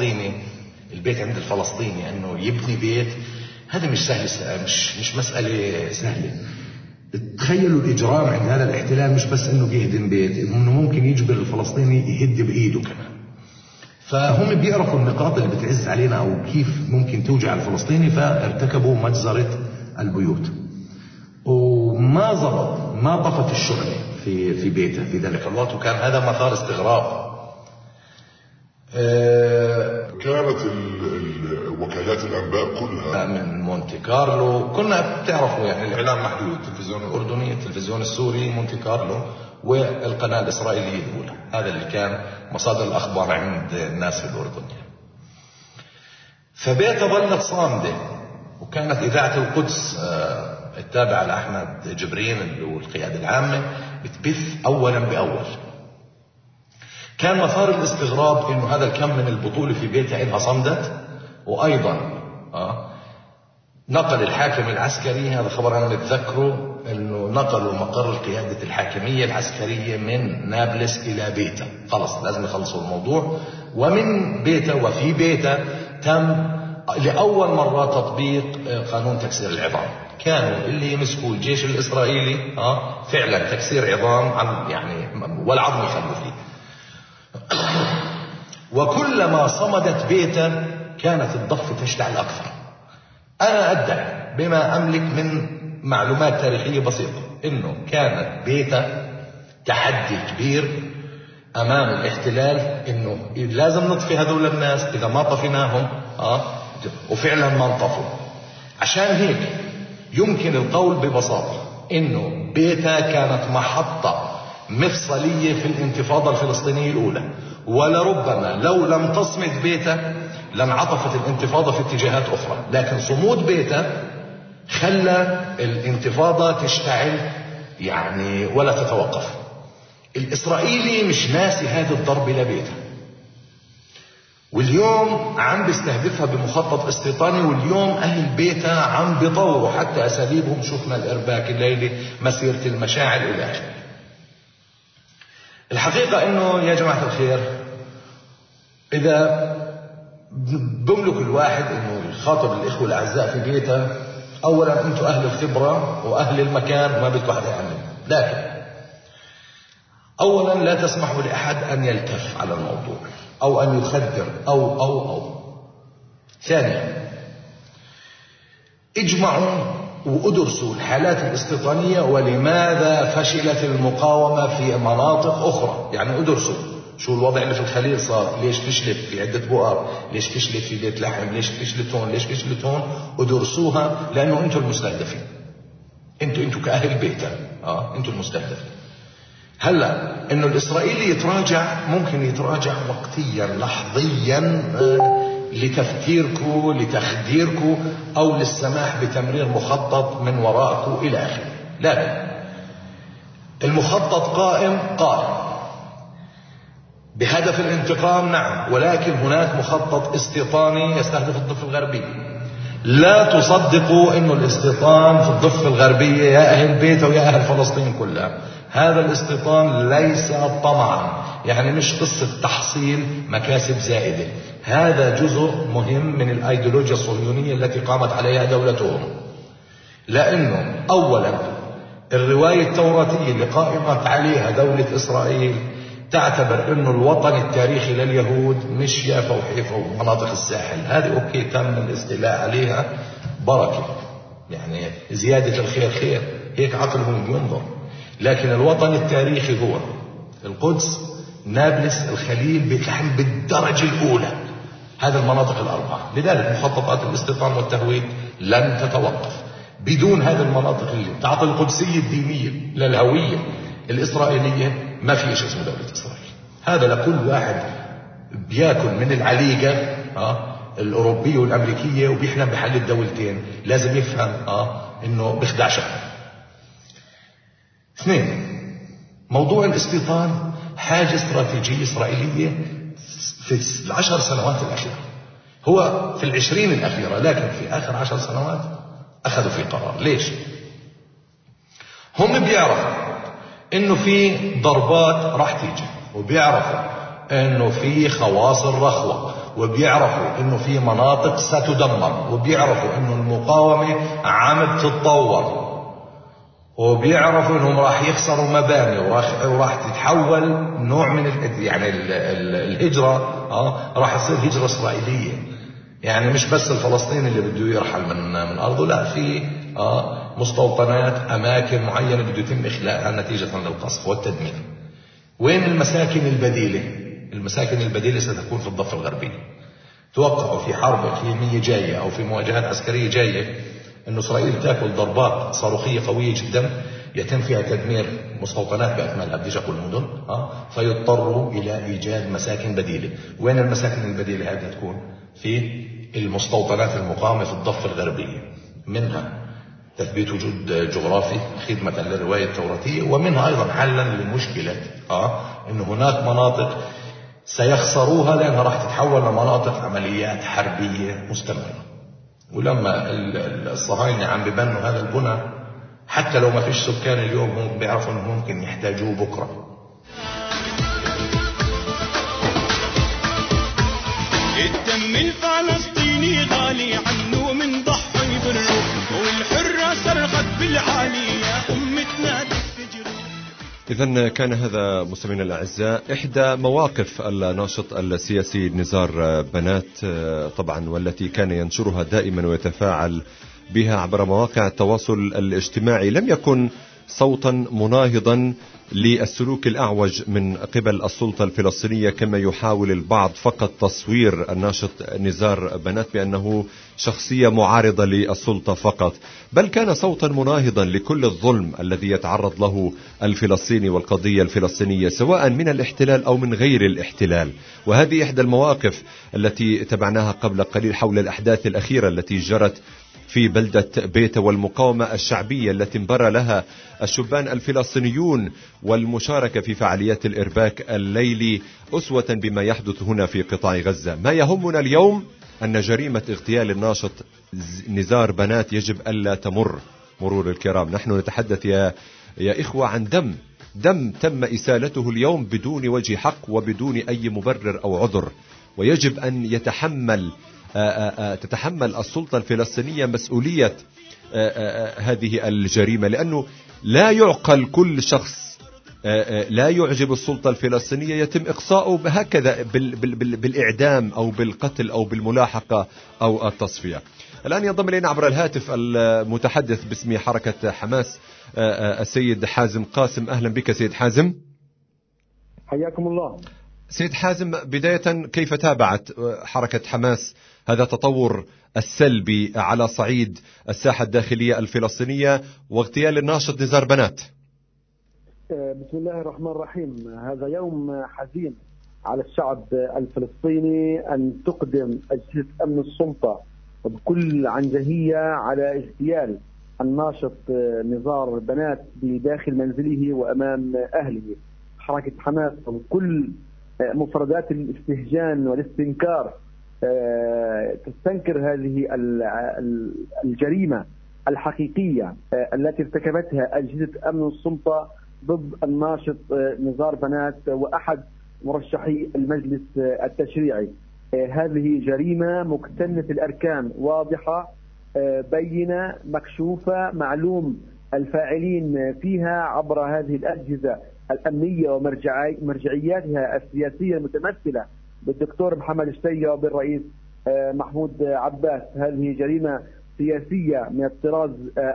Speaker 3: الفلسطيني أنه يبني بيت هذا مش سهل، مش مسألة سهلة. تخيلوا الإجرام عند هذا الاحتلال، مش بس أنه بيهدم بيت، أنه ممكن يجبر الفلسطيني يهد بإيده كمان. فهم بيعرفوا النقاط اللي بتعز علينا أو كيف ممكن توجع الفلسطيني، فارتكبوا مجزرة البيوت. وما زبط، ما طفت الشعلة في بيته في ذلك الوقت، وكان هذا مثار استغراب.
Speaker 9: كانت وكالات الأنباء كلها
Speaker 3: من مونتي كارلو. كنا بتعرفوا يعني الإعلام محدود، التلفزيون الأردني، التلفزيون السوري، مونتي كارلو، والقناة الإسرائيلية الأولى. هذا اللي كان مصادر الأخبار عند الناس في الأردن. فبيتها ظلت صامدة، وكانت إذاعة القدس التابعة لأحمد جبرين والقيادة العامة بتبث أولا بأول. كان مثار الاستغراب إنه هذا الكم من البطولة في بيتها إنها صمدت. وأيضا نقل الحاكم العسكري، هذا خبر أنا متذكره، إنه نقلوا مقر القيادة الحاكمية العسكرية من نابلس إلى بيتا. خلص لازم يخلصوا الموضوع. ومن بيتا وفي بيتا تم لأول مرة تطبيق قانون تكسير العظام. كانوا اللي يمسكوا الجيش الإسرائيلي فعلا تكسير عظام عن يعني والعظم يخلوا فيه. وكلما صمدت بيتا كانت الضفة تشتعل أكثر. أنا أدعي بما أملك من معلومات تاريخية بسيطة إنه كانت بيتا تحدي كبير أمام الاحتلال، إنه لازم نطفي هذول الناس. إذا ما طفيناهم وفعلا ما انطفوا. عشان هيك يمكن القول ببساطة إنه بيتا كانت محطة مفصلية في الانتفاضة الفلسطينية الأولى، ولربما لو لم تصمد بيتا لانعطفت الانتفاضة في اتجاهات أخرى. لكن صمود بيتا خلى الانتفاضة تشتعل يعني ولا تتوقف. الإسرائيلي مش ناسي هذا الضرب لبيتا، واليوم عم بيستهدفها بمخطط استيطاني. واليوم أهل بيتا عم بيطوروا حتى أساليبهم. شفنا الإرباك الليلي، مسيرة المشاعل إلى آخره. الحقيقة إنه يا جماعة الخير، إذا بملك الواحد إنه يخاطب الإخوة الأعزاء في بيتا، أولا أنتم أهل الخبرة وأهل المكان وما بدكم أحد يعلم. لكن أولا لا تسمحوا لأحد أن يلتف على الموضوع أو أن يخدر أو. ثانيا اجمعوا وأدرسوا الحالات الاستيطانية ولماذا فشلت المقاومة في مناطق أخرى. يعني أدرسوا شو الوضع اللي في الخليل صار، ليش فشلت في عدة بؤر، ليش فشلت في بيت لحم، ليش فشلت هون، ليش فشلت هون. أدرسوها، لأنه أنتم المستهدفين. أنتم كأهل بيتا أنتم المستهدفين. هلا إنه الإسرائيلي يتراجع، ممكن يتراجع وقتيا لحظيا لتفكيركم، لتخديركم، أو للسماح بتمرير مخطط من وراءكم إلى آخره. لكن المخطط قائم بهدف الانتقام، نعم، ولكن هناك مخطط استيطاني يستهدف الضفة الغربية. لا تصدقوا إنه الاستيطان في الضفة الغربية يا أهل بيتا ويا أهل فلسطين كلها. هذا الاستيطان ليس طمعا، يعني مش قصة تحصيل مكاسب زائدة. هذا جزء مهم من الأيديولوجيا الصهيونية التي قامت عليها دولتهم. لأنه أولا الرواية التوراتية اللي قائمت عليها دولة إسرائيل تعتبر انه الوطن التاريخي لليهود مش يافا وحيفا ومناطق الساحل، هذه اوكي تم الاستيلاء عليها بركة، يعني زيادة الخير خير، هيك عقلهم بينظر. لكن الوطن التاريخي هو القدس، نابلس، الخليل، بيت لحم بالدرجة الأولى، هذه المناطق الأربعة. لذلك مخططات الاستيطان والتهويد لن تتوقف. بدون هذه المناطق اللي تعطي القدسية الدينية للهوية الإسرائيلية ما في شيء اسمه دولة إسرائيل. هذا لكل واحد بياكل من العليقة الأوروبية والأمريكية وبيحلم بحل الدولتين لازم يفهم إنه بيخدع شعب. 2، موضوع الاستيطان حاجة استراتيجية إسرائيلية في 10 سنوات الأخيرة، هو في 20 الأخيرة، لكن في آخر 10 سنوات أخذوا في قرار. ليش؟ هم بيعرفوا إنه في ضربات راح تيجي، وبيعرفوا إنه في خواصر رخوة، وبيعرفوا إنه في مناطق ستدمر، وبيعرفوا إنه المقاومة عم تتطور، وبيعرفوا إنهم راح يخسروا مباني وراح تتحول نوع من يعني الهجرة راح تصير هجرة إسرائيلية. يعني مش بس الفلسطيني اللي بده يرحل من أرضه، لا، في مستوطنات أماكن معينة بده يتم إخلاءها نتيجة للقصف والتدمير. وين المساكن البديلة؟ المساكن البديلة ستكون في الضفة الغربية. توقعوا في حرب إقليمية جاية أو في مواجهات عسكرية جاية أن إسرائيل تأكل ضربات صاروخية قوية جدا يتم فيها تدمير مستوطنات بأكملها بديشة المدن، فيضطروا إلى إيجاد مساكن بديلة. وين المساكن البديلة هذه تكون؟ في المستوطنات المقاومة في الضفة الغربية، منها تثبيت وجود جغرافي خدمة للرواية التوراتية، ومنها أيضا حلا لمشكلة أن هناك مناطق سيخسروها لأنها راح تتحول لمناطق عمليات حربية مستمرة. ولما الصهاينة عم ببنوا هذا البنى، حتى لو ما فيش سكان اليوم هم بيعرفوا أنه ممكن يحتاجوه بكرة.
Speaker 6: الدم الفلسطيني غالي عنه من ضحي بره، والحرة صرخت بالعالي يا أمتنا تفجر.
Speaker 1: إذن كان هذا مستمعينا الأعزاء إحدى مواقف الناشط السياسي نزار بنات طبعا، والتي كان ينشرها دائما ويتفاعل بها عبر مواقع التواصل الاجتماعي. لم يكن صوتا مناهضا للسلوك الأعوج من قبل السلطة الفلسطينية كما يحاول البعض فقط تصوير الناشط نزار بنات بأنه شخصية معارضة للسلطة فقط، بل كان صوتا مناهضا لكل الظلم الذي يتعرض له الفلسطيني والقضية الفلسطينية سواء من الاحتلال أو من غير الاحتلال. وهذه إحدى المواقف التي تبعناها قبل قليل حول الأحداث الأخيرة التي جرت في بلدة بيته والمقاومة الشعبية التي انبرى لها الشبان الفلسطينيون والمشاركة في فعاليات الإرباك الليلي أسوة بما يحدث هنا في قطاع غزة. ما يهمنا اليوم أن جريمة اغتيال الناشط نزار بنات يجب ألا تمر مرور الكرام. نحن نتحدث يا إخوة عن دم تم إسالته اليوم بدون وجه حق وبدون أي مبرر أو عذر، ويجب أن تتحمل السلطة الفلسطينية مسؤولية هذه الجريمة، لأنه لا يعقل كل شخص لا يعجب السلطة الفلسطينية يتم إقصاؤه هكذا بالإعدام أو بالقتل أو بالملاحقة أو التصفية. الآن ينضم إلينا عبر الهاتف المتحدث باسم حركة حماس السيد حازم قاسم. أهلا بك سيد حازم.
Speaker 10: حياكم الله.
Speaker 1: سيد حازم، بداية كيف تابعت حركة حماس هذا التطور السلبي على صعيد الساحة الداخلية الفلسطينية واغتيال الناشط نزار بنات؟
Speaker 10: بسم الله الرحمن الرحيم. هذا يوم حزين على الشعب الفلسطيني أن تقدم أجهزة أمن السلطة بكل عنجهية على اغتيال الناشط نزار بنات بداخل منزله وأمام أهله. حركة حماس وكل مفردات الاستهجان والاستنكار تستنكر هذه الجريمة الحقيقية التي ارتكبتها أجهزة أمن السلطة ضد الناشط نزار بنات وأحد مرشحي المجلس التشريعي. هذه جريمة مكتنة الأركان، واضحة بينة مكشوفة، معلوم الفاعلين فيها عبر هذه الأجهزة الأمنية ومرجعياتها السياسية المتمثلة بالدكتور محمد الشتية وبالرئيس محمود عباس. هذه جريمة سياسية من الطراز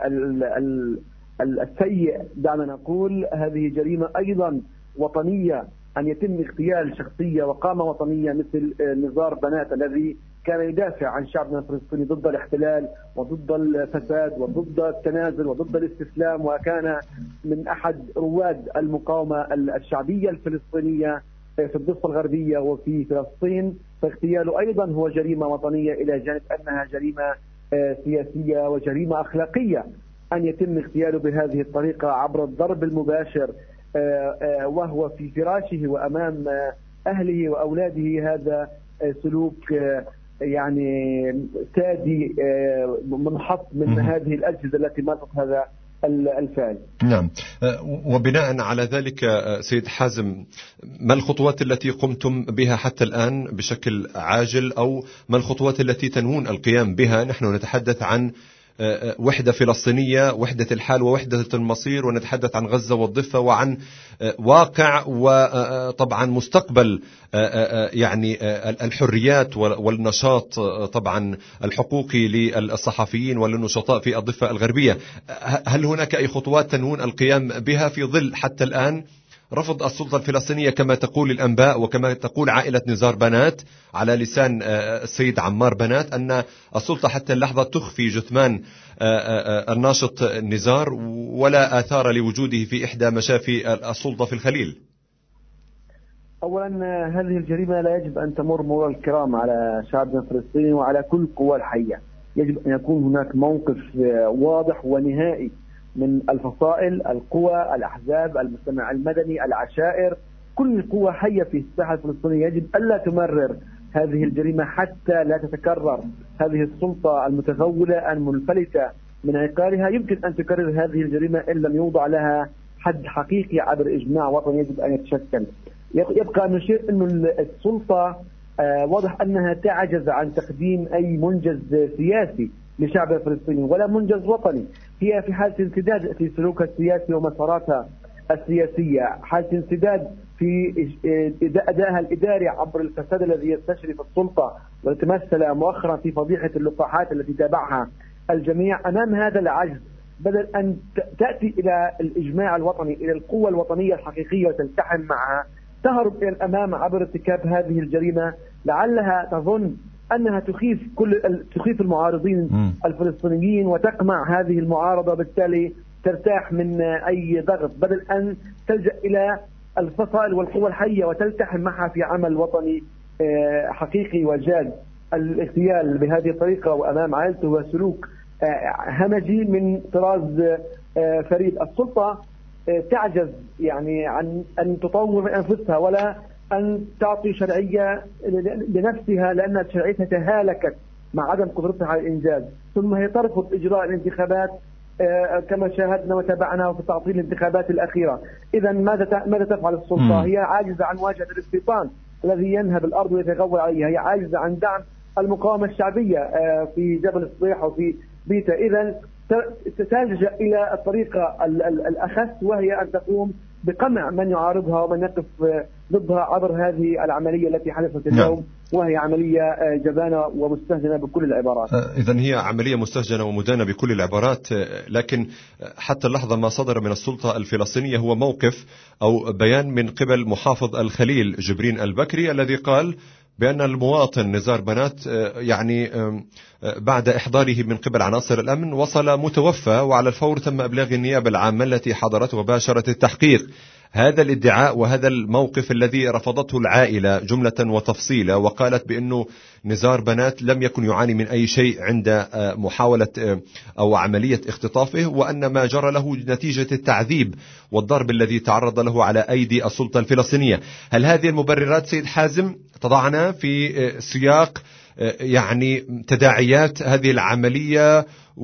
Speaker 10: السيء، دعنا نقول. هذه جريمة أيضا وطنية، أن يتم اغتيال شخصية وقامة وطنية مثل نزار بنات الذي كان يدافع عن شعبنا الفلسطيني ضد الاحتلال وضد الفساد وضد التنازل وضد الاستسلام، وكان من أحد رواد المقاومة الشعبية الفلسطينية في الضفة الغربية وفي فلسطين. فاغتياله أيضا هو جريمة وطنية، إلى جانب أنها جريمة سياسية وجريمة أخلاقية أن يتم اغتياله بهذه الطريقة عبر الضرب المباشر وهو في فراشه وأمام أهله وأولاده. هذا سلوك يعني سادي منحط من هذه الأجهزة التي مارست هذا الفعل.
Speaker 1: نعم. وبناء على ذلك سيد حازم، ما الخطوات التي قمتم بها حتى الآن بشكل عاجل، أو ما الخطوات التي تنوون القيام بها؟ نحن نتحدث عن وحدة فلسطينية، وحدة الحال ووحدة المصير، ونتحدث عن غزة والضفة وعن واقع وطبعا مستقبل يعني الحريات والنشاط طبعا الحقوقي للصحفيين وللنشطاء في الضفة الغربية. هل هناك أي خطوات تنوون القيام بها في ظل حتى الآن رفض السلطة الفلسطينية كما تقول الأنباء وكما تقول عائلة نزار بنات على لسان السيد عمار بنات أن السلطة حتى اللحظة تخفي جثمان الناشط نزار ولا آثار لوجوده في إحدى مشافي السلطة في الخليل؟
Speaker 10: أولا هذه الجريمة لا يجب أن تمر مرور الكرام على شعبنا الفلسطيني وعلى كل قوى الحية. يجب أن يكون هناك موقف واضح ونهائي من الفصائل، القوى، الأحزاب، المجتمع المدني، العشائر، كل قوة حية في الساحة الفلسطينية. يجب ألا تمرر هذه الجريمة حتى لا تتكرر. هذه السلطة المتغولة المنفلتة من عقارها يمكن أن تكرر هذه الجريمة إن لم يوضع لها حد حقيقي عبر إجماع وطني يجب أن يتشكل. يبقى أن نشير أن السلطة واضح أنها تعجز عن تقديم أي منجز سياسي لشعب الفلسطيني ولا منجز وطني. هي في حالة انسداد في سلوكها السياسي ومساراتها السياسية، حالة انسداد في أدائها الإداري عبر الفساد الذي يستشرف السلطة وتمثل مؤخرا في فضيحة اللقاحات التي تابعها الجميع. أمام هذا العجز، بدل أن تأتي إلى الإجماع الوطني، إلى القوة الوطنية الحقيقية وتلتحم معها، تهرب إلى الأمام عبر ارتكاب هذه الجريمة، لعلها تظن أنها تخيف المعارضين الفلسطينيين وتقمع هذه المعارضة، بالتالي ترتاح من أي ضغط، بدل أن تلجأ إلى الفصائل والقوى الحية وتلتحم معها في عمل وطني حقيقي وجاد. الاغتيال بهذه الطريقة وأمام عائلته هو سلوك همجي من طراز فريد. السلطة تعجز يعني عن أن تطور من أنفسها ولا أن تعطي شرعية لنفسها، لأن شرعيتها تهالكت مع عدم قدرتها على الإنجاز. ثم هي ترفض إجراء الانتخابات كما شاهدنا وتابعنا في تعطيل الانتخابات الأخيرة. إذا ماذا تفعل السلطة؟ هي عاجزة عن مواجهة الاستيطان الذي ينهب الأرض ويتغول عليها. هي عاجزة عن دعم المقاومة الشعبية في جبل الصبيح وفي بيتا. إذا تلجأ إلى الطريقة الأخس، وهي أن تقوم بقمع من يعارضها ومن يقف ضدها عبر هذه العملية التي حدثت اليوم. وهي عملية جبانة ومستهجنة بكل العبارات.
Speaker 1: إذن هي عملية مستهجنة ومدانة بكل العبارات. لكن حتى اللحظة ما صدر من السلطة الفلسطينية هو موقف أو بيان من قبل محافظ الخليل جبرين البكري الذي قال بأن المواطن نزار بنات يعني بعد إحضاره من قبل عناصر الأمن وصل متوفى، وعلى الفور تم إبلاغ النيابة العامة التي حضرت وباشرت التحقيق. هذا الادعاء وهذا الموقف الذي رفضته العائلة جملة وتفصيلا، وقالت بأنه نزار بنات لم يكن يعاني من أي شيء عند محاولة أو عملية اختطافه، وأن ما جرى له نتيجة التعذيب والضرب الذي تعرض له على أيدي السلطة الفلسطينية. هل هذه المبررات سيد حازم تضعنا في سياق يعني تداعيات هذه العملية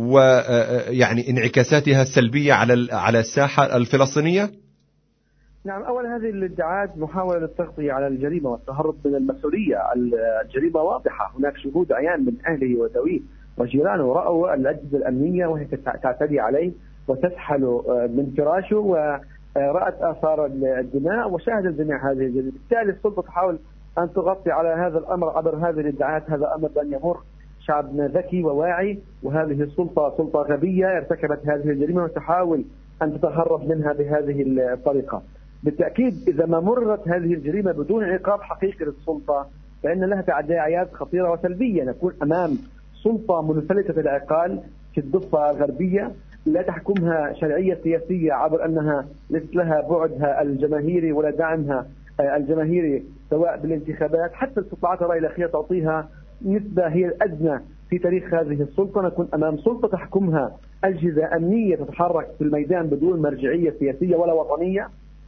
Speaker 1: ويعني انعكاساتها السلبية على الساحة الفلسطينية؟
Speaker 10: نعم، أولا هذه الادعاءات محاولة للتغطية على الجريمة والتهرب من المسؤولية. الجريمة واضحة، هناك شهود عيان من أهله وذويه وجيرانه رأوا الأجهزة الأمنية وهي تعتدي عليه وتسحل من فراشه رأت آثار الدماء وشاهد الجميع هذه الجريمة. بالتالي السلطة تحاول أن تغطي على هذا الأمر عبر هذه الادعاءات. هذا أمر لن يمر، شعبنا ذكي وواعي، وهذه السلطة سلطة غبية ارتكبت هذه الجريمة وتحاول أن تتهرب منها بهذه الطريقة. بالتأكيد إذا ما مرت هذه الجريمة بدون عقاب حقيقي للسلطة فإن لها تداعيات خطيرة وسلبية. نكون أمام سلطة منفلتة العقال في الضفة الغربية لا تحكمها شرعية سياسية عبر أنها ليست لها بعدها الجماهيري ولا دعمها الجماهيري سواء بالانتخابات، حتى استطلاعات الرأي الأخيرة تعطيها نسبة هي الأدنى في تاريخ هذه السلطة. نكون أمام سلطة تحكمها أجهزة أمنية تتحرك في الميدان بدون مرجعية سياسية ولا وطنية.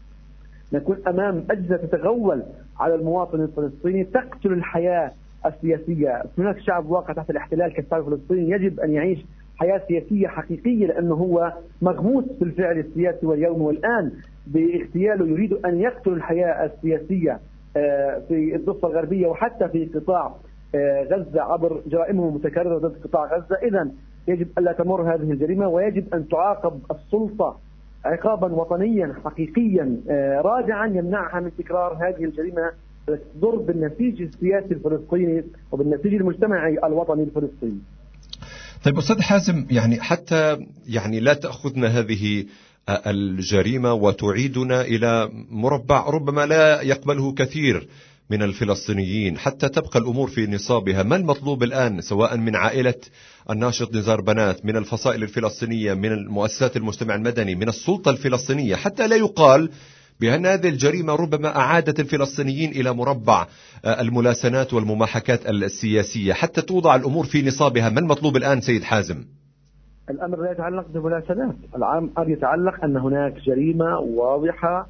Speaker 10: نكون أمام أجهزة تتغول على المواطن الفلسطيني، تقتل الحياة السياسية. هناك شعب واقع تحت الاحتلال كالشعب الفلسطيني يجب أن يعيش حياة سياسية حقيقية، لأنه هو مغموس في الفعل السياسي واليوم والآن باغتياله يريد أن يقتل الحياة السياسية في الضفة الغربية وحتى في قطاع غزة عبر جرائمه المتكررة ضد قطاع غزة. إذن يجب ألا تمر هذه الجريمة ويجب أن تعاقب السلطة عقابا وطنيا حقيقيا رادعا يمنعها من تكرار هذه الجريمة التي تضر بالنسيج السياسي الفلسطيني وبالنسيج المجتمعي الوطني الفلسطيني.
Speaker 1: طيب أستاذ حازم، يعني حتى لا تأخذنا هذه الجريمة وتعيدنا إلى مربع ربما لا يقبله كثير من الفلسطينيين حتى تبقى الأمور في نصابها. ما المطلوب الآن سواء من عائلة الناشط نزار بنات، من الفصائل الفلسطينية، من المؤسسات المجتمع المدني، من السلطة الفلسطينية، حتى لا يقال بأن هذه الجريمة ربما أعادت الفلسطينيين إلى مربع الملاسنات والمماحكات السياسية، حتى توضع الأمور في نصابها؟ ما المطلوب الآن سيد حازم؟
Speaker 10: الأمر لا يتعلق بملاسنات، الأمر يتعلق أن هناك جريمة واضحة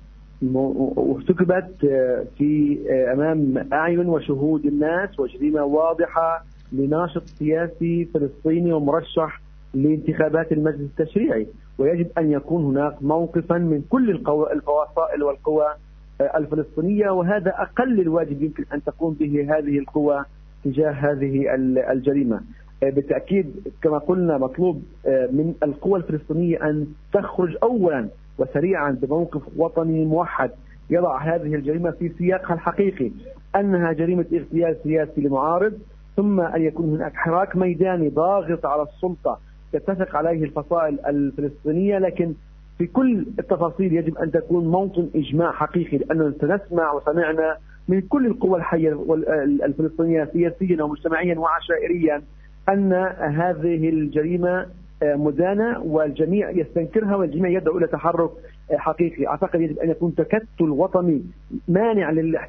Speaker 10: وارتكبت في أمام أعين وشهود الناس، وجريمة واضحة لناشط سياسي فلسطيني ومرشح لانتخابات المجلس التشريعي، ويجب أن يكون هناك موقفا من كل الفصائل والقوى الفلسطينية، وهذا أقل الواجب يمكن أن تقوم به هذه القوى تجاه هذه الجريمة. بالتأكيد كما قلنا مطلوب من القوى الفلسطينية أن تخرج أولا وسريعا بموقف وطني موحد يضع هذه الجريمة في سياقها الحقيقي أنها جريمة اغتيال سياسي لمعارض، ثم أن يكون هناك حراك ميداني ضاغط على السلطة تتفق عليه الفصائل الفلسطينية، لكن في كل التفاصيل يجب أن تكون موطن إجماع حقيقي، لأننا سنسمع وسمعنا من كل القوى الحية الفلسطينية سياسيا ومجتمعيا وعشائريا أن هذه الجريمة مدانة والجميع يستنكرها والجميع يدعو إلى تحرك حقيقي. أعتقد يجب أن يكون تكتل وطني مانع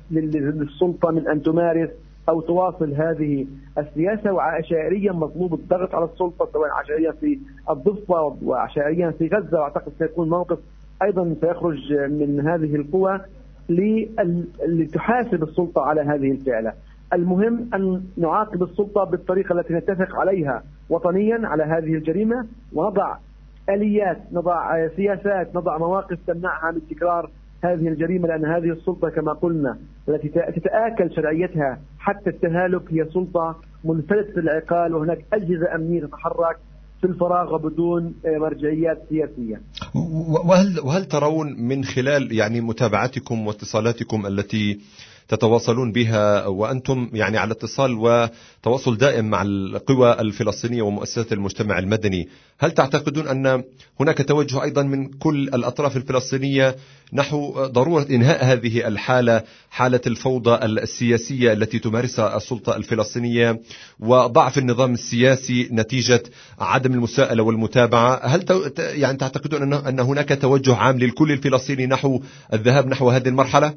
Speaker 10: للسلطة من أن تمارس أو تواصل هذه السياسة، وعشائريا مطلوب الضغط على السلطة سواء عشائريا في الضفة وعشائريا في غزة، وأعتقد سيكون موقف أيضا سيخرج من هذه القوى لتحاسب السلطة على هذه الفعلة. المهم أن نعاقب السلطة بالطريقة التي نتفق عليها وطنيا على هذه الجريمة، ونضع آليات، نضع سياسات، نضع مواقف تمنعها من تكرار هذه الجريمة، لأن هذه السلطة كما قلنا التي تتآكل شرعيتها حتى التهالك هي سلطة منفلتة العقال، وهناك أجهزة أمنية تتحرك في الفراغ وبدون مرجعيات سياسية.
Speaker 1: وهل ترون من خلال متابعتكم واتصالاتكم التي تتواصلون بها وأنتم على اتصال وتواصل دائم مع القوى الفلسطينية ومؤسسات المجتمع المدني، هل تعتقدون أن هناك توجه أيضا من كل الأطراف الفلسطينية نحو ضرورة إنهاء هذه الحالة، حالة الفوضى السياسية التي تمارسها السلطة الفلسطينية وضعف النظام السياسي نتيجة عدم المساءلة والمتابعة؟ هل تعتقدون أن هناك توجه عام للكل الفلسطيني نحو الذهاب نحو هذه المرحلة؟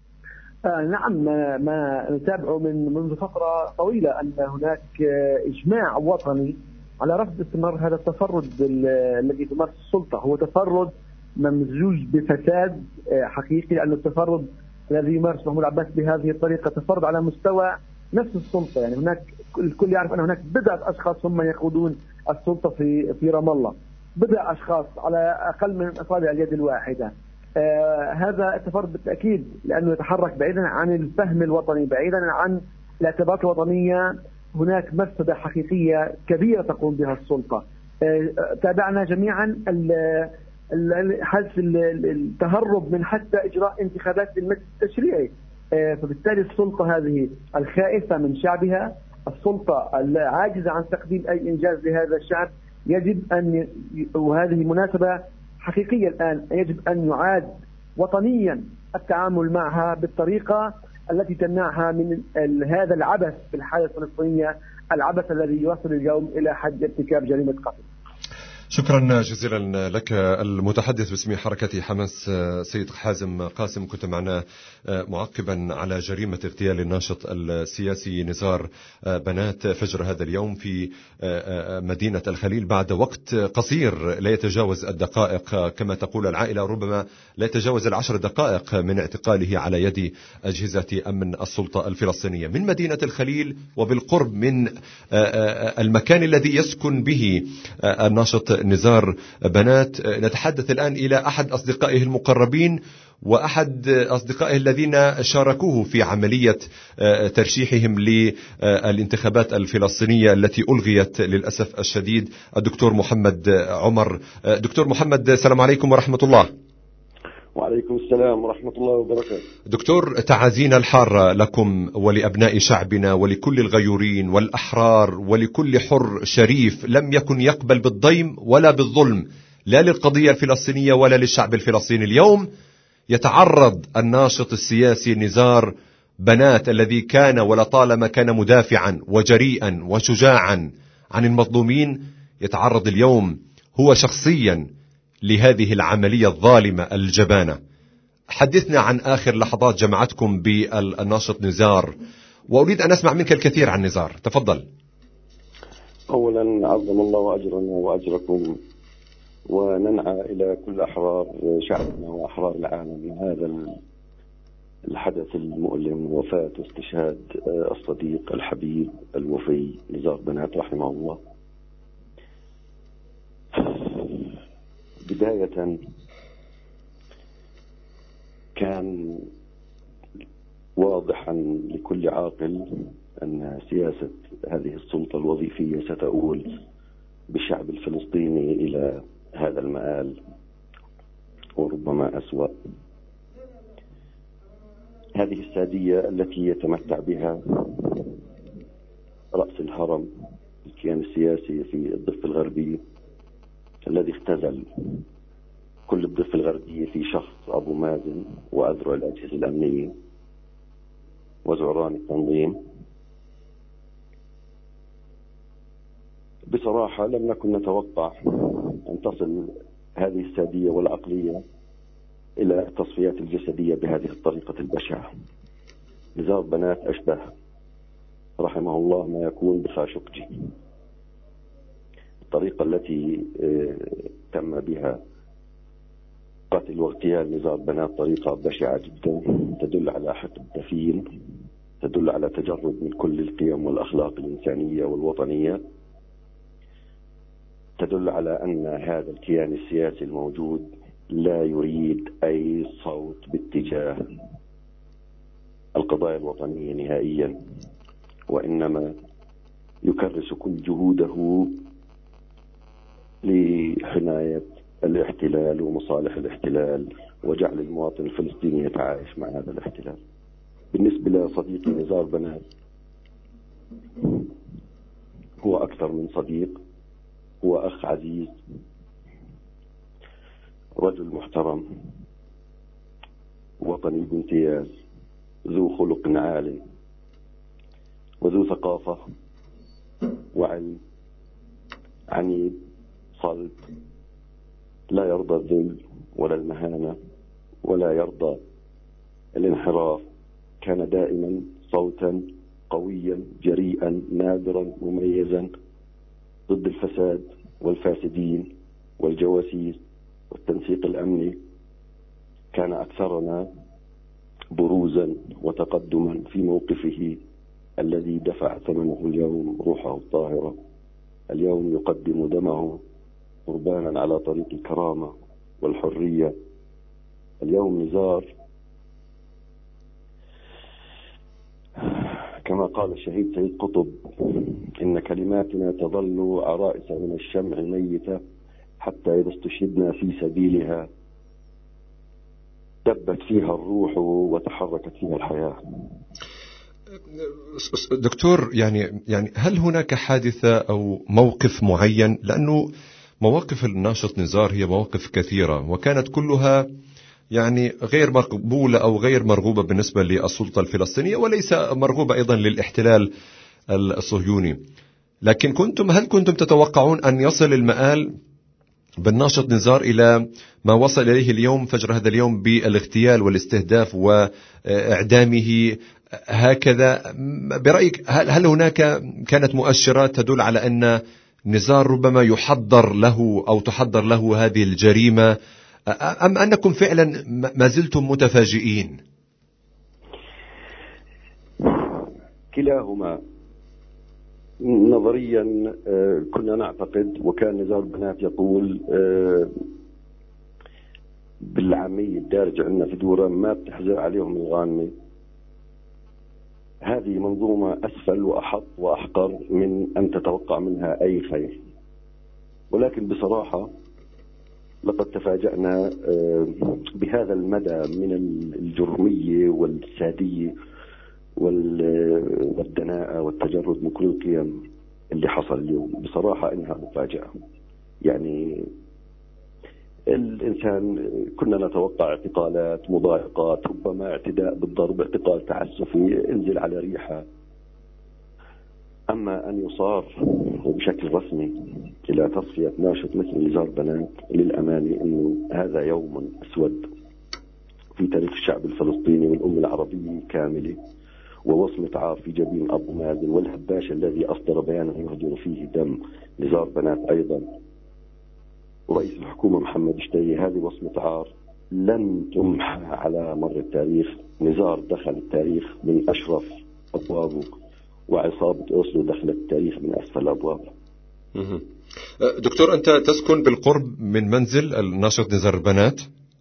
Speaker 10: نعم، ما نتابعه منذ فترة طويلة أن هناك إجماع وطني على رفض استمرار هذا التفرد الذي تمارس السلطة. هو تفرد ممزوج بفساد حقيقي، لأن التفرد الذي يمارس محمود عباس بهذه الطريقة تفرد على مستوى نفس السلطة. هناك الكل يعرف أن هناك بضعة أشخاص هم يقودون السلطة في رام الله، بضع أشخاص على أقل من أصابع اليد الواحدة. هذا التفرد بالتأكيد لأنه يتحرك بعيدا عن الفهم الوطني، بعيدا عن الاعتبارات الوطنية. هناك مفسدة حقيقية كبيرة تقوم بها السلطة. تابعنا جميعا حذف التهرب من حتى إجراء انتخابات المجلس التشريعي. فبالتالي السلطة هذه الخائفة من شعبها، السلطة العاجزة عن تقديم أي إنجاز لهذا الشعب، يجب أن، وهذه مناسبة حقيقية الآن، يجب أن يعاد وطنيا التعامل معها بالطريقة التي تمنعها من هذا العبث في الحالة الفلسطينية، العبث الذي يوصل اليوم إلى حد ارتكاب جريمة قتل.
Speaker 1: شكرا جزيلا لك. المتحدث باسم حركة حماس سيد حازم قاسم، كنت معنا معقبا على جريمة اغتيال الناشط السياسي نزار بنات فجر هذا اليوم في مدينة الخليل بعد وقت قصير لا يتجاوز الدقائق، كما تقول العائلة ربما لا يتجاوز 10 دقائق من اعتقاله على يد أجهزة أمن السلطة الفلسطينية من مدينة الخليل وبالقرب من المكان الذي يسكن به الناشط نزار بنات. نتحدث الآن إلى أحد أصدقائه المقربين وأحد أصدقائه الذين شاركوه في عملية ترشيحهم للانتخابات الفلسطينية التي ألغيت للأسف الشديد، الدكتور محمد عمر. دكتور محمد، السلام عليكم ورحمة الله.
Speaker 11: وعليكم السلام ورحمة الله وبركاته.
Speaker 1: دكتور، تعازينا الحارة لكم ولأبناء شعبنا ولكل الغيورين والأحرار ولكل حر شريف لم يكن يقبل بالضيم ولا بالظلم، لا للقضية الفلسطينية ولا للشعب الفلسطيني. اليوم يتعرض الناشط السياسي نزار بنات الذي كان ولطالما كان مدافعا وجريئا وشجاعا عن المظلومين، يتعرض اليوم هو شخصيا لهذه العملية الظالمة الجبانة. حدثنا عن آخر لحظات جمعتكم بالناشط نزار، وأريد أن أسمع منك الكثير عن نزار. تفضل.
Speaker 11: أولا عظم الله أجرنا وأجركم، وننعى إلى كل أحرار شعبنا وأحرار العالم من هذا الحدث المؤلم، وفاة واستشهاد الصديق الحبيب الوفي نزار بنات رحمه الله. بداية كان واضحا لكل عاقل أن سياسة هذه السلطة الوظيفية ستؤول بالشعب الفلسطيني إلى هذا المآل وربما أسوأ. هذه السادية التي يتمتع بها رأس الهرم الكيان السياسي في الضفة الغربي، الذي اختزل كل الضفة الغربية في شخص أبو مازن وأذرع الأجهزة الأمنية وزعران التنظيم، بصراحة لم نكن نتوقع أن تصل هذه السادية والعقلية إلى التصفيات الجسدية بهذه الطريقة البشعة. نزار بنات أشبه رحمه الله ما يكون بخاشقجي. الطريقة التي تم بها قتل واغتيال نزار بنات طريقة بشعة جدا، تدل على حقد دفين، تدل على تجرد من كل القيم والأخلاق الإنسانية والوطنية، تدل على أن هذا الكيان السياسي الموجود لا يريد أي صوت باتجاه القضايا الوطنية نهائيا، وإنما يكرس كل جهوده لحماية الاحتلال ومصالح الاحتلال وجعل المواطن الفلسطيني يتعايش مع هذا الاحتلال. بالنسبة لصديقي نزار بنات، هو أكثر من صديق، هو أخ عزيز، رجل محترم، وطني بامتياز، ذو خلق عالي وذو ثقافة وعلم، عنيد، صلب، لا يرضى الذل ولا المهانة ولا يرضى الانحراف. كان دائما صوتا قويا جريئا نادرا مميزا ضد الفساد والفاسدين والجواسيس والتنسيق الأمني. كان أكثرنا بروزا وتقدما في موقفه الذي دفع ثمنه اليوم روحه الطاهرة. اليوم يقدم دمه قربانا على طريق الكرامة والحرية. اليوم نزار كما قال الشهيد سيد قطب: إن كلماتنا تظل عرائس من الشمع ميتة حتى إذا استشهدنا في سبيلها دبت فيها الروح وتحركت فيها الحياة.
Speaker 1: دكتور، يعني هل هناك حادثة أو موقف معين؟ لأنه مواقف الناشط نزار هي مواقف كثيرة وكانت كلها يعني غير مقبولة أو غير مرغوبة بالنسبة للسلطة الفلسطينية، وليس مرغوبة أيضا للاحتلال الصهيوني. لكن هل كنتم تتوقعون أن يصل المآل بالناشط نزار إلى ما وصل إليه اليوم فجر هذا اليوم بالاغتيال والاستهداف وإعدامه هكذا؟ برأيك هل هناك كانت مؤشرات تدل على أن نزار ربما يحضر له أو تحضر له هذه الجريمة، أم أنكم فعلا ما زلتم متفاجئين؟
Speaker 11: كلاهما. نظريا كنا نعتقد، وكان نزار بنات يقول بالعامية الدارجة عندنا في دورة ما بتحزر عليهم الغانمة. هذه منظومة أسفل وأحط وأحقر من أن تتوقع منها أي خير. ولكن بصراحة لقد تفاجأنا بهذا المدى من الجرمية والسادية والدناءة والتجرد من كل القيم اللي حصل اليوم. بصراحة إنها مفاجأة. يعني الإنسان كنا نتوقع اعتقالات، مضايقات، ربما اعتداء بالضرب، اعتقال تعسفي، انزل على ريحة. أما أن يصار بشكل رسمي إلى تصفية ناشط مثل نزار بنات، للأمانة أنه هذا يوم أسود في تاريخ الشعب الفلسطيني والأمة العربية كاملة، ووصمة عار في جبين أبو مازن والهباش الذي أصدر بيانا يهدر فيه دم نزار بنات أيضا، ورئيس الحكومة محمد شتي. هذه وصمة عار لن تمحى على مر التاريخ. نزار دخل التاريخ من أشرف أبوابه، وعصابة أوسلو دخلت التاريخ من أسفل أبوابه.
Speaker 1: دكتور، أنت تسكن بالقرب من منزل الناشط نزار بنات؟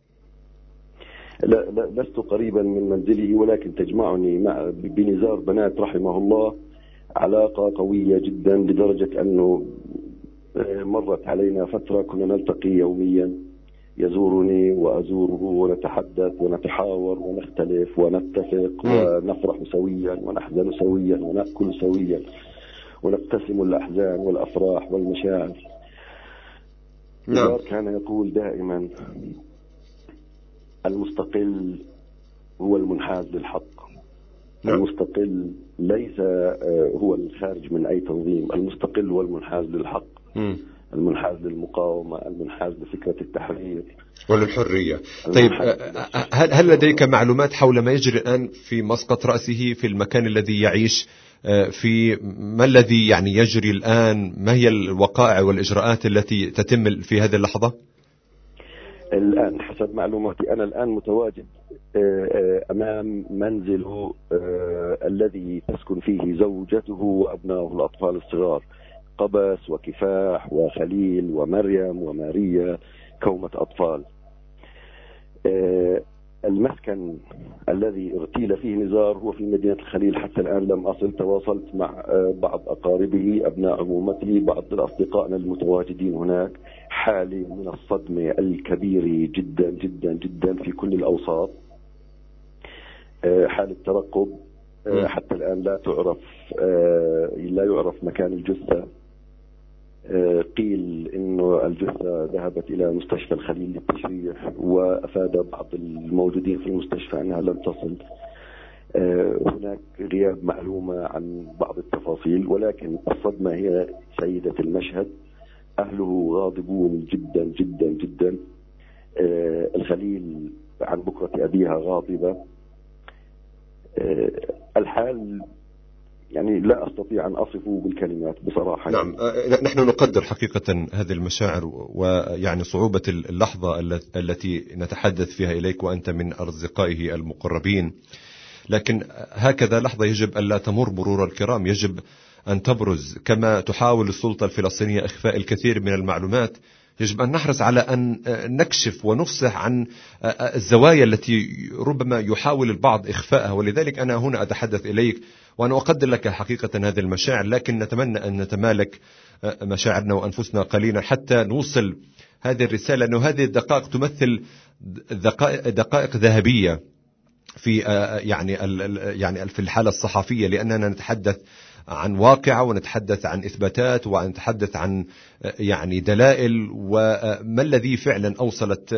Speaker 11: لا، لست قريبا من منزله، ولكن تجمعني بنزار بنات رحمه الله علاقة قوية جدا، لدرجة أنه مرت علينا فترة كنا نلتقي يوميا، يزورني وأزوره ونتحدث ونتحاور ونختلف ونتفق ونفرح سويا ونحزن سويا ونأكل سويا ونقتسم الأحزان والأفراح والمشاعر. نعم. كان يقول دائما المستقل هو المنحاز للحق. نعم. المستقل ليس هو الخارج من أي تنظيم، المستقل هو المنحاز للحق، المنحاز للمقاومة، المنحاز لفكرة التحرير
Speaker 1: وللحرية. طيب، هل لديك معلومات حول ما يجري الآن في مسقط رأسه في المكان الذي يعيش في؟ ما الذي يعني يجري الآن؟ ما هي الوقائع والإجراءات التي تتم في هذه اللحظة؟
Speaker 11: الآن حسب معلوماتي أنا الآن متواجد أمام منزله الذي تسكن فيه زوجته وأبنائه الأطفال الصغار، قبس وكفاح وخليل ومريم وماريا، كومة أطفال. المسكن الذي اغتيل فيه نزار هو في مدينة الخليل. حتى الآن لم أصل، تواصلت مع بعض أقاربه أبناء عمومته، بعض أصدقائنا المتواجدين هناك. حالة من الصدمة الكبيرة جدا جدا جدا في كل الأوساط، حالة ترقب. حتى الآن لا يعرف مكان الجثة. قيل إنه الجثة ذهبت إلى مستشفى الخليل للتشريح، وأفاد بعض الموجودين في المستشفى أنها لم تصل. هناك غياب معلومة عن بعض التفاصيل، ولكن الصدمة هي سيدة المشهد. أهله غاضبون جدا جدا جدا. الخليل عن بكرة أبيها غاضبة. الحال يعني لا أستطيع أن أصفه بالكلمات بصراحة.
Speaker 1: نعم، نحن نقدر حقيقة هذه المشاعر، ويعني صعوبة اللحظة التي نتحدث فيها إليك وأنت من أصدقائه المقربين. لكن هكذا لحظة يجب ألا تمر مرور الكرام، يجب أن تبرز. كما تحاول السلطة الفلسطينية إخفاء الكثير من المعلومات، يجب أن نحرص على أن نكشف ونفصح عن الزوايا التي ربما يحاول البعض إخفاءها. ولذلك أنا هنا أتحدث إليك وأنا أقدر لك حقيقة هذه المشاعر، لكن نتمنى أن نتمالك مشاعرنا وأنفسنا قليلا حتى نوصل هذه الرسالة، أنه هذه الدقائق تمثل دقائق ذهبية في يعني في الحالة الصحفية، لأننا نتحدث عن واقعة ونتحدث عن إثباتات ونتحدث عن يعني دلائل، وما الذي فعلا أوصلت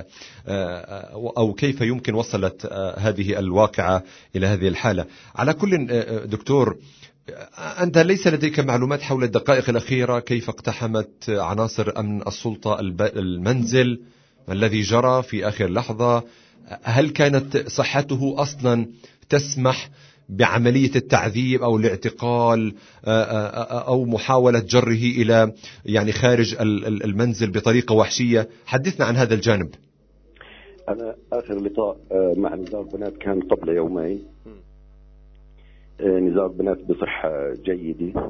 Speaker 1: أو كيف يمكن وصلت هذه الواقعة إلى هذه الحالة. على كل دكتور، أنت ليس لديك معلومات حول الدقائق الأخيرة، كيف اقتحمت عناصر أمن السلطة المنزل، ما الذي جرى في آخر لحظة؟ هل كانت صحته أصلا تسمح بعملية التعذيب أو الاعتقال أو محاولة جره إلى يعني خارج المنزل بطريقة وحشية؟ حدثنا عن هذا الجانب.
Speaker 11: أنا آخر لقاء مع نزار بنات كان قبل يومين. نزار بنات بصحة جيدة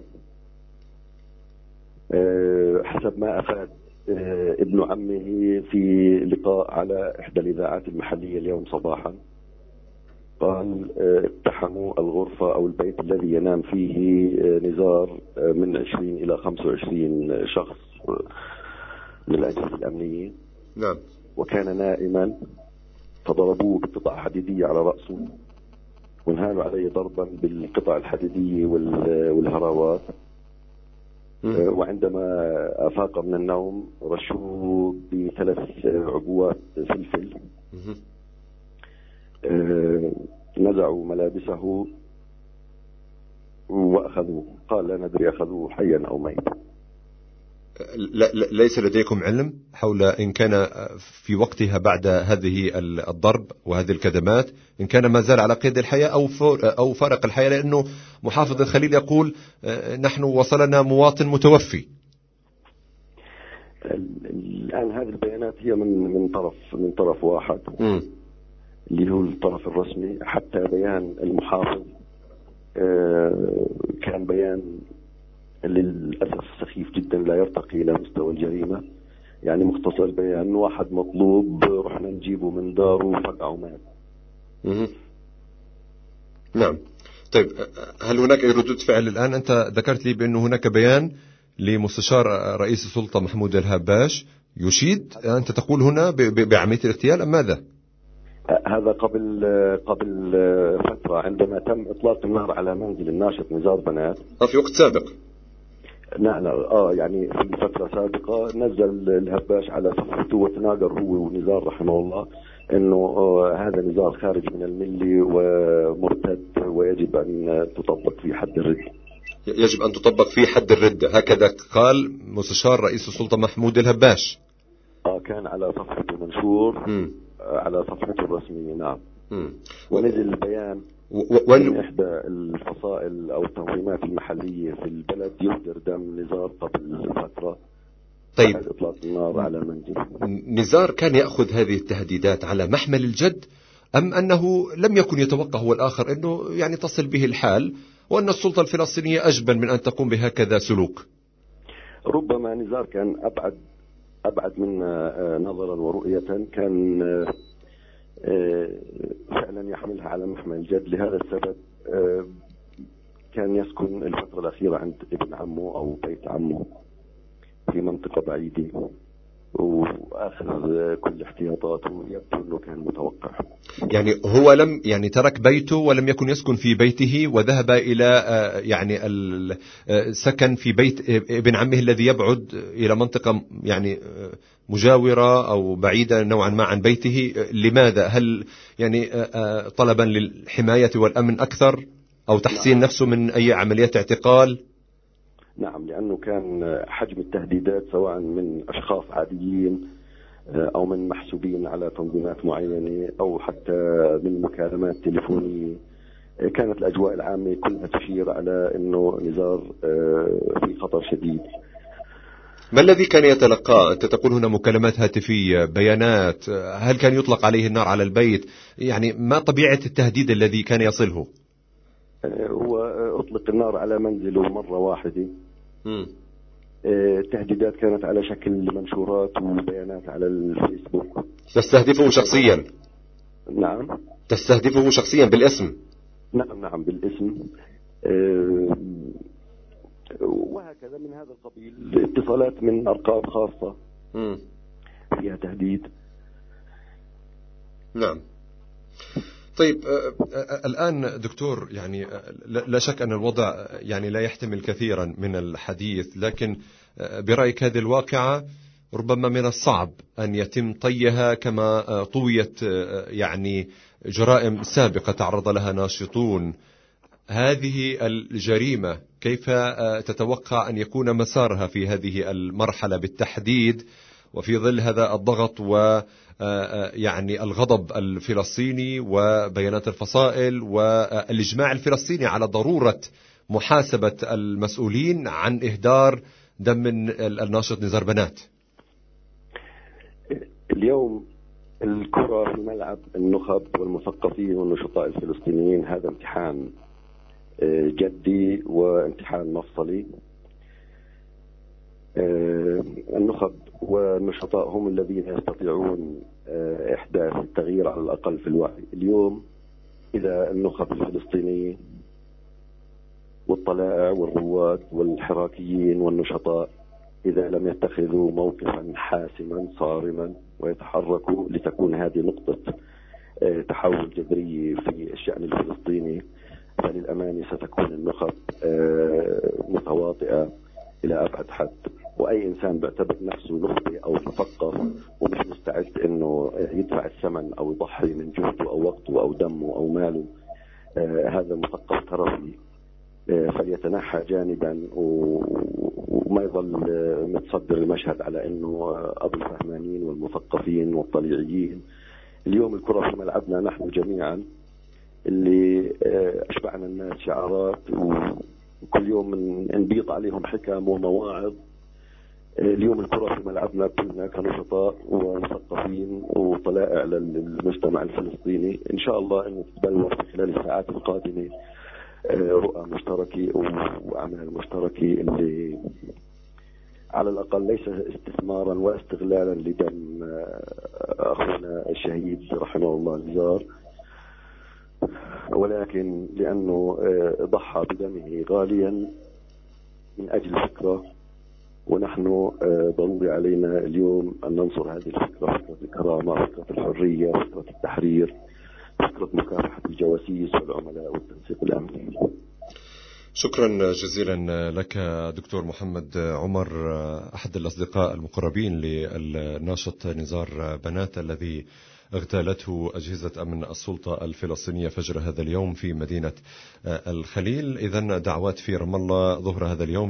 Speaker 11: حسب ما أفاد ابن عمه في لقاء على إحدى الإذاعات المحلية اليوم صباحا. قال اقتحموا الغرفة أو البيت الذي ينام فيه نزار من 20 إلى 25 شخص من الأجهزة الأمنية.
Speaker 1: نعم.
Speaker 11: وكان نائما، فضربوه بقطع حديدية على رأسه وانهالوا عليه ضربا بالقطع الحديدية والهراوات. وعندما أفاق من النوم رشوه ب3 عبوات فلفل. نزعوا ملابسه وأخذوه. قال لا ندري أخذوه حيا أو ميتا.
Speaker 1: ليس لديكم علم حول إن كان في وقتها بعد هذه الضرب وهذه الكدمات إن كان ما زال على قيد الحياة أو فارق الحياة؟ لأنه محافظ الخليل يقول نحن وصلنا مواطن متوفي.
Speaker 11: الآن هذه البيانات هي من طرف واحد اللي هو الطرف الرسمي. حتى بيان المحافظ كان بيان للأسف سخيف جدا، لا يرتقي إلى مستوى الجريمة. يعني مختصر البيان، واحد مطلوب رحنا نجيبه من داره وفقعه مات.
Speaker 1: نعم. طيب، هل هناك أي ردود فعل الآن؟ أنت ذكرت لي بأنه هناك بيان لمستشار رئيس السلطة محمود الهباش يشيد، أنت تقول هنا بعملية الاغتيال أم ماذا؟
Speaker 11: هذا قبل فترة عندما تم إطلاق النار على منزل الناشط نزار بنات.
Speaker 1: في وقت سابق؟
Speaker 11: نعم. يعني في فترة سابقة نزل الهباش على صفحته وتناقر هو ونزار رحمه الله انه هذا نزار خارج من الملة ومرتد ويجب ان تطبق في حد الردة.
Speaker 1: يجب ان تطبق في حد الردة، هكذا قال مستشار رئيس السلطة محمود الهباش.
Speaker 11: كان على صفحته منشور على صفحته الرسمية. نعم. ونزل البيان من إحدى الفصائل أو التنظيمات المحلية في البلد يهدر دم نزار قبل فترة.
Speaker 1: طيب،
Speaker 11: بعد إطلاق النار على منزل.
Speaker 1: نزار كان يأخذ هذه التهديدات على محمل الجد أم أنه لم يكن يتوقع هو الآخر أنه يعني تصل به الحال وأن السلطة الفلسطينية أجبن من أن تقوم بهكذا سلوك؟
Speaker 11: ربما نزار كان أبعد منا نظرا ورؤية، كان فعلا يحملها على محمل الجد. لهذا السبب كان يسكن الفترة الأخيرة عند ابن عمه أو بيت عمه في منطقة بعيدة، وآخذ كل احتياطاته. يبدو أنه كان متوقع. يعني
Speaker 1: هو لم ترك بيته ولم يكن يسكن في بيته وذهب إلى يعني السكن في بيت ابن عمه الذي يبعد إلى منطقة يعني مجاورة أو بعيدة نوعا ما عن بيته. لماذا؟ هل يعني طلبا للحماية والأمن أكثر أو تحسين نفسه من أي عمليات اعتقال؟
Speaker 11: نعم، لأنه كان حجم التهديدات سواء من أشخاص عاديين أو من محسوبين على تنظيمات معينة أو حتى من مكالمات تليفونية، كانت الأجواء العامة كلها تشير على أنه نزار في خطر شديد.
Speaker 1: ما الذي كان يتلقاه؟ أنت تقول هنا مكالمات هاتفية، بيانات، هل كان يطلق عليه النار على البيت؟ يعني ما طبيعة التهديد الذي كان يصله؟
Speaker 11: هو أطلق النار على منزله مرة واحدة. التهديدات كانت على شكل منشورات وبيانات على الفيسبوك.
Speaker 1: تستهدفه شخصيا؟
Speaker 11: نعم.
Speaker 1: تستهدفه شخصيا بالاسم؟
Speaker 11: نعم بالاسم. وهكذا من هذا القبيل، اتصالات من أرقام خاصة فيها تهديد.
Speaker 1: نعم. طيب الآن دكتور، يعني لا شك أن الوضع يعني لا يحتمل كثيرا من الحديث، لكن برأيك هذه الواقعة ربما من الصعب أن يتم طيها كما طويت يعني جرائم سابقة تعرض لها ناشطون. هذه الجريمة كيف تتوقع أن يكون مسارها في هذه المرحلة بالتحديد، وفي ظل هذا الضغط ويعني الغضب الفلسطيني وبيانات الفصائل والإجماع الفلسطيني على ضرورة محاسبة المسؤولين عن إهدار دم الناشط نزار بنات؟
Speaker 11: اليوم الكرة في ملعب النخب والمثقفين والنشطاء الفلسطينيين. هذا امتحان جدي وامتحان مفصلي. النخب والنشطاء هم الذين يستطيعون إحداث التغيير على الأقل في الوعي. اليوم إذا النخب الفلسطينيين والطلائع والرواد والحراكيين والنشطاء إذا لم يتخذوا موقفا حاسما صارما ويتحركوا لتكون هذه نقطة تحول جذري في الشأن الفلسطيني، فللأمانة ستكون النخب متواطئة إلى أبعد حد. وأي إنسان بيعتبر نفسه نخبة أو مثقف ومش مستعد إنه يدفع الثمن أو يضحي من جهده أو وقته أو دمه أو ماله، هذا مثقف ترفي، فليتنحى جانبا وما يظل متصدر المشهد على إنه أبو الفهمانين والمثقفين والطليعيين. اليوم الكرة في ملعبنا نحن جميعا، اللي أشبعنا الناس شعارات وكل يوم نبيض عليهم حكم ومواعظ. اليوم الكرة في ملعبنا كلنا كنشطاء ومثقفين وطلائع للمجتمع الفلسطيني. إن شاء الله أن تتبلور في خلال الساعات القادمة رؤى مشتركة وأعمال مشتركة اللي على الأقل ليس استثمارا واستغلالا لدم أخونا الشهيد رحمه الله نزار، ولكن لأنه ضحى بدمه غاليا من أجل فكرة، ونحن ضروري علينا اليوم أن ننصر هذه الفكرة، فكرة الكرامة، فكرة الحرية، فكرة التحرير، فكرة مكافحة الجواسيس والعملاء والتنسيق الأمني.
Speaker 1: شكرا جزيلا لك دكتور محمد عمر، أحد الأصدقاء المقربين للناشط نزار بنات الذي اغتالته أجهزة أمن السلطة الفلسطينية فجر هذا اليوم في مدينة الخليل. إذن دعوات في رام الله ظهر هذا اليوم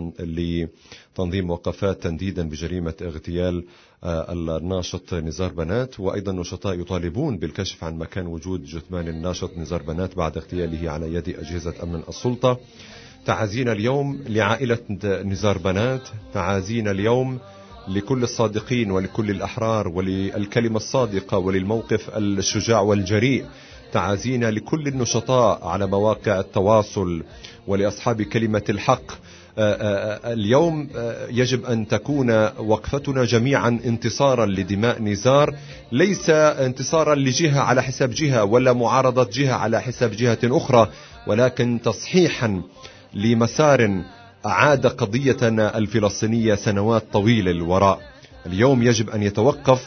Speaker 1: لتنظيم وقفات تنديدا بجريمة اغتيال الناشط نزار بنات، وأيضا نشطاء يطالبون بالكشف عن مكان وجود جثمان الناشط نزار بنات بعد اغتياله على يد أجهزة أمن السلطة. تعازينا اليوم لعائلة نزار بنات، تعازينا اليوم لكل الصادقين ولكل الأحرار وللكلمة الصادقة وللموقف الشجاع والجريء. تعازينا لكل النشطاء على مواقع التواصل ولأصحاب كلمة الحق. اليوم يجب أن تكون وقفتنا جميعا انتصارا لدماء نزار، ليس انتصارا لجهة على حساب جهة ولا معارضة جهة على حساب جهة أخرى، ولكن تصحيحا لمسار أعاد قضيتنا الفلسطينية سنوات طويلة للوراء. اليوم يجب أن يتوقف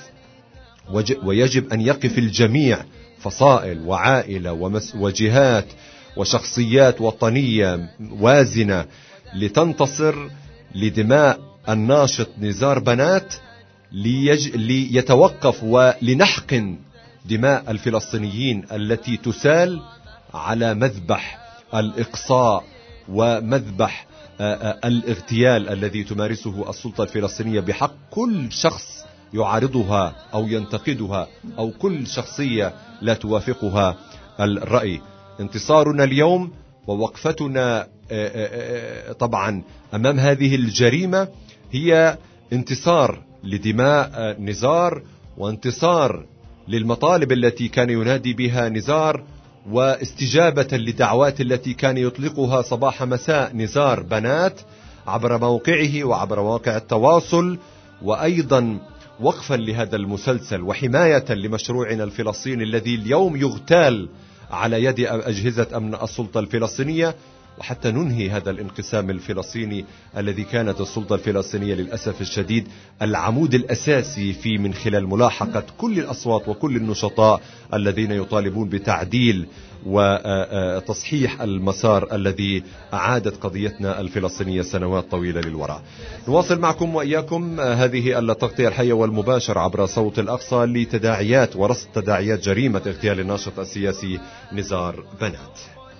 Speaker 1: ويجب أن يقف الجميع، فصائل وعائلة وجهات وشخصيات وطنية وازنة، لتنتصر لدماء الناشط نزار بنات، ليتوقف ولنحقن دماء الفلسطينيين التي تسال على مذبح الإقصاء ومذبح الاغتيال الذي تمارسه السلطة الفلسطينية بحق كل شخص يعارضها أو ينتقدها أو كل شخصية لا توافقها الرأي. انتصارنا اليوم ووقفتنا طبعا أمام هذه الجريمة هي انتصار لدماء نزار، وانتصار للمطالب التي كان ينادي بها نزار، واستجابة للدعوات التي كان يطلقها صباح مساء نزار بنات عبر موقعه وعبر مواقع التواصل، وأيضا وقفا لهذا المسلسل وحماية لمشروعنا الفلسطيني الذي اليوم يغتال على يد أجهزة أمن السلطة الفلسطينية. وحتى ننهي هذا الانقسام الفلسطيني الذي كانت السلطة الفلسطينية للأسف الشديد العمود الأساسي في، من خلال ملاحقة كل الأصوات وكل النشطاء الذين يطالبون بتعديل وتصحيح المسار الذي أعادت قضيتنا الفلسطينية سنوات طويلة للوراء. نواصل معكم وإياكم هذه التغطية الحية والمباشرة عبر صوت الأقصى لتداعيات ورصد تداعيات جريمة اغتيال الناشط السياسي نزار بنات.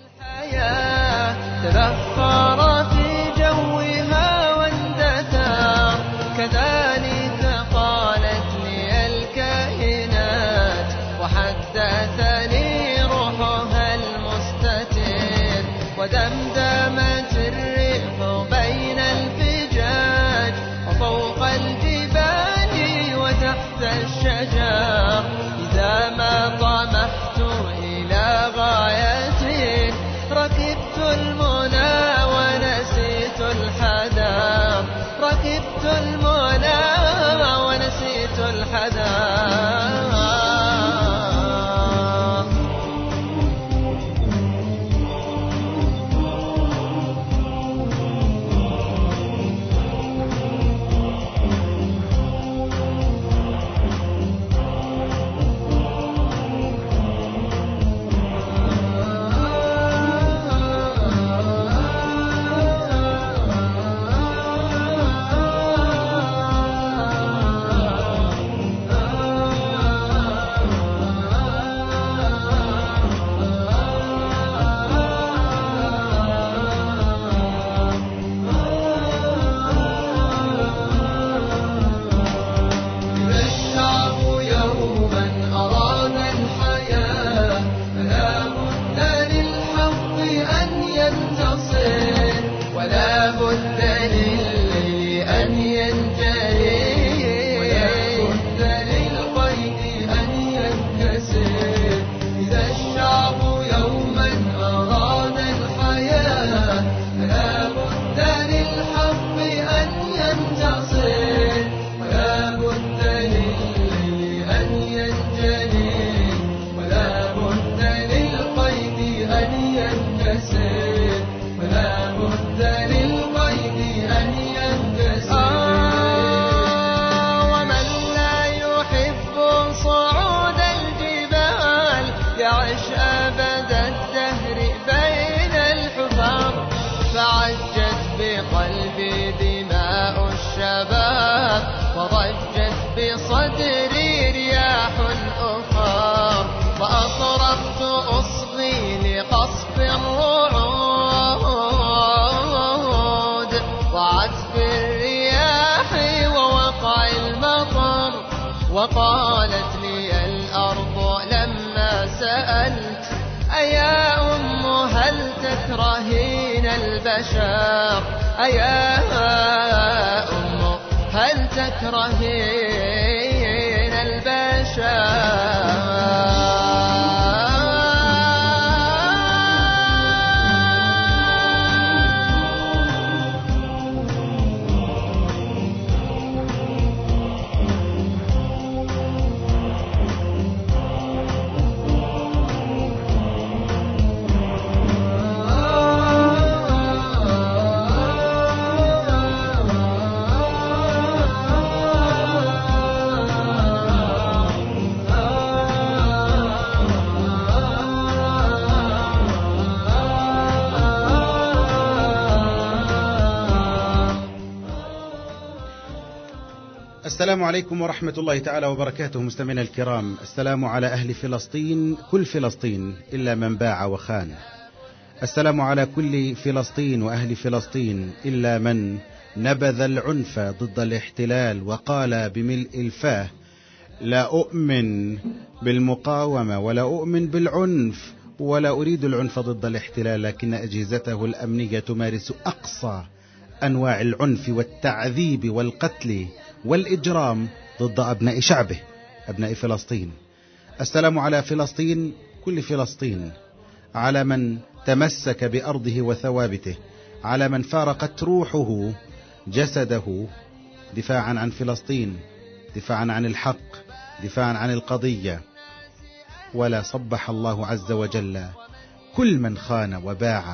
Speaker 12: تبخر في جوها واندثر، كذلك قالت لي الكائنات، وحدثني روحها المستتر، ودمدمت الريح بين الفجاج، وفوق الجبال وتحت الشجر، إذا ما طمحت إلى غاية ركبت المنى ونسيت الحذر، ركبت المنى ونسيت الحذر. وضجت بصدري رياح أخرى، وأطرقت أصغي لقصف الرعود، وعتب الرياح ووقع المطر. وقالت لي الأرض لما سألت: أيا أم هل تكرهين البشر؟ أيا أم هل تكرهين البشر؟
Speaker 13: السلام عليكم ورحمة الله تعالى وبركاته. مستمعينا الكرام، السلام على أهل فلسطين، كل فلسطين إلا من باع وخان. السلام على كل فلسطين وأهل فلسطين إلا من نبذ العنف ضد الاحتلال وقال بملء الفاه: لا أؤمن بالمقاومة ولا أؤمن بالعنف ولا أريد العنف ضد الاحتلال، لكن أجهزته الأمنية تمارس أقصى أنواع العنف والتعذيب والقتل والإجرام ضد أبناء شعبه، أبناء فلسطين. السلام على فلسطين، كل فلسطين، على من تمسك بأرضه وثوابته، على من فارقت روحه جسده دفاعا عن فلسطين، دفاعا عن الحق، دفاعا عن القضية. ولا صبح الله عز وجل كل من خان وباع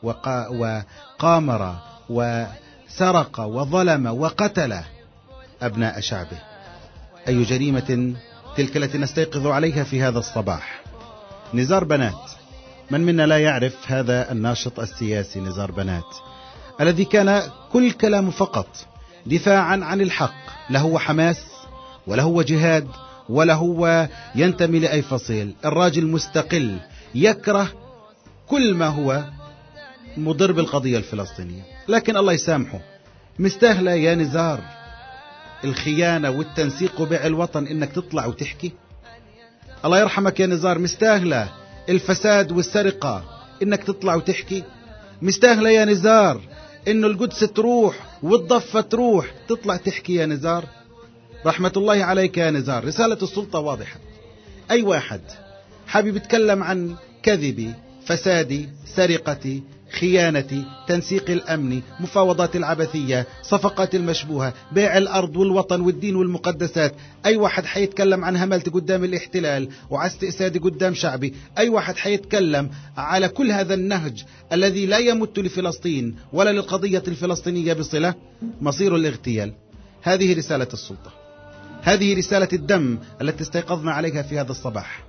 Speaker 13: وقامر وسرق وظلم وقتل أبناء شعبه. أي جريمة تلك التي نستيقظ عليها في هذا الصباح؟ نزار بنات، من منا لا يعرف هذا الناشط السياسي نزار بنات الذي كان كل كلامه فقط دفاعا عن الحق، لا هو حماس ولا هو جهاد ولا هو ينتمي لأي فصيل. الراجل مستقل، يكره كل ما هو مضر بالقضية الفلسطينية، لكن الله يسامحه، مستاهلة يا نزار الخيانة والتنسيق وبيع الوطن إنك تطلع وتحكي؟ الله يرحمك يا نزار، مستاهلة الفساد والسرقة إنك تطلع وتحكي؟ مستاهلة يا نزار إنه القدس تروح والضفة تروح تطلع تحكي يا نزار؟ رحمة الله عليك يا نزار. رسالة السلطة واضحة، أي واحد حابب يتكلم عن كذبي، فسادي، سرقتي، خيانتي، تنسيق الأمني، مفاوضات العبثية، صفقات المشبوهة، بيع الأرض والوطن والدين والمقدسات، أي واحد حيتكلم عن هملتي قدام الاحتلال وعلى استئسادي قدام شعبي، أي واحد حيتكلم على كل هذا النهج الذي لا يمت لفلسطين ولا للقضية الفلسطينية بصلة، مصير الاغتيال. هذه رسالة السلطة، هذه رسالة الدم التي استيقظنا عليها في هذا الصباح.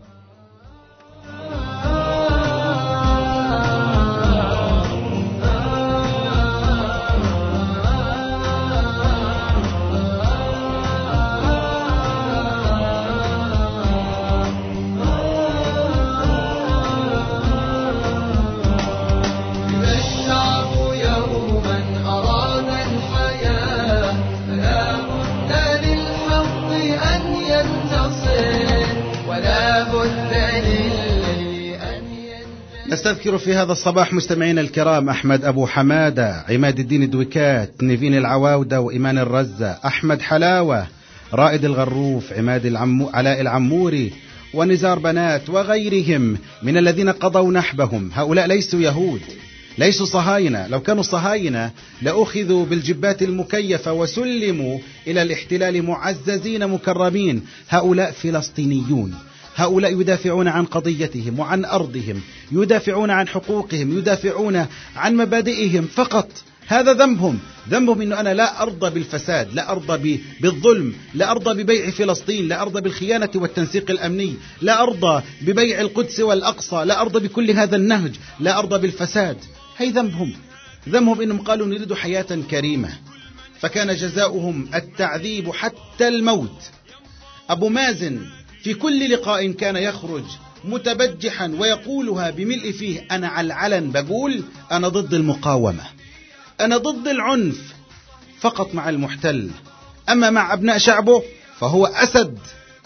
Speaker 13: نستذكر في هذا الصباح مستمعين الكرام أحمد أبو حمادة، عماد الدين الدويكات، نيفين العواودة وإيمان الرزة، أحمد حلاوة، رائد الغروف، علاء العموري ونزار بنات وغيرهم من الذين قضوا نحبهم. هؤلاء ليسوا يهود، ليسوا صهاينة. لو كانوا صهاينة لأخذوا بالجبات المكيفة وسلموا إلى الاحتلال معززين مكرمين. هؤلاء فلسطينيون، هؤلاء يدافعون عن قضيتهم وعن أرضهم، يدافعون عن حقوقهم، يدافعون عن مبادئهم فقط. هذا ذنبهم. ذنبهم أنه أنا لا أرضى بالفساد، لا أرضى بالظلم، لا أرضى ببيع فلسطين، لا أرضى بالخيانة والتنسيق الأمني، لا أرضى ببيع القدس والأقصى، لا أرضى بكل هذا النهج، لا أرضى بالفساد. هي ذنبهم. ذنبهم أنهم قالوا نريد حياة كريمة، فكان جزاؤهم التعذيب حتى الموت. أبو مازن في كل لقاء كان يخرج متبجحا ويقولها بملء فيه، أنا على العلن بقول أنا ضد المقاومة، أنا ضد العنف فقط مع المحتل، أما مع أبناء شعبه فهو أسد.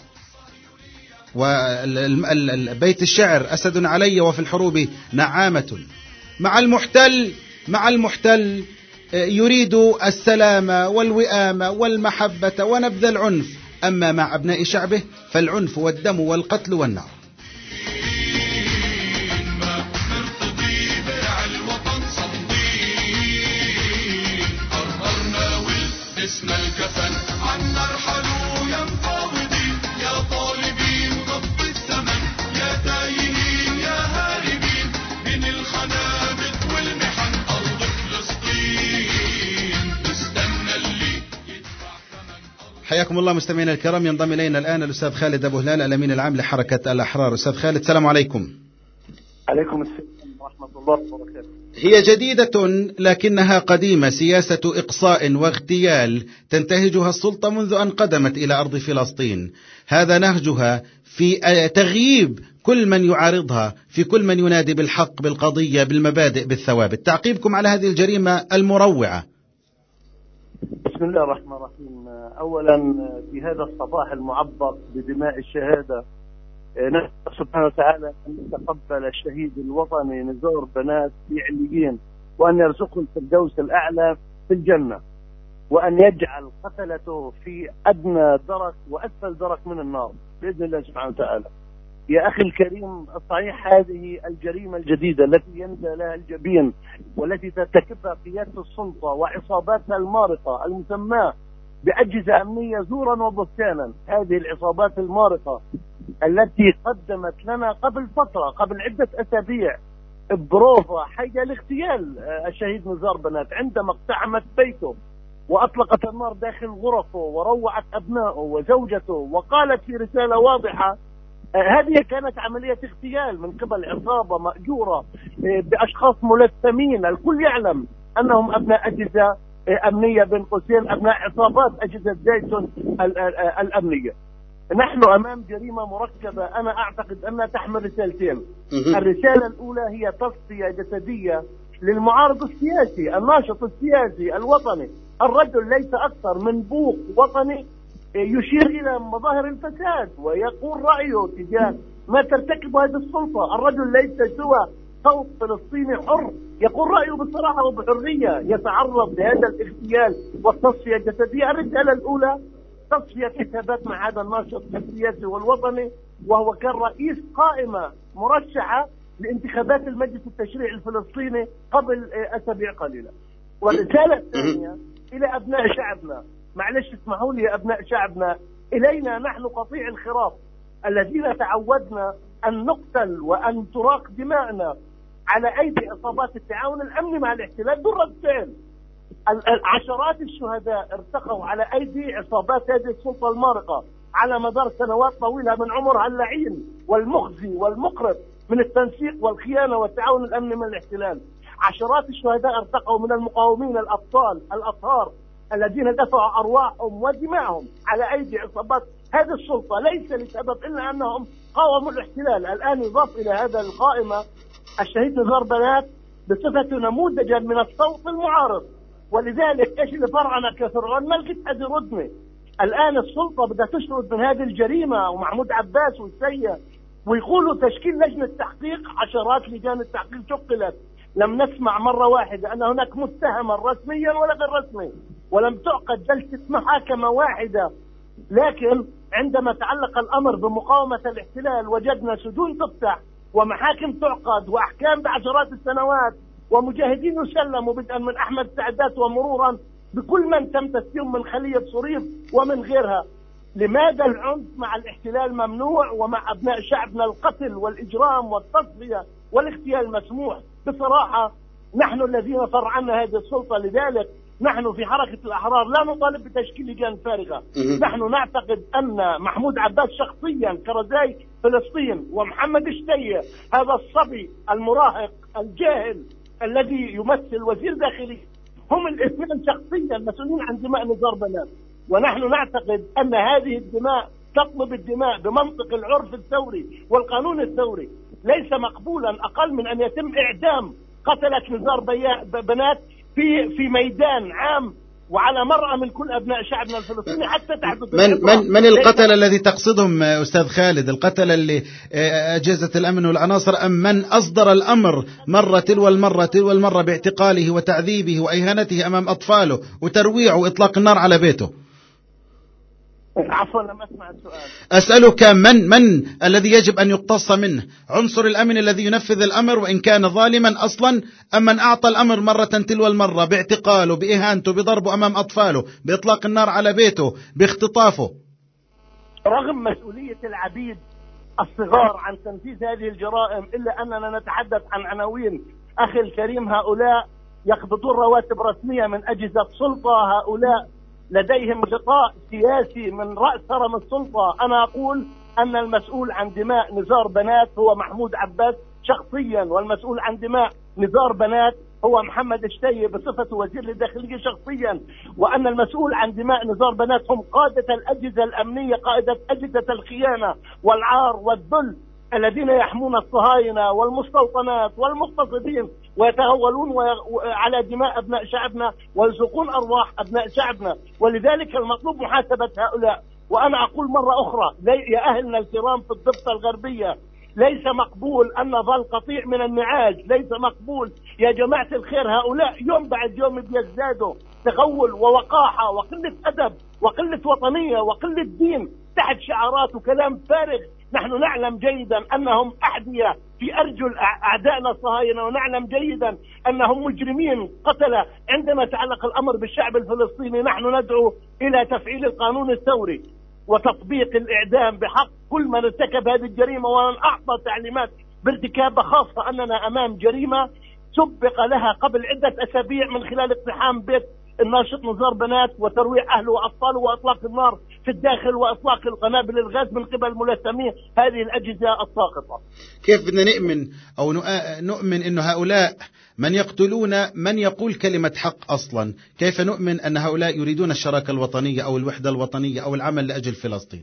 Speaker 13: وبيت الشعر أسد علي وفي الحروب نعامة. مع المحتل يريد السلام والوئام والمحبة ونبذ العنف، أما مع أبناء شعبه فالعنف والدم والقتل والنار.
Speaker 6: اسم الكفن عن نرحلوا يا مفاوضين، يا طالبين ضبط الثمن، يا تايهين يا هاربين من الخنادق والمحن. أرض فلسطين تستنى اللي يدفع ثمن.
Speaker 13: حياكم الله مستمعينا الكرام. ينضم إلينا الآن الأستاذ خالد أبو هلال، الأمين العام لحركة الأحرار. أستاذ خالد، السلام عليكم.
Speaker 14: عليكم السلام ورحمة الله وبركاته.
Speaker 13: هي جديدة لكنها قديمة، سياسة إقصاء واغتيال تنتهجها السلطة منذ أن قدمت إلى أرض فلسطين. هذا نهجها في تغييب كل من يعارضها، في كل من ينادي بالحق، بالقضية، بالمبادئ، بالثوابت. تعقيبكم على هذه الجريمة المروعة.
Speaker 14: بسم الله الرحمن الرحيم. أولا في هذا الصباح المعبر بدماء الشهادة نسأل سبحانه وتعالى أن يتقبل الشهيد الوطني نزار بنات في عليين، وأن يرزقه الفردوس الأعلى في الجنة، وأن يجعل قتلته في أدنى درك وأسفل درك من النار بإذن الله سبحانه وتعالى. يا أخي الكريم، صحيح هذه الجريمة الجديدة التي يندى لها الجبين والتي ترتكبها قيادة السلطة وعصاباتها المارقة المسماة بأجهزة أمنية زورا وبهتانا، هذه العصابات المارقة التي قدمت لنا قبل فترة، قبل عدة أسابيع، بروفا حية لاغتيال الشهيد نزار بنات عندما اقتحمت بيته وأطلقت النار داخل غرفه وروعت أبنائه وزوجته، وقالت في رسالة واضحة هذه كانت عملية اغتيال من قبل عصابة مأجورة بأشخاص ملثمين، الكل يعلم أنهم أبناء أجهزة أمنية، بين قوسين أبناء عصابات أجهزة دايسون الأمنية. نحن أمام جريمة مركبة أنا أعتقد أنها تحمل رسالتين. الرسالة الأولى هي تصفية جسدية للمعارض السياسي، الناشط السياسي الوطني، الرجل ليس أكثر من بوق وطني يشير إلى مظاهر الفساد ويقول رأيه تجاه ما ترتكب هذه السلطة. الرجل ليس سوى صوت فلسطيني حر يقول رأيه بصراحة وبحرية، يتعرض لهذا الاغتيال والتصفية الجسدية. الرسالة الأولى تصفية حسابات مع هذا الناشط السياسي والوطني، وهو كان رئيس قائمة مرشحة لانتخابات المجلس التشريعي الفلسطيني قبل أسابيع قليلة. والرسالة الثانية إلى أبناء شعبنا، معلش اسمحوا لي يا أبناء شعبنا، إلينا نحن قطيع الخراف الذين تعودنا أن نقتل وأن تراق دماءنا على أيدي عصابات التعاون الأمني مع الاحتلال دون رد فعل. عشرات الشهداء ارتقوا على أيدي عصابات هذه السلطة المارقة على مدار سنوات طويلة من عمرها اللعين والمخزي والمقرف من التنسيق والخيانة والتعاون الأمني مع الاحتلال. عشرات الشهداء ارتقوا من المقاومين الأبطال الأطهار الذين دفعوا أرواحهم ودماءهم على أيدي عصابات هذه السلطة، ليس لسبب إلا أنهم قاوموا الاحتلال. الآن يضاف إلى هذا القائمة الشهيد نزار بنات بصفة نموذجا من الصوت المعارض. ولذلك ايش اللي فرعنا كفرعون؟ ما لقيت حد يردني. الآن السلطة بدها تشرد من هذه الجريمة، ومحمود عباس والسيد ويقولوا تشكيل لجنة تحقيق. عشرات لجان التحقيق شكلت، لم نسمع مرة واحدة أن هناك متهما رسميا ولا غير رسمي، ولم تعقد جلسة محاكمة واحدة. لكن عندما تعلق الأمر بمقاومة الاحتلال وجدنا سجون تفتح ومحاكم تعقد وأحكام بعشرات السنوات ومجاهدين يسلموا بدءا من أحمد سعدات ومرورا بكل من تم تسليم من خلية صريف ومن غيرها. لماذا العنف مع الاحتلال ممنوع ومع أبناء شعبنا القتل والإجرام والتصفية والاغتيال مسموح؟ بصراحة نحن الذين فرعنا هذه السلطة. لذلك نحن في حركة الأحرار لا نطالب بتشكيل لجان فارغة. نحن نعتقد أن محمود عباس شخصيا كرزاي فلسطين ومحمد الشتية هذا الصبي المراهق الجاهل الذي يمثل وزير داخلي هم الاثنين شخصيا مسؤولين عن دماء نزار بنات. ونحن نعتقد أن هذه الدماء تطلب الدماء بمنطق العرف الثوري والقانون الثوري. ليس مقبولا أقل من أن يتم إعدام قتلة نزار بنات في ميدان عام وعلى مرأة من كل أبناء شعبنا الفلسطيني حتى تحدث.
Speaker 13: من القتلة الذي تقصدهم أستاذ خالد؟ القتلة اللي أجهزة الأمن والعناصر، أم من أصدر الأمر مرة تلو المرة باعتقاله وتعذيبه وإهانته أمام أطفاله وترويعه وإطلاق النار على بيته؟
Speaker 14: عفوا لم أسمع السؤال.
Speaker 13: أسألك من الذي يجب أن يقتص منه؟ عنصر الأمن الذي ينفذ الأمر وإن كان ظالما أصلا، أم من أعطى الأمر مرة تلو المرة باعتقاله بإهانته بضربه أمام أطفاله بإطلاق النار على بيته باختطافه؟
Speaker 14: رغم مسؤولية العبيد الصغار عن تنفيذ هذه الجرائم إلا أننا نتحدث عن عناوين. أخي الكريم، هؤلاء يقبضون رواتب رسمية من أجهزة سلطة، هؤلاء لديهم غطاء سياسي من رأس هرم السلطة. أنا أقول أن المسؤول عن دماء نزار بنات هو محمود عباس شخصيا، والمسؤول عن دماء نزار بنات هو محمد الشتية بصفة وزير للداخلية شخصيا، وأن المسؤول عن دماء نزار بنات هم قادة الأجهزة الأمنية، قادة أجهزة الخيانة والعار والذل الذين يحمون الصهاينة والمستوطنات والمغتصبين ويتهولون على دماء أبناء شعبنا ويزقون أرواح أبناء شعبنا. ولذلك المطلوب محاسبة هؤلاء. وأنا أقول مرة أخرى يا أهلنا الكرام في الضفة الغربية، ليس مقبول أن نظل قطيع من النعاج، ليس مقبول يا جماعة الخير. هؤلاء يوم بعد يوم بيزدادوا تغول ووقاحة وقلة أدب وقلة وطنية وقلة دين تحت شعارات وكلام فارغ. نحن نعلم جيدا أنهم أحذية في أرجل أعدائنا الصهاينة، ونعلم جيدا أنهم مجرمين قتلة. عندما تعلق الأمر بالشعب الفلسطيني نحن ندعو إلى تفعيل القانون الثوري وتطبيق الإعدام بحق كل من ارتكب هذه الجريمة، ومن أعطى تعليمات بارتكابها، خاصة أننا أمام جريمة سبق لها قبل عدة أسابيع من خلال اقتحام بيت الناشط نزار بنات وترويع أهله وأطفاله وإطلاق النار في الداخل وإطلاق القنابل الغاز من قبل ملثمي هذه الأجهزة الساقطة.
Speaker 13: كيف بدنا نؤمن أو نؤمن أن هؤلاء من يقتلون من يقول كلمة حق أصلا؟ كيف نؤمن أن هؤلاء يريدون الشراكة الوطنية أو الوحدة الوطنية أو العمل لأجل فلسطين؟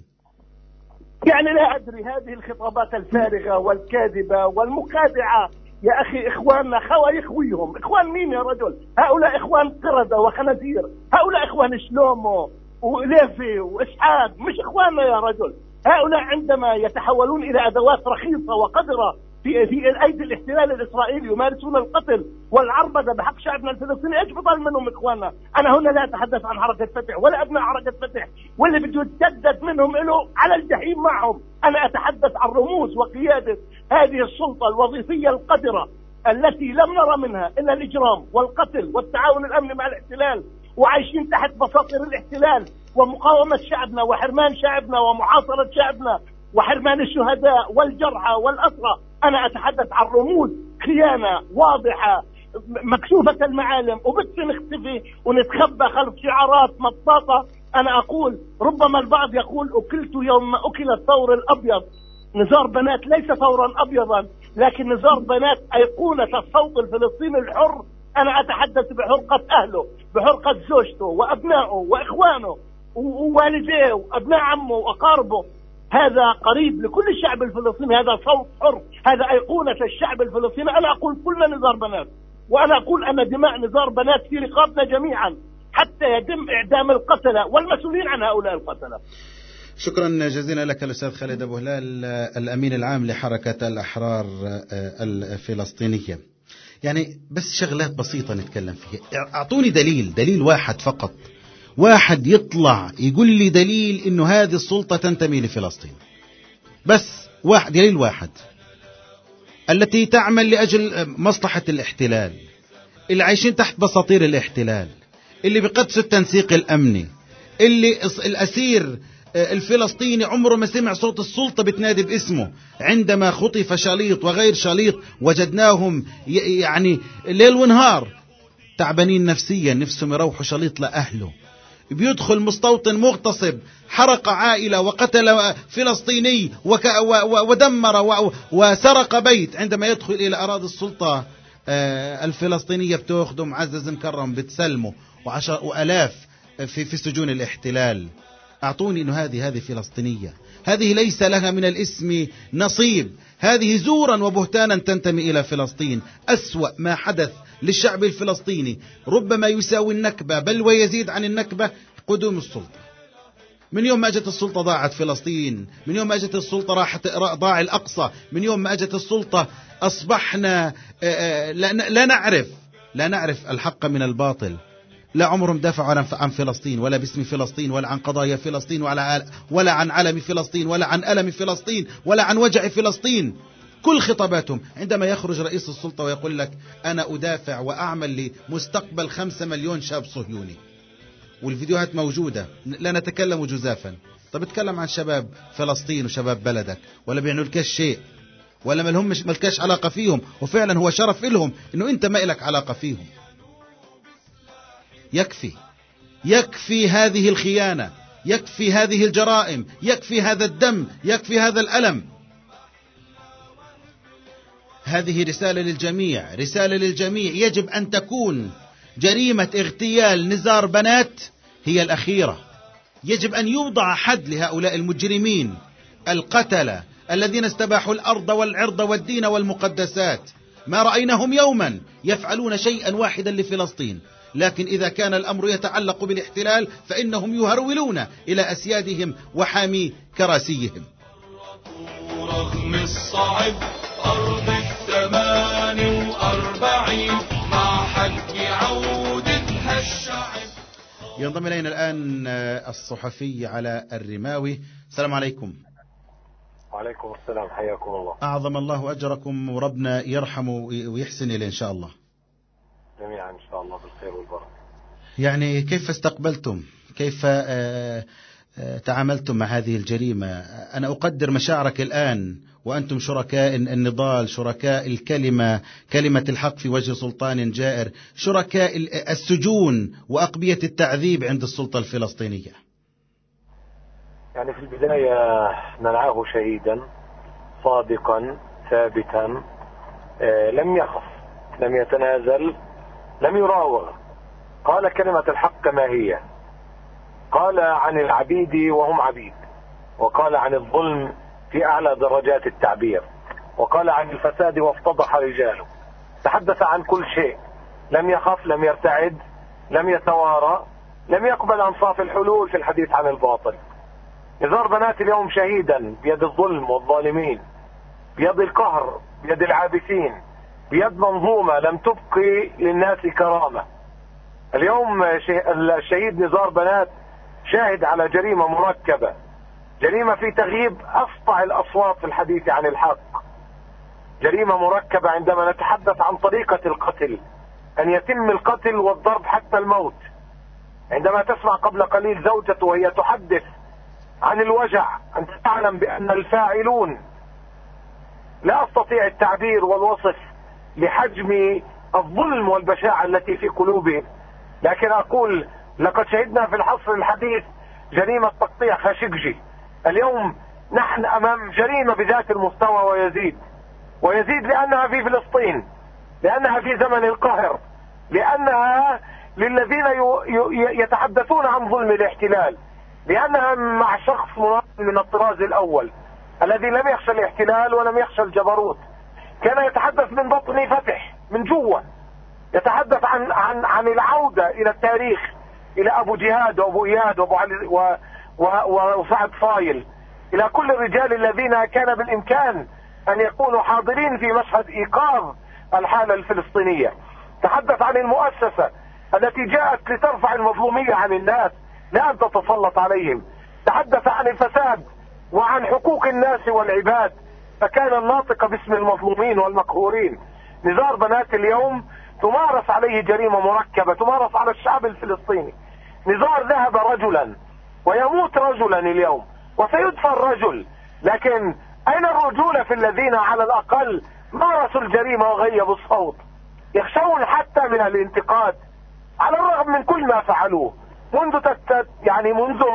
Speaker 14: يعني لا أدري، هذه الخطابات الفارغة والكاذبة والمخادعة يا أخي. إخواننا يخويهم، إخوان مين يا رجل؟ هؤلاء إخوان قردة وخنازير، هؤلاء إخوان شلومو وإليفي وإسعاد، مش إخواننا يا رجل. هؤلاء عندما يتحولون إلى أدوات رخيصة وقذرة في أيدي الاحتلال الإسرائيلي يمارسون القتل والعربدة بحق شعبنا الفلسطيني، إيش بضل منهم إخواننا؟ أنا هنا لا أتحدث عن حركة فتح ولا أبناء حركة فتح، واللي بده يتجدد منهم له على الجحيم معهم. أنا أتحدث عن رموز وقيادة هذه السلطة الوظيفية القذرة التي لم نرى منها إلا الإجرام والقتل والتعاون الأمني مع الاحتلال، وعايشين تحت بساطر الاحتلال ومقاومة شعبنا وحرمان شعبنا ومحاصرة شعبنا وحرمان الشهداء والجرحى والأسرى. أنا أتحدث عن رموز خيانة واضحة مكشوفة المعالم، وبدنا نختفي ونتخبى خلف شعارات مطاطة. أنا أقول ربما البعض يقول أكلت يوم أكل الثور الأبيض. نزار بنات ليس ثورا أبيضا، لكن نزار بنات أيقونة الصوت الفلسطيني الحر. أنا أتحدث بحرقة أهله، بحرقة زوجته وأبنائه وإخوانه ووالديه وأبناء عمه وأقاربه. هذا قريب لكل الشعب الفلسطيني، هذا صوت حر، هذا أيقونة الشعب الفلسطيني. أنا أقول كلنا نزار بنات، وأنا أقول أن دماء نزار بنات في رقابنا جميعا حتى يتم إعدام القتلة والمسؤولين عن هؤلاء القتلة.
Speaker 13: شكرا جزيلا لك الأستاذ خالد أبو هلال، الأمين العام لحركة الأحرار الفلسطينية. يعني بس شغلات بسيطة نتكلم فيها. أعطوني دليل واحد فقط، واحد يطلع يقول لي دليل إنه هذه السلطة تنتمي لفلسطين، بس دليل واحد، التي تعمل لأجل مصلحة الاحتلال، اللي عايشين تحت بساطير الاحتلال، اللي بقدسوا التنسيق الأمني، اللي الأسير الفلسطيني عمره ما سمع صوت السلطة بتنادي باسمه. عندما خطف شاليط وغير شاليط وجدناهم يعني ليل ونهار تعبانين نفسيا، نفسهم يروحوا شاليط لأهله. بيدخل مستوطن مغتصب حرق عائلة وقتل فلسطيني ودمر وسرق بيت، عندما يدخل إلى أراضي السلطة الفلسطينية بتأخذه معزز مكرم بتسلمه، وألاف في سجون الاحتلال. أعطوني إنه هذه فلسطينية، هذه ليس لها من الاسم نصيب، هذه زورا وبهتانا تنتمي إلى فلسطين. أسوأ ما حدث للشعب الفلسطيني ربما يساوي النكبة بل ويزيد عن النكبة قدوم السلطة. من يوم ما أجت السلطة ضاعت فلسطين، من يوم ما أجت السلطة ضاع الأقصى، من يوم ما أجت السلطة أصبحنا لا نعرف الحق من الباطل. لا عمرهم دافعوا عن فلسطين ولا باسم فلسطين ولا عن قضايا فلسطين ولا عن علم فلسطين ولا عن ألم فلسطين ولا عن وجع فلسطين. كل خطاباتهم عندما يخرج رئيس السلطة ويقول لك أنا أدافع وأعمل لمستقبل 5 مليون شاب صهيوني، والفيديوهات موجودة، لا نتكلم جزافا. طب اتكلم عن شباب فلسطين وشباب بلدك، ولا بيعنوا لك شيء، ولا ملكاش علاقة فيهم، وفعلا هو شرف لهم إنه أنت ما لك علاقة فيهم. يكفي هذه الخيانة، يكفي هذه الجرائم، يكفي هذا الدم، يكفي هذا الألم. هذه رسالة للجميع، يجب أن تكون جريمة اغتيال نزار بنات هي الأخيرة. يجب أن يوضع حد لهؤلاء المجرمين القتلة الذين استباحوا الأرض والعرض والدين والمقدسات. ما رأيناهم يوما يفعلون شيئا واحدا لفلسطين، لكن إذا كان الأمر يتعلق بالاحتلال فإنهم يهرولون إلى أسيادهم وحامي كراسيهم.
Speaker 6: رغم الصعب أرض 48 مع حق عودتها الشعب.
Speaker 13: ينضم إلينا الآن الصحفي علاء الرماوي. السلام عليكم.
Speaker 15: وعليكم السلام، حياكم الله.
Speaker 13: أعظم الله أجركم وربنا يرحم ويحسن إليه إن شاء الله
Speaker 15: جميعا إن شاء الله بالخير والبركة.
Speaker 13: يعني كيف استقبلتم، كيف تعاملتم مع هذه الجريمة؟ أنا أقدر مشاعرك الآن وأنتم شركاء النضال، شركاء الكلمة، كلمة الحق في وجه سلطان جائر، شركاء السجون وأقبية التعذيب عند السلطة الفلسطينية.
Speaker 15: يعني في البداية نرعاه شهيدا صادقا ثابتا، لم يخف، لم يتنازل، لم يراوغ، قال كلمة الحق كما هي، قال عن العبيد وهم عبيد، وقال عن الظلم في أعلى درجات التعبير، وقال عن الفساد وافتضح رجاله، تحدث عن كل شيء، لم يخف، لم يرتعد، لم يتوارى، لم يقبل أنصاف الحلول في الحديث عن الباطل. نزار بنات اليوم شهيدا بيد الظلم والظالمين، بيد القهر، بيد العابثين، بيد منظومة لم تبقي للناس كرامة. اليوم الشهيد نزار بنات شاهد على جريمة مركبة، جريمة في تغييب أسطع الأصوات في الحديث عن الحق، جريمة مركبة عندما نتحدث عن طريقة القتل، أن يتم القتل والضرب حتى الموت. عندما تسمع قبل قليل زوجته وهي تحدث عن الوجع، أنت تعلم بأن الفاعلون، لا أستطيع التعبير والوصف لحجم الظلم والبشاعة التي في قلوبهم، لكن أقول لقد شهدنا في العصر الحديث جريمة تقطيع خاشقجي. اليوم نحن أمام جريمة بذات المستوى ويزيد لأنها في فلسطين، لأنها في زمن القهر، لأنها للذين يتحدثون عن ظلم الاحتلال، لأنها مع شخص من الطراز الأول الذي لم يخشى الاحتلال ولم يخشى الجبروت، كان يتحدث من بطن فتح من جوه، يتحدث عن العودة إلى التاريخ، إلى أبو جهاد وأبو إياد وأبو علي وسعد فايل، إلى كل الرجال الذين كان بالإمكان أن يكونوا حاضرين في مشهد إيقاظ الحالة الفلسطينية. تحدث عن المؤسسة التي جاءت لترفع المظلومية عن الناس لا أن تتسلط عليهم. تحدث عن الفساد وعن حقوق الناس والعباد، فكان الناطق باسم المظلومين والمقهورين. نزار بنات اليوم تمارس عليه جريمة مركبة، تمارس على الشعب الفلسطيني. نزار ذهب رجلا ويموت رجلا اليوم وسيدفن رجل، لكن أين الرجولة في الذين على الأقل مارسوا الجريمة وغيبوا الصوت؟ يخشون حتى من الانتقاد على الرغم من كل ما فعلوه منذ منذ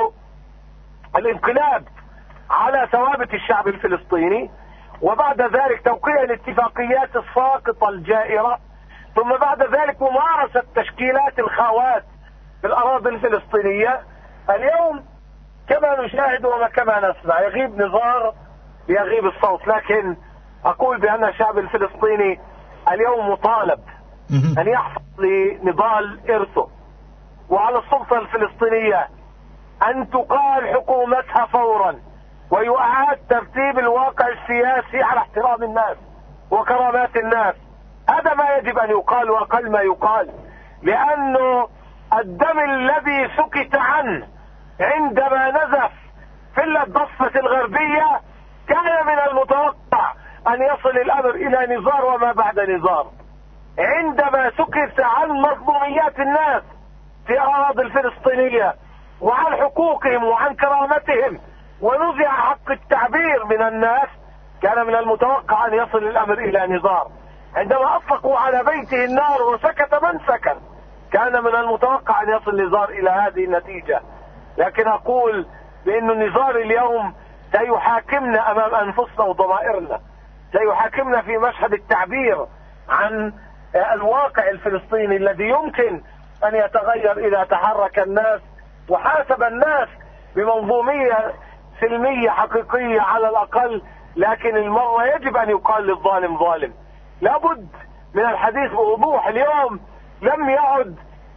Speaker 15: الانقلاب على ثوابت الشعب الفلسطيني، وبعد ذلك توقيع الاتفاقيات الساقطة الجائرة، ثم بعد ذلك ممارسة تشكيلات الخوات في الأراضي الفلسطينية. اليوم كما نشاهد وكما نسمع يغيب نزار ليغيب الصوت، لكن أقول بأن الشعب الفلسطيني اليوم مطالب أن يحفظ لنضال إرثه، وعلى السلطة الفلسطينية أن تقال حكومتها فورا ويعاد ترتيب الواقع السياسي على احترام الناس وكرامات الناس. هذا ما يجب أن يقال وأقل ما يقال، لأنه الدم الذي سكت عنه عندما نزف في الضفة الغربية كان من المتوقع أن يصل الأمر إلى نزار وما بعد نزار. عندما سكت عن مظلوميات الناس في الأراضي الفلسطينية وعن حقوقهم وعن كرامتهم ونزع حق التعبير من الناس، كان من المتوقع أن يصل الأمر إلى نزار. عندما أطلقوا على بيته النار وسكت من سكن، كان من المتوقع أن يصل نزار إلى هذه النتيجة. لكن أقول بأن النزار اليوم سيحاكمنا أمام أنفسنا وضمائرنا، سيحاكمنا في مشهد التعبير عن الواقع الفلسطيني الذي يمكن أن يتغير إذا تحرك الناس وحاسب الناس بمنظومية سلمية حقيقية على الأقل. لكن المرة يجب أن يقال للظالم ظالم، لابد من الحديث بوضوح. اليوم لم يعد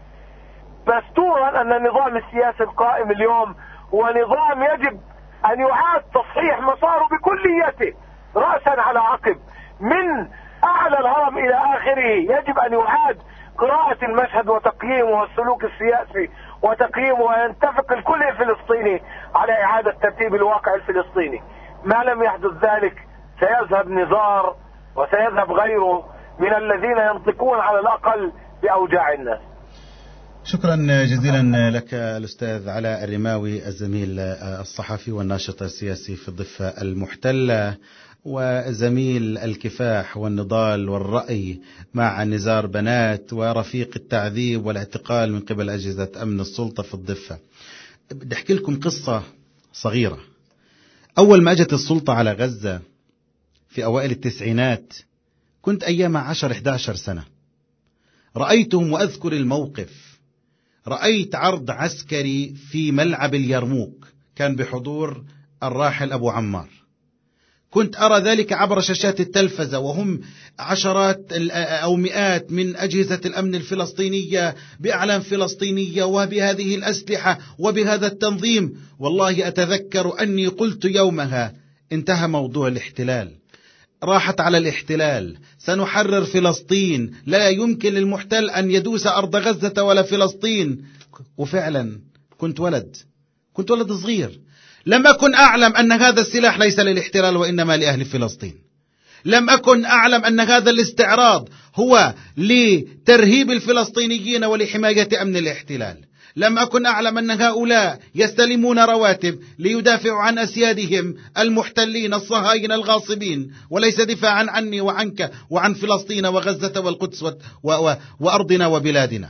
Speaker 15: مستورا أن النظام السياسي القائم اليوم هو نظام يجب أن يعاد تصحيح مساره بكليته رأسا على عقب، من أعلى الهرم إلى آخره. يجب أن يعاد قراءة المشهد وتقييمه والسلوك السياسي وتقييمه، وينتفق الكل الفلسطيني على إعادة ترتيب الواقع الفلسطيني. ما لم يحدث ذلك سيذهب نزار وسيذهب غيره من الذين ينطقون على الأقل بأوجاع الناس.
Speaker 13: شكرا جزيلا لك الأستاذ علاء الرماوي، الزميل الصحفي والناشط السياسي في الضفة المحتلة. وزميل الكفاح والنضال والرأي مع نزار بنات ورفيق التعذيب والاعتقال من قبل أجهزة أمن السلطة في الضفة. بدي أحكي لكم قصة صغيرة. أول ما أجت السلطة على غزة في أوائل التسعينات كنت أيام 10-11 سنة، رأيتهم وأذكر الموقف. رأيت عرض عسكري في ملعب اليرموك كان بحضور الراحل أبو عمار. كنت أرى ذلك عبر شاشات التلفزة، وهم عشرات أو مئات من أجهزة الأمن الفلسطينية بأعلام فلسطينية وبهذه الأسلحة وبهذا التنظيم. والله أتذكر أني قلت يومها انتهى موضوع الاحتلال، راحت على الاحتلال، سنحرر فلسطين، لا يمكن للمحتل أن يدوس أرض غزة ولا فلسطين. وفعلا كنت ولد صغير، لم أكن أعلم أن هذا السلاح ليس للاحتلال وإنما لأهل فلسطين. لم أكن أعلم أن هذا الاستعراض هو لترهيب الفلسطينيين ولحماية أمن الاحتلال. لم أكن أعلم أن هؤلاء يستلمون رواتب ليدافعوا عن أسيادهم المحتلين الصهاينة الغاصبين، وليس دفاعا عني وعنك وعن فلسطين وغزة والقدس وأرضنا وبلادنا.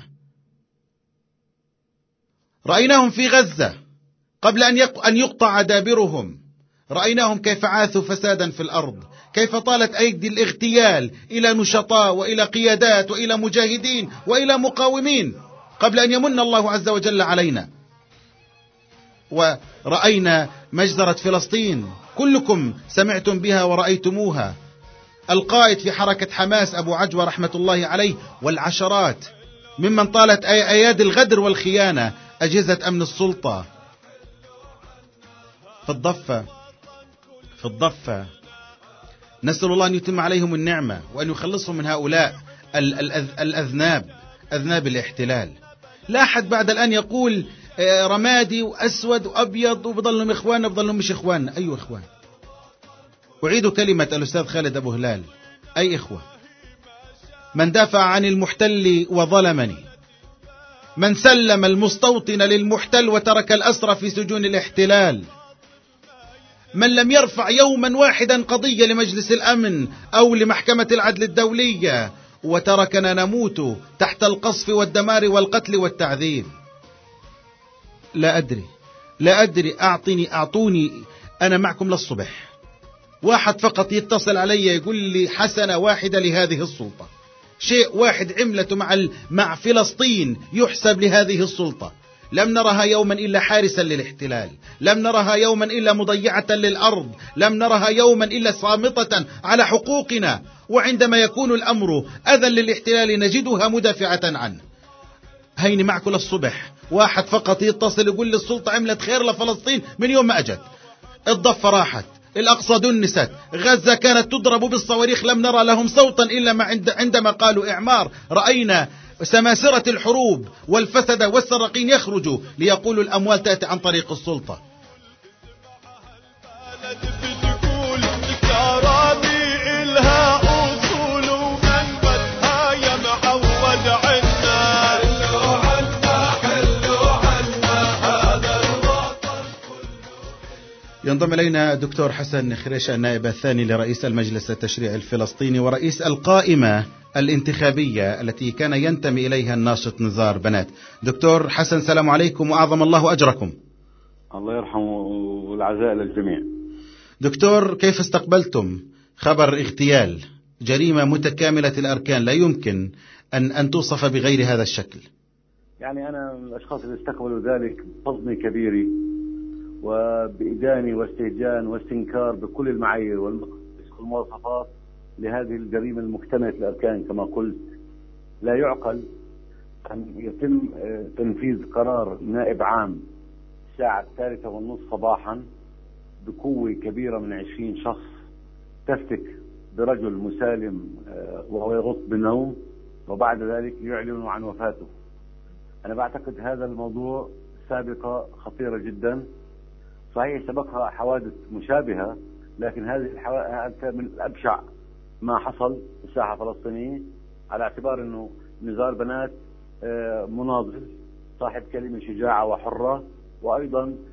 Speaker 13: رأيناهم في غزة قبل أن يقطع دابرهم، رأيناهم كيف عاثوا فسادا في الأرض، كيف طالت أيدي الاغتيال إلى نشطاء وإلى قيادات وإلى مجاهدين وإلى مقاومين قبل أن يمن الله عز وجل علينا. ورأينا مجزرة فلسطين، كلكم سمعتم بها ورأيتموها. القائد في حركة حماس أبو عجوة رحمة الله عليه والعشرات ممن طالت أيادي الغدر والخيانة أجهزة أمن السلطة. في الضفة نسأل الله أن يتم عليهم النعمة وأن يخلصهم من هؤلاء أذناب الاحتلال. لا أحد بعد الآن يقول رمادي وأسود وأبيض وبضلهم إخوان وبضلهم مش إخوان. أي إخوان؟ أعيد كلمة الأستاذ خالد أبو هلال، أي إخوة؟ من دافع عن المحتل وظلمني، من سلم المستوطن للمحتل وترك الأسرى في سجون الاحتلال، من لم يرفع يوما واحدا قضية لمجلس الأمن أو لمحكمة العدل الدولية وتركنا نموت تحت القصف والدمار والقتل والتعذيب. لا أدري أعطوني أنا معكم للصبح واحد فقط يتصل علي يقول لي حسنة واحدة لهذه السلطة، شيء واحد عملته مع فلسطين يحسب لهذه السلطة. لم نرها يوما إلا حارسا للاحتلال، لم نرها يوما إلا مضيعة للأرض، لم نرها يوما إلا صامتة على حقوقنا، وعندما يكون الأمر أذى للاحتلال نجدها مدافعة عنه. هيني معكم للصبح واحد فقط يتصل يقول لي السلطة عملت خير لفلسطين من يوم ما أجت. الضفة راحت، الأقصى دنست، غزة كانت تضرب بالصواريخ، لم نرى لهم صوتا إلا ما عندما قالوا إعمار. رأينا سماسرة الحروب والفسد والسراقين يخرجوا ليقولوا الأموال تأتي عن طريق السلطة. ينضم إلينا دكتور حسن خريشة النائب الثاني لرئيس المجلس التشريعي الفلسطيني ورئيس القائمة الانتخابية التي كان ينتمي إليها الناشط نزار بنات. دكتور حسن سلام عليكم وأعظم الله أجركم.
Speaker 16: الله يرحمه والعزاء للجميع.
Speaker 13: دكتور، كيف استقبلتم خبر اغتيال جريمة متكاملة الأركان لا يمكن أن توصف بغير هذا الشكل؟
Speaker 16: يعني أنا من الأشخاص اللي استقبلوا ذلك بحزن كبير وبإدانة واستهجان واستنكار بكل المعايير والمواصفات لهذه الجريمة المكتملة الأركان. كما قلت، لا يعقل أن يتم تنفيذ قرار نائب عام الساعة 3:30 صباحا بقوة كبيرة من 20 شخص تفتك برجل مسالم وهو يغط بالنوم، وبعد ذلك يعلنوا عن وفاته. أنا بعتقد هذا الموضوع سابقة خطيرة جدا. صحيح سبقها حوادث مشابهة، لكن هذه الحوادث من الأبشع ما حصل في الساحة الفلسطينية، على اعتبار أنه نزار بنات مناضل صاحب كلمة شجاعة وحرة، وأيضا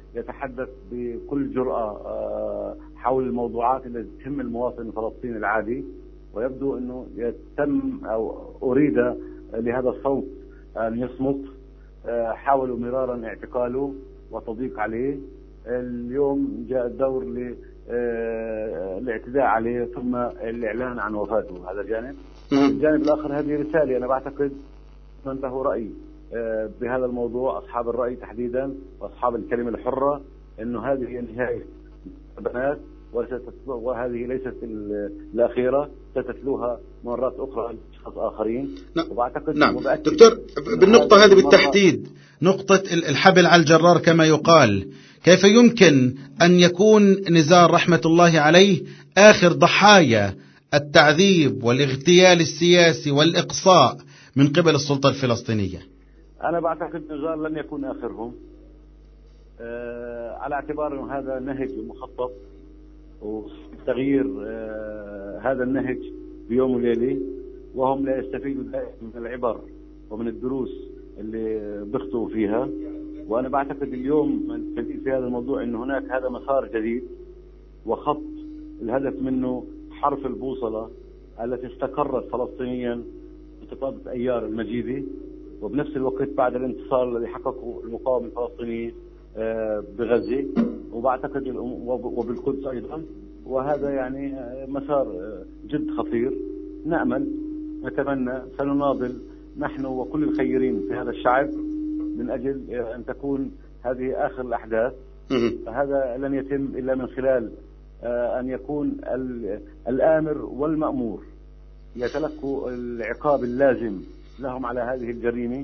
Speaker 16: يتحدث بكل جرأة حول الموضوعات التي تهم المواطن الفلسطيني العادي، ويبدو أنه يتم أو أريد لهذا الصوت أن يصمت. حاولوا مرارا اعتقاله وتضييق عليه. اليوم جاء الدور للاعتداء عليه ثم الإعلان عن وفاته. هذا جانب. الجانب الآخر هذه رسالة. أنا بعتقد من له رأي بهذا الموضوع، أصحاب الرأي تحديدا وأصحاب الكلمة الحرة، أنه هذه هي نهاية بنات، وهذه ليست الأخيرة، ستتلوها مرات أخرى لأشخاص آخرين. وبعتقد
Speaker 13: نعم دكتور، بالنقطة هذه بالتحديد، نقطة الحبل على الجرار كما يقال، كيف يمكن أن يكون نزار رحمة الله عليه آخر ضحايا التعذيب والاغتيال السياسي والإقصاء من قبل السلطة الفلسطينية؟
Speaker 16: أنا بعتقد نزار لن يكون آخرهم، على اعتبار أن هذا نهج مخطط، وتغيير هذا النهج بيوم وليلة، وهم لا يستفيدوا دائما من العبر ومن الدروس اللي بيخطئوا فيها. وأنا بعتقد اليوم الجديد في هذا الموضوع أن هناك هذا مسار جديد وخط الهدف منه حرف البوصلة التي استقرت فلسطينيا بانتفاضة أيار المجيدة، وبنفس الوقت بعد الانتصار الذي حققه المقاومة الفلسطينية بغزة، وبعتقد وبالقدس أيضا. وهذا يعني مسار جد خطير. نأمل، نتمنى، سنناضل نحن وكل الخيرين في هذا الشعب من أجل أن تكون هذه آخر الأحداث. هذا لن يتم إلا من خلال أن يكون الآمر والمأمور يتلقوا العقاب اللازم لهم على هذه الجريمة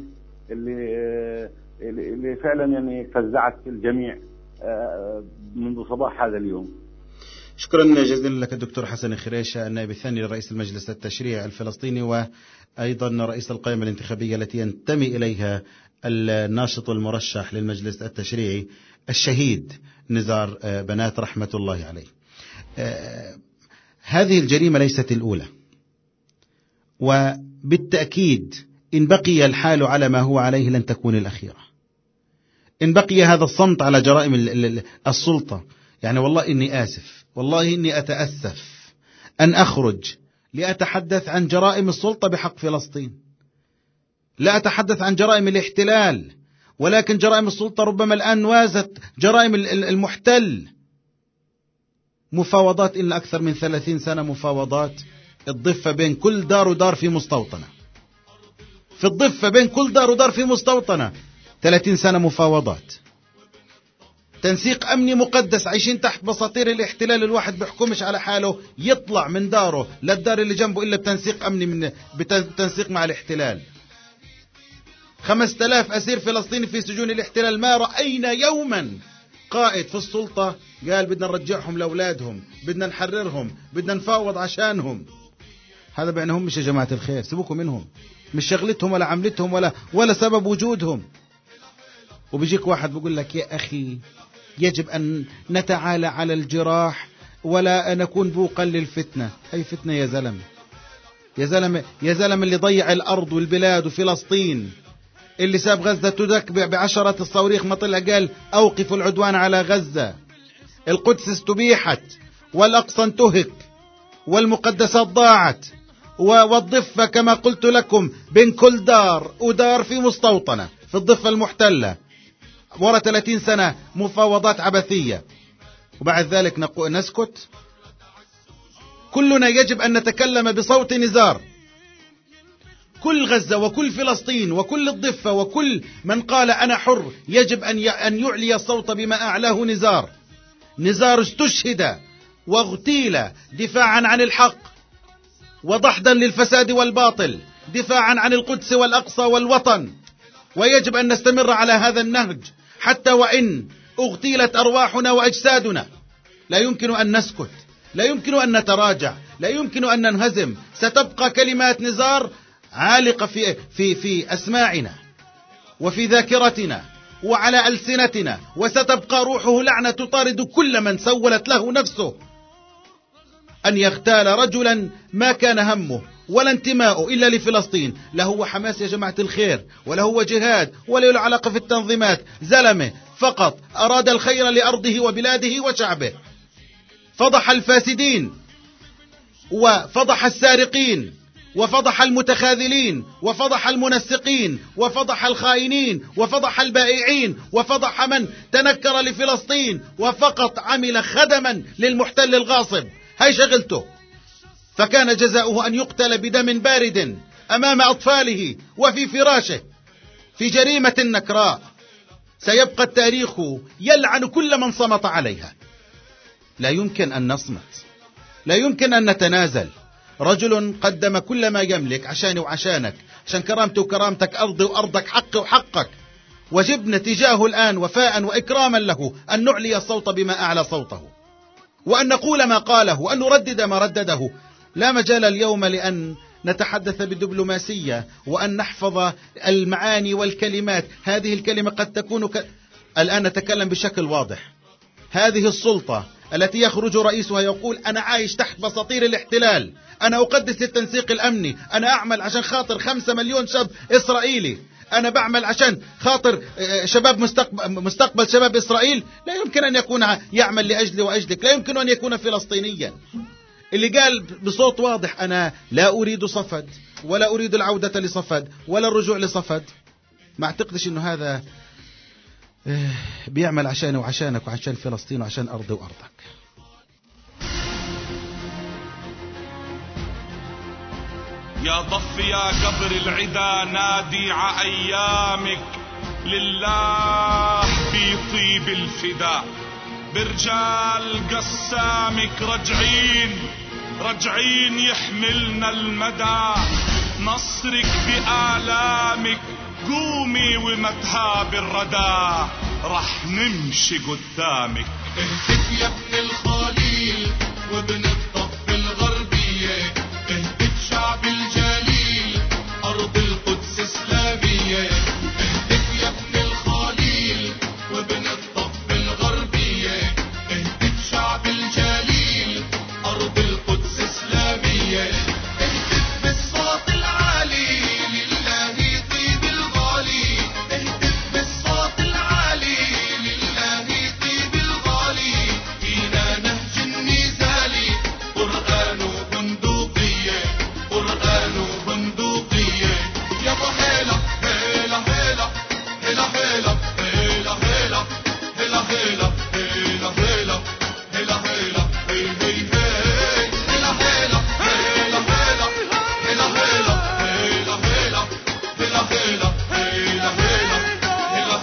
Speaker 16: اللي فعلا يعني فزعت الجميع منذ صباح هذا اليوم.
Speaker 13: شكرا جزيلا لك الدكتور حسن خريشة، النائب الثاني لرئيس المجلس التشريعي الفلسطيني، وأيضا رئيس القائمة الانتخابية التي ينتمي إليها الناشط والمرشح للمجلس التشريعي الشهيد نزار بنات رحمة الله عليه. هذه الجريمة ليست الأولى، وبالتأكيد إن بقي الحال على ما هو عليه لن تكون الأخيرة. إن بقي هذا الصمت على جرائم السلطة، يعني والله إني آسف، والله إني أتأسف أن أخرج لأتحدث عن جرائم السلطة بحق فلسطين. لا أتحدث عن جرائم الاحتلال، ولكن جرائم السلطة ربما الآن وازت جرائم المحتل. مفاوضات إلا أكثر من 30 سنة، مفاوضات الضفة بين كل دار ودار في مستوطنة، في الضفة بين كل دار ودار في مستوطنة 30 سنة مفاوضات، تنسيق أمني مقدس، عايشين تحت بساطير الاحتلال. الواحد بيحكمش على حاله يطلع من داره للدار اللي جنبه إلا بتنسيق أمني، بتنسيق مع الاحتلال. 5000 أسير فلسطيني في سجون الاحتلال. ما رأينا يوما قائد في السلطة قال بدنا نرجعهم لأولادهم، بدنا نحررهم، بدنا نفاوض عشانهم. هذا بينهم مش يا جماعة الخير، سيبوكم منهم، مش شغلتهم ولا عملتهم ولا سبب وجودهم. وبيجيك واحد بيقول لك يا أخي يجب أن نتعالى على الجراح ولا نكون بوقا للفتنة. أي فتنة يا زلمة؟ يا زلمة يا زلمة، اللي ضيع الأرض والبلاد وفلسطين، اللي ساب غزة تدك بعشرة الصواريخ، ما طلع قال أوقفوا العدوان على غزة. القدس استبيحت والأقصى انتهك والمقدسات ضاعت، والضفة كما قلت لكم بين كل دار ودار في مستوطنة في الضفة المحتلة، ورا 30 سنة مفاوضات عبثية، وبعد ذلك نسكت. كلنا يجب أن نتكلم بصوت نزار. كل غزة وكل فلسطين وكل الضفة وكل من قال أنا حر يجب أن يعلي الصوت بما أعلاه نزار. نزار استشهد واغتيل دفاعا عن الحق وضحدا للفساد والباطل، دفاعا عن القدس والأقصى والوطن، ويجب أن نستمر على هذا النهج حتى وإن اغتيلت أرواحنا وأجسادنا. لا يمكن أن نسكت، لا يمكن أن نتراجع، لا يمكن أن ننهزم. ستبقى كلمات نزار عالقة في أسماعنا وفي ذاكرتنا وعلى ألسنتنا، وستبقى روحه لعنة تطارد كل من سولت له نفسه أن يغتال رجلا ما كان همه ولا انتماءه إلا لفلسطين. لا هو حماس يا جماعة الخير، ولا هو جهاد، ولا له علاقة في التنظيمات. زلمة فقط أراد الخير لأرضه وبلاده وشعبه. فضح الفاسدين وفضح السارقين وفضح المتخاذلين وفضح المنسقين وفضح الخائنين وفضح البائعين وفضح من تنكر لفلسطين وفقط عمل خدما للمحتل الغاصب. هاي شغلته. فكان جزاؤه أن يقتل بدم بارد أمام أطفاله وفي فراشه في جريمة نكراء سيبقى التاريخ يلعن كل من صمت عليها. لا يمكن أن نصمت، لا يمكن أن نتنازل. رجل قدم كل ما يملك عشاني وعشانك، عشان كرامتي وكرامتك، أرضي وأرضك، حقي وحقك، وجبنا تجاهه الآن وفاء وإكراما له أن نعلي الصوت بما أعلى صوته، وأن نقول ما قاله، وأن نردد ما ردده. لا مجال اليوم لأن نتحدث بالدبلوماسية وأن نحفظ المعاني والكلمات. هذه الكلمة قد تكون الآن نتكلم بشكل واضح. هذه السلطة التي يخرج رئيسها يقول أنا عايش تحت بساطير الاحتلال، أنا أقدس التنسيق الأمني، أنا أعمل عشان خاطر 5 مليون شاب إسرائيلي، أنا بعمل عشان خاطر شباب مستقبل شباب إسرائيل. لا يمكن أن يكون يعمل لأجلي وأجلك، لا يمكن أن يكون فلسطينيا. اللي قال بصوت واضح أنا لا أريد صفد ولا أريد العودة لصفد ولا الرجوع لصفد، ما أعتقدش أنه هذا بيعمل عشاني وعشانك وعشان فلسطين وعشان أرضي وأرضك.
Speaker 6: يا ضف يا قبر العدا نادي ع أيامك، لله بيطيب الفداء برجال قسامك، رجعين يحملنا المدى، نصرك بآلامك، قومي ومتهاب الردى رح نمشي قدامك.
Speaker 12: اهتف يا ابن الخليل وابن الضف الغربية، اهتف شعب الجليل أرض القدس إسلامية، اهتف يا ابن الخليل وابن الضف الغربية، اهتف شعب الجليل أرض القدس إسلامية، اهتف بالصوت العالي لله طيب الغالي، اهتف بالصوت العالي لله طيب الغالي، فينا نهج النزالي قرآن وبندقية، قرآن وبندقية. يا ابو هيلا هيلا هيلا هيلا هيلا هيلا هيلا هيلا هيلا هيلا هيلا هيلا هيلا هي هي هي هيلا هيلا هيلا هيلا هيلا هيلا هيلا هيلا هيلا هيلا هيلا هيلا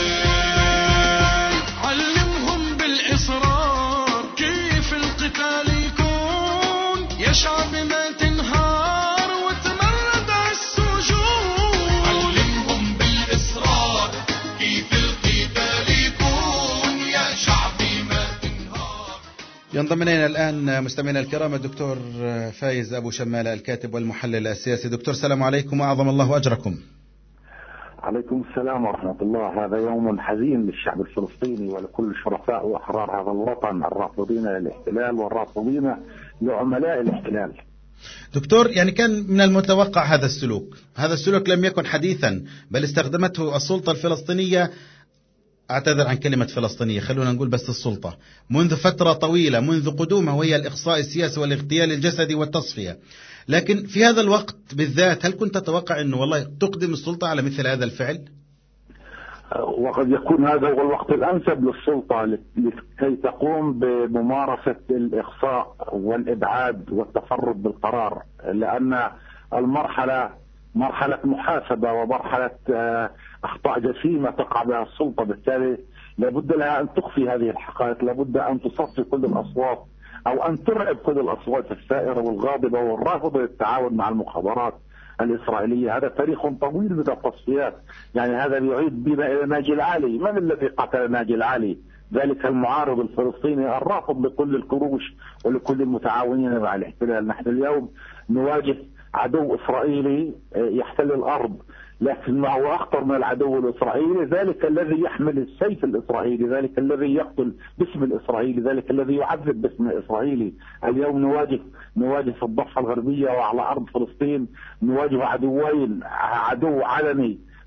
Speaker 12: هيلا. علمهم بالإصرار كيف القتال يكون، يا شعب ما تنهار وتمرد عالسجون. علمهم بالإصرار كيف القتال يكون، يا شعبي ما تنهار.
Speaker 13: ينضم إلينا الآن مستمعينا الكرام الدكتور فايز أبو شمالة الكاتب والمحلل السياسي. دكتور السلام عليكم وأعظم الله أجركم.
Speaker 17: عليكم السلام ورحمة الله. هذا يوم حزين للشعب الفلسطيني ولكل شرفاء وأحرار هذا الوطن، الرافضين للاحتلال والرافضين لعملاء الاحتلال.
Speaker 13: دكتور، يعني كان من المتوقع هذا السلوك. هذا السلوك لم يكن حديثا، بل استخدمته السلطة الفلسطينية، أعتذر عن كلمة فلسطينية، خلونا نقول بس السلطة، منذ فترة طويلة، منذ قدومه، وهي الإقصاء السياسي والاغتيال الجسدي والتصفية. لكن في هذا الوقت بالذات هل كنت تتوقع أنه والله تقدم السلطة على مثل هذا الفعل؟
Speaker 17: وقد يكون هذا هو الوقت الأنسب للسلطة لكي تقوم بممارسة الإقصاء والإبعاد والتفرد بالقرار، لأن المرحلة مرحلة محاسبة ومرحلة أخطاء جسيمة تقع بها السلطة، بالتالي لابد لها أن تخفي هذه الحقائق، لابد أن تصفي كل الأصوات أو أن ترعب كل الأصوات الثائرة والغاضبة والرافضة للتعاون مع المخابرات الإسرائيلية. هذا تاريخ طويل من التصفيات، يعني هذا يعيد بنا إلى ناجي العالي. من الذي قتل ناجي العالي؟ ذلك المعارض الفلسطيني الرافض لكل الكروش ولكل المتعاونين مع الاحتلال. نحن اليوم نواجه عدو إسرائيلي يحتل الأرض، لكن ما هو أخطر من العدو الإسرائيلي ذلك الذي يحمل السيف الإسرائيلي، ذلك الذي يقتل باسم الإسرائيلي، ذلك الذي يعذب باسم الإسرائيلي. اليوم نواجه في الضفة الغربية وعلى أرض فلسطين نواجه عدوين، عدو علني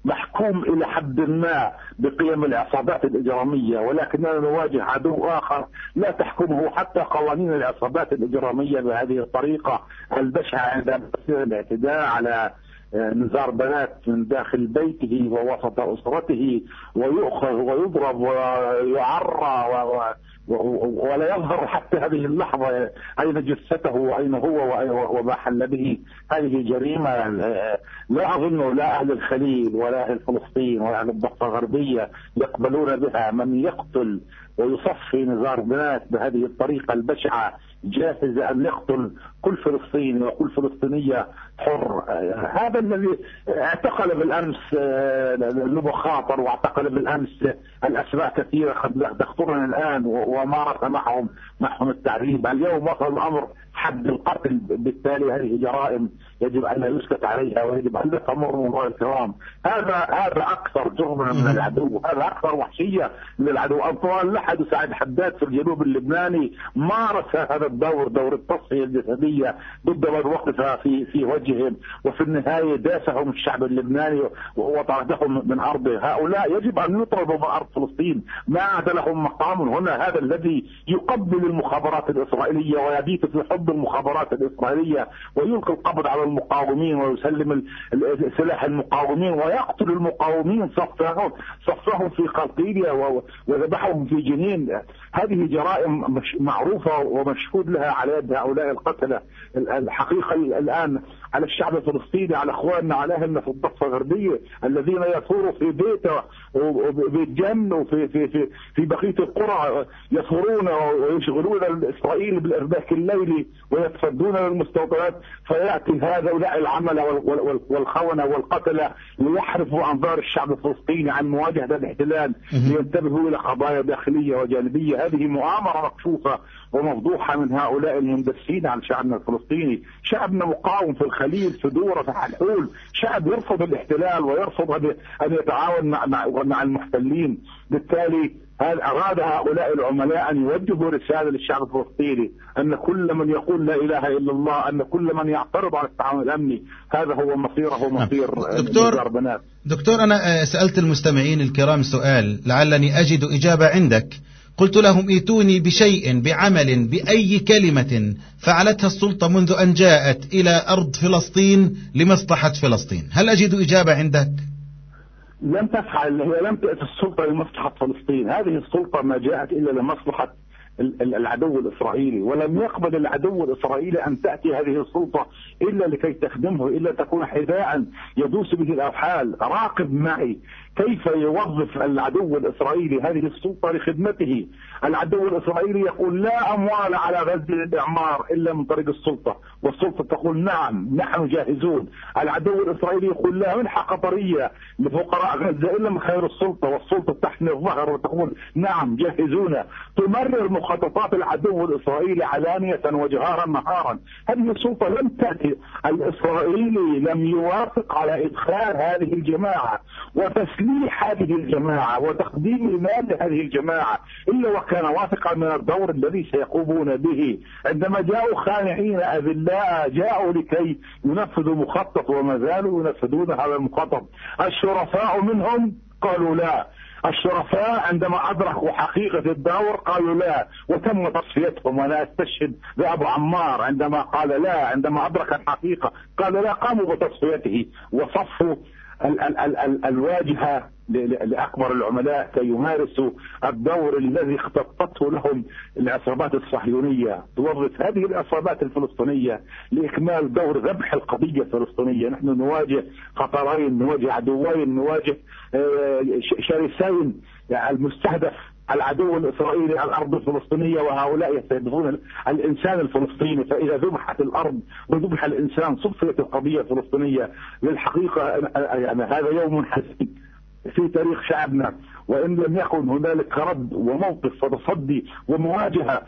Speaker 17: محكوم إلى حد ما بقيم العصابات الإجرامية، ولكننا نواجه عدو آخر لا تحكمه حتى قوانين العصابات الإجرامية بهذه الطريقة البشعة، عندما يصير الاعتداء على نزار بنات من داخل بيته ووسط أسرته، ويؤخذ ويضرب ويعرى ولا يظهر حتى هذه اللحظة أين جثته وأين هو وما حل به. هذه جريمة لا أظن لا أهل الخليل ولا أهل فلسطين ولا أهل الضفة الغربية يقبلون بها. من يقتل ويصفي نزار بنات بهذه الطريقة البشعة جاهز أن يقتل كل فلسطيني وكل فلسطينية حر. هذا الذي اعتقل بالأمس نبو خاطر، واعتقل بالأمس الأسماء كثيرة قد تخطرنا الآن، ومارس معهم التعذيب. اليوم وصل الأمر حد القتل، بالتالي هذه جرائم يجب أن لا يسكت عليها ويجب أن لا تمر مرور الكرام. هذا أكثر جرما من العدو، هذا أكثر وحشية من العدو. أنطوان لحد وسعد حداد في الجنوب اللبناني مارس هذا دور التصفية الجسدية ضد من وقف في وجههم، وفي النهاية داسهم الشعب اللبناني وطردهم من أرضه. هؤلاء يجب أن يطردوا من أرض فلسطين، ما عاد لهم مقام هنا. هذا الذي يقبل المخابرات الإسرائيلية ويبيت في حب المخابرات الإسرائيلية ويلقي القبض على المقاومين ويسلم سلاح المقاومين ويقتل المقاومين صفهم في قلقيلية وذبحهم في جنين. هذه جرائم معروفة ومشهود لها على يد هؤلاء القتلة. الحقيقة الآن على الشعب الفلسطيني، على أخواننا، على أهلنا في الضفة الغربية الذين يثوروا في بيته وبيت جن وفي في في في بقية القرى، يثورون ويشغلون الإسرائيلي بالإرباك الليلي ويتصدون للمستوطنات، فيأتي هؤلاء العملة والخونة والقتلة ليحرفوا أنظار الشعب الفلسطيني عن مواجهة الاحتلال، لينتبهوا إلى قضايا داخلية وجانبية. هذه مؤامرة مكشوفة ومفضوحة من هؤلاء المندسين عن شعبنا الفلسطيني. شعبنا مقاوم في الخليل، في دورة، في حلحول، شعب يرفض الاحتلال ويرفض أن يتعاون مع المحتلين. بالتالي أراد هؤلاء العملاء أن يوجهوا رسالة للشعب الفلسطيني أن كل من يقول لا إله إلا الله، أن كل من يعترض على التعاون الأمني هذا هو مصيره ومصير نزار بنات.
Speaker 13: دكتور، أنا سألت المستمعين الكرام سؤال لعلني أجد إجابة عندك. قلت لهم ائتوني بشيء، بعمل، بأي كلمة فعلتها السلطة منذ أن جاءت إلى أرض فلسطين لمصلحة فلسطين. هل أجد إجابة عندك؟
Speaker 17: لم تفعل، هي لم تأتي السلطة لمصلحة فلسطين. هذه السلطة ما جاءت إلا لمصلحة العدو الإسرائيلي، ولم يقبل العدو الإسرائيلي أن تأتي هذه السلطة إلا لكي تخدمه، إلا تكون حذاء يدوس به الأوحال. راقب معي كيف يوظف العدو الإسرائيلي هذه السلطة لخدمته. العدو الإسرائيلي يقول لا أموال على غزة للإعمار إلا من طريق السلطة، والسلطة تقول نعم نحن جاهزون. العدو الإسرائيلي يقول لا منحة قطرية لفقراء غزة إلا من خير السلطة، والسلطة تحني الظهر وتقول نعم جاهزون. تمرر مخططات العدو الإسرائيلي علانية وجهارا نهارا. هذه السلطة لم تأتي، الإسرائيلي لم يوافق على إدخال هذه الجماعة وتسليح هذه الجماعة وتقديم المال لهذه الجماعة إلا وكان واثقا من الدور الذي سيقومون به. عندما جاءوا خانعين أذلاء جاءوا لكي ينفذوا مخطط وما زالوا ينفذون هذا المخطط. الشرفاء منهم قالوا لا، الشرفاء عندما أدركوا حقيقة الدور قالوا لا وتم تصفيتهم. وأنا أستشهد بأبو عمار عندما قال لا، عندما أدرك الحقيقة قال لا، قاموا بتصفيته وصفوا الواجهة لأكبر العملاء كي يمارسوا الدور الذي اختطته لهم العصابات الصهيونية. توظف هذه العصابات الفلسطينية لإكمال دور ذبح القضية الفلسطينية. نحن نواجه خطرين، نواجه عدوين، نواجه شرسين. المستهدف العدو الإسرائيلي على الأرض الفلسطينية، وهؤلاء يستهدفون الإنسان الفلسطيني. فإذا ذبحت الأرض وذبح الإنسان صفيت القضية الفلسطينية. للحقيقة يعني هذا يوم حزين في تاريخ شعبنا، وإن لم يكن هنالك رد وموقف وتصدي ومواجهة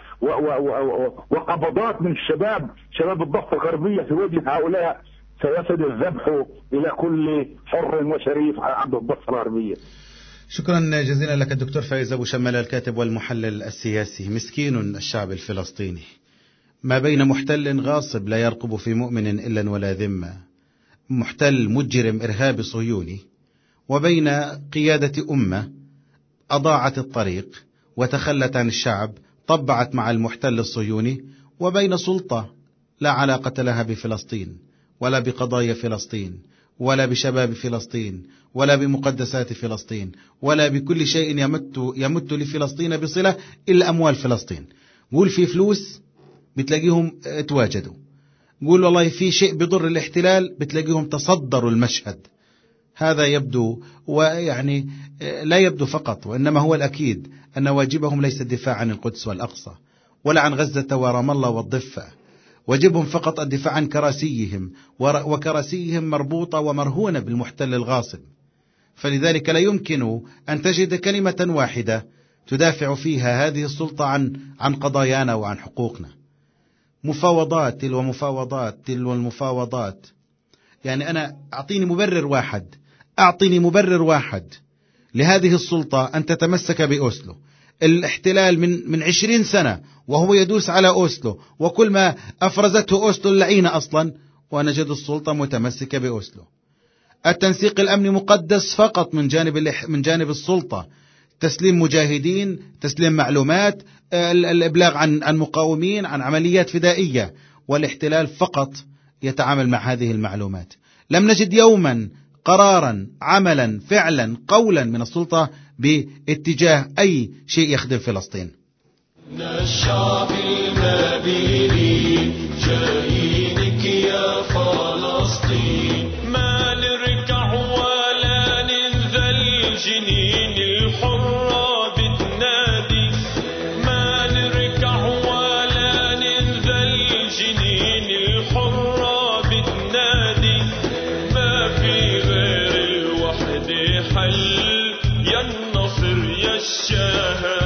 Speaker 17: وقبضات من شباب الضفة الغربية في وجه هؤلاء، سيصل الذبح إلى كل حر وشريف على أرض الضفة الغربية.
Speaker 13: شكرا جزيلا لك الدكتور فايز أبو شمال، الكاتب والمحلل السياسي. مسكين الشعب الفلسطيني، ما بين محتل غاصب لا يرقب في مؤمن إلا ولا ذمة، محتل مجرم إرهابي صهيوني، وبين قيادة أمة أضاعت الطريق وتخلت عن الشعب، طبعت مع المحتل الصهيوني، وبين سلطة لا علاقة لها بفلسطين ولا بقضايا فلسطين ولا بشباب فلسطين ولا بمقدسات فلسطين ولا بكل شيء يمت لفلسطين بصلة إلا أموال فلسطين. قول في فلوس بتلاقيهم تواجدوا، قول والله في شيء بضر الاحتلال بتلاقيهم تصدروا المشهد. هذا يبدو، ويعني لا يبدو فقط، وإنما هو الأكيد أن واجبهم ليس الدفاع عن القدس والأقصى ولا عن غزة ورام الله والضفة، واجبهم فقط الدفاع عن كراسيهم، وكراسيهم مربوطة ومرهونة بالمحتل الغاصب. فلذلك لا يمكن أن تجد كلمة واحدة تدافع فيها هذه السلطة عن قضايانا وعن حقوقنا. مفاوضات تلو مفاوضات تلو المفاوضات. يعني أنا أعطيني مبرر واحد لهذه السلطة أن تتمسك بأوسلو. الاحتلال من 20 سنة وهو يدوس على أوسلو، وكل ما أفرزته أوسلو اللعينة أصلا، ونجد السلطة متمسكة بأوسلو. التنسيق الأمني مقدس فقط من جانب السلطة، تسليم مجاهدين، تسليم معلومات، الإبلاغ عن مقاومين، عن عمليات فدائية، والاحتلال فقط يتعامل مع هذه المعلومات. لم نجد يوما قرارا، عملا، فعلا، قولا من السلطة باتجاه أي شيء يخدم فلسطين.
Speaker 12: الشعب المبيرين جايينك يا فلسطين، ما نركع ولا ننذل، جنين الحرة بتنادي، ما نركع ولا ننذل، جنين الحرة بتنادي، ما في غير الوحدة حل، يا النصر يا الشهادة.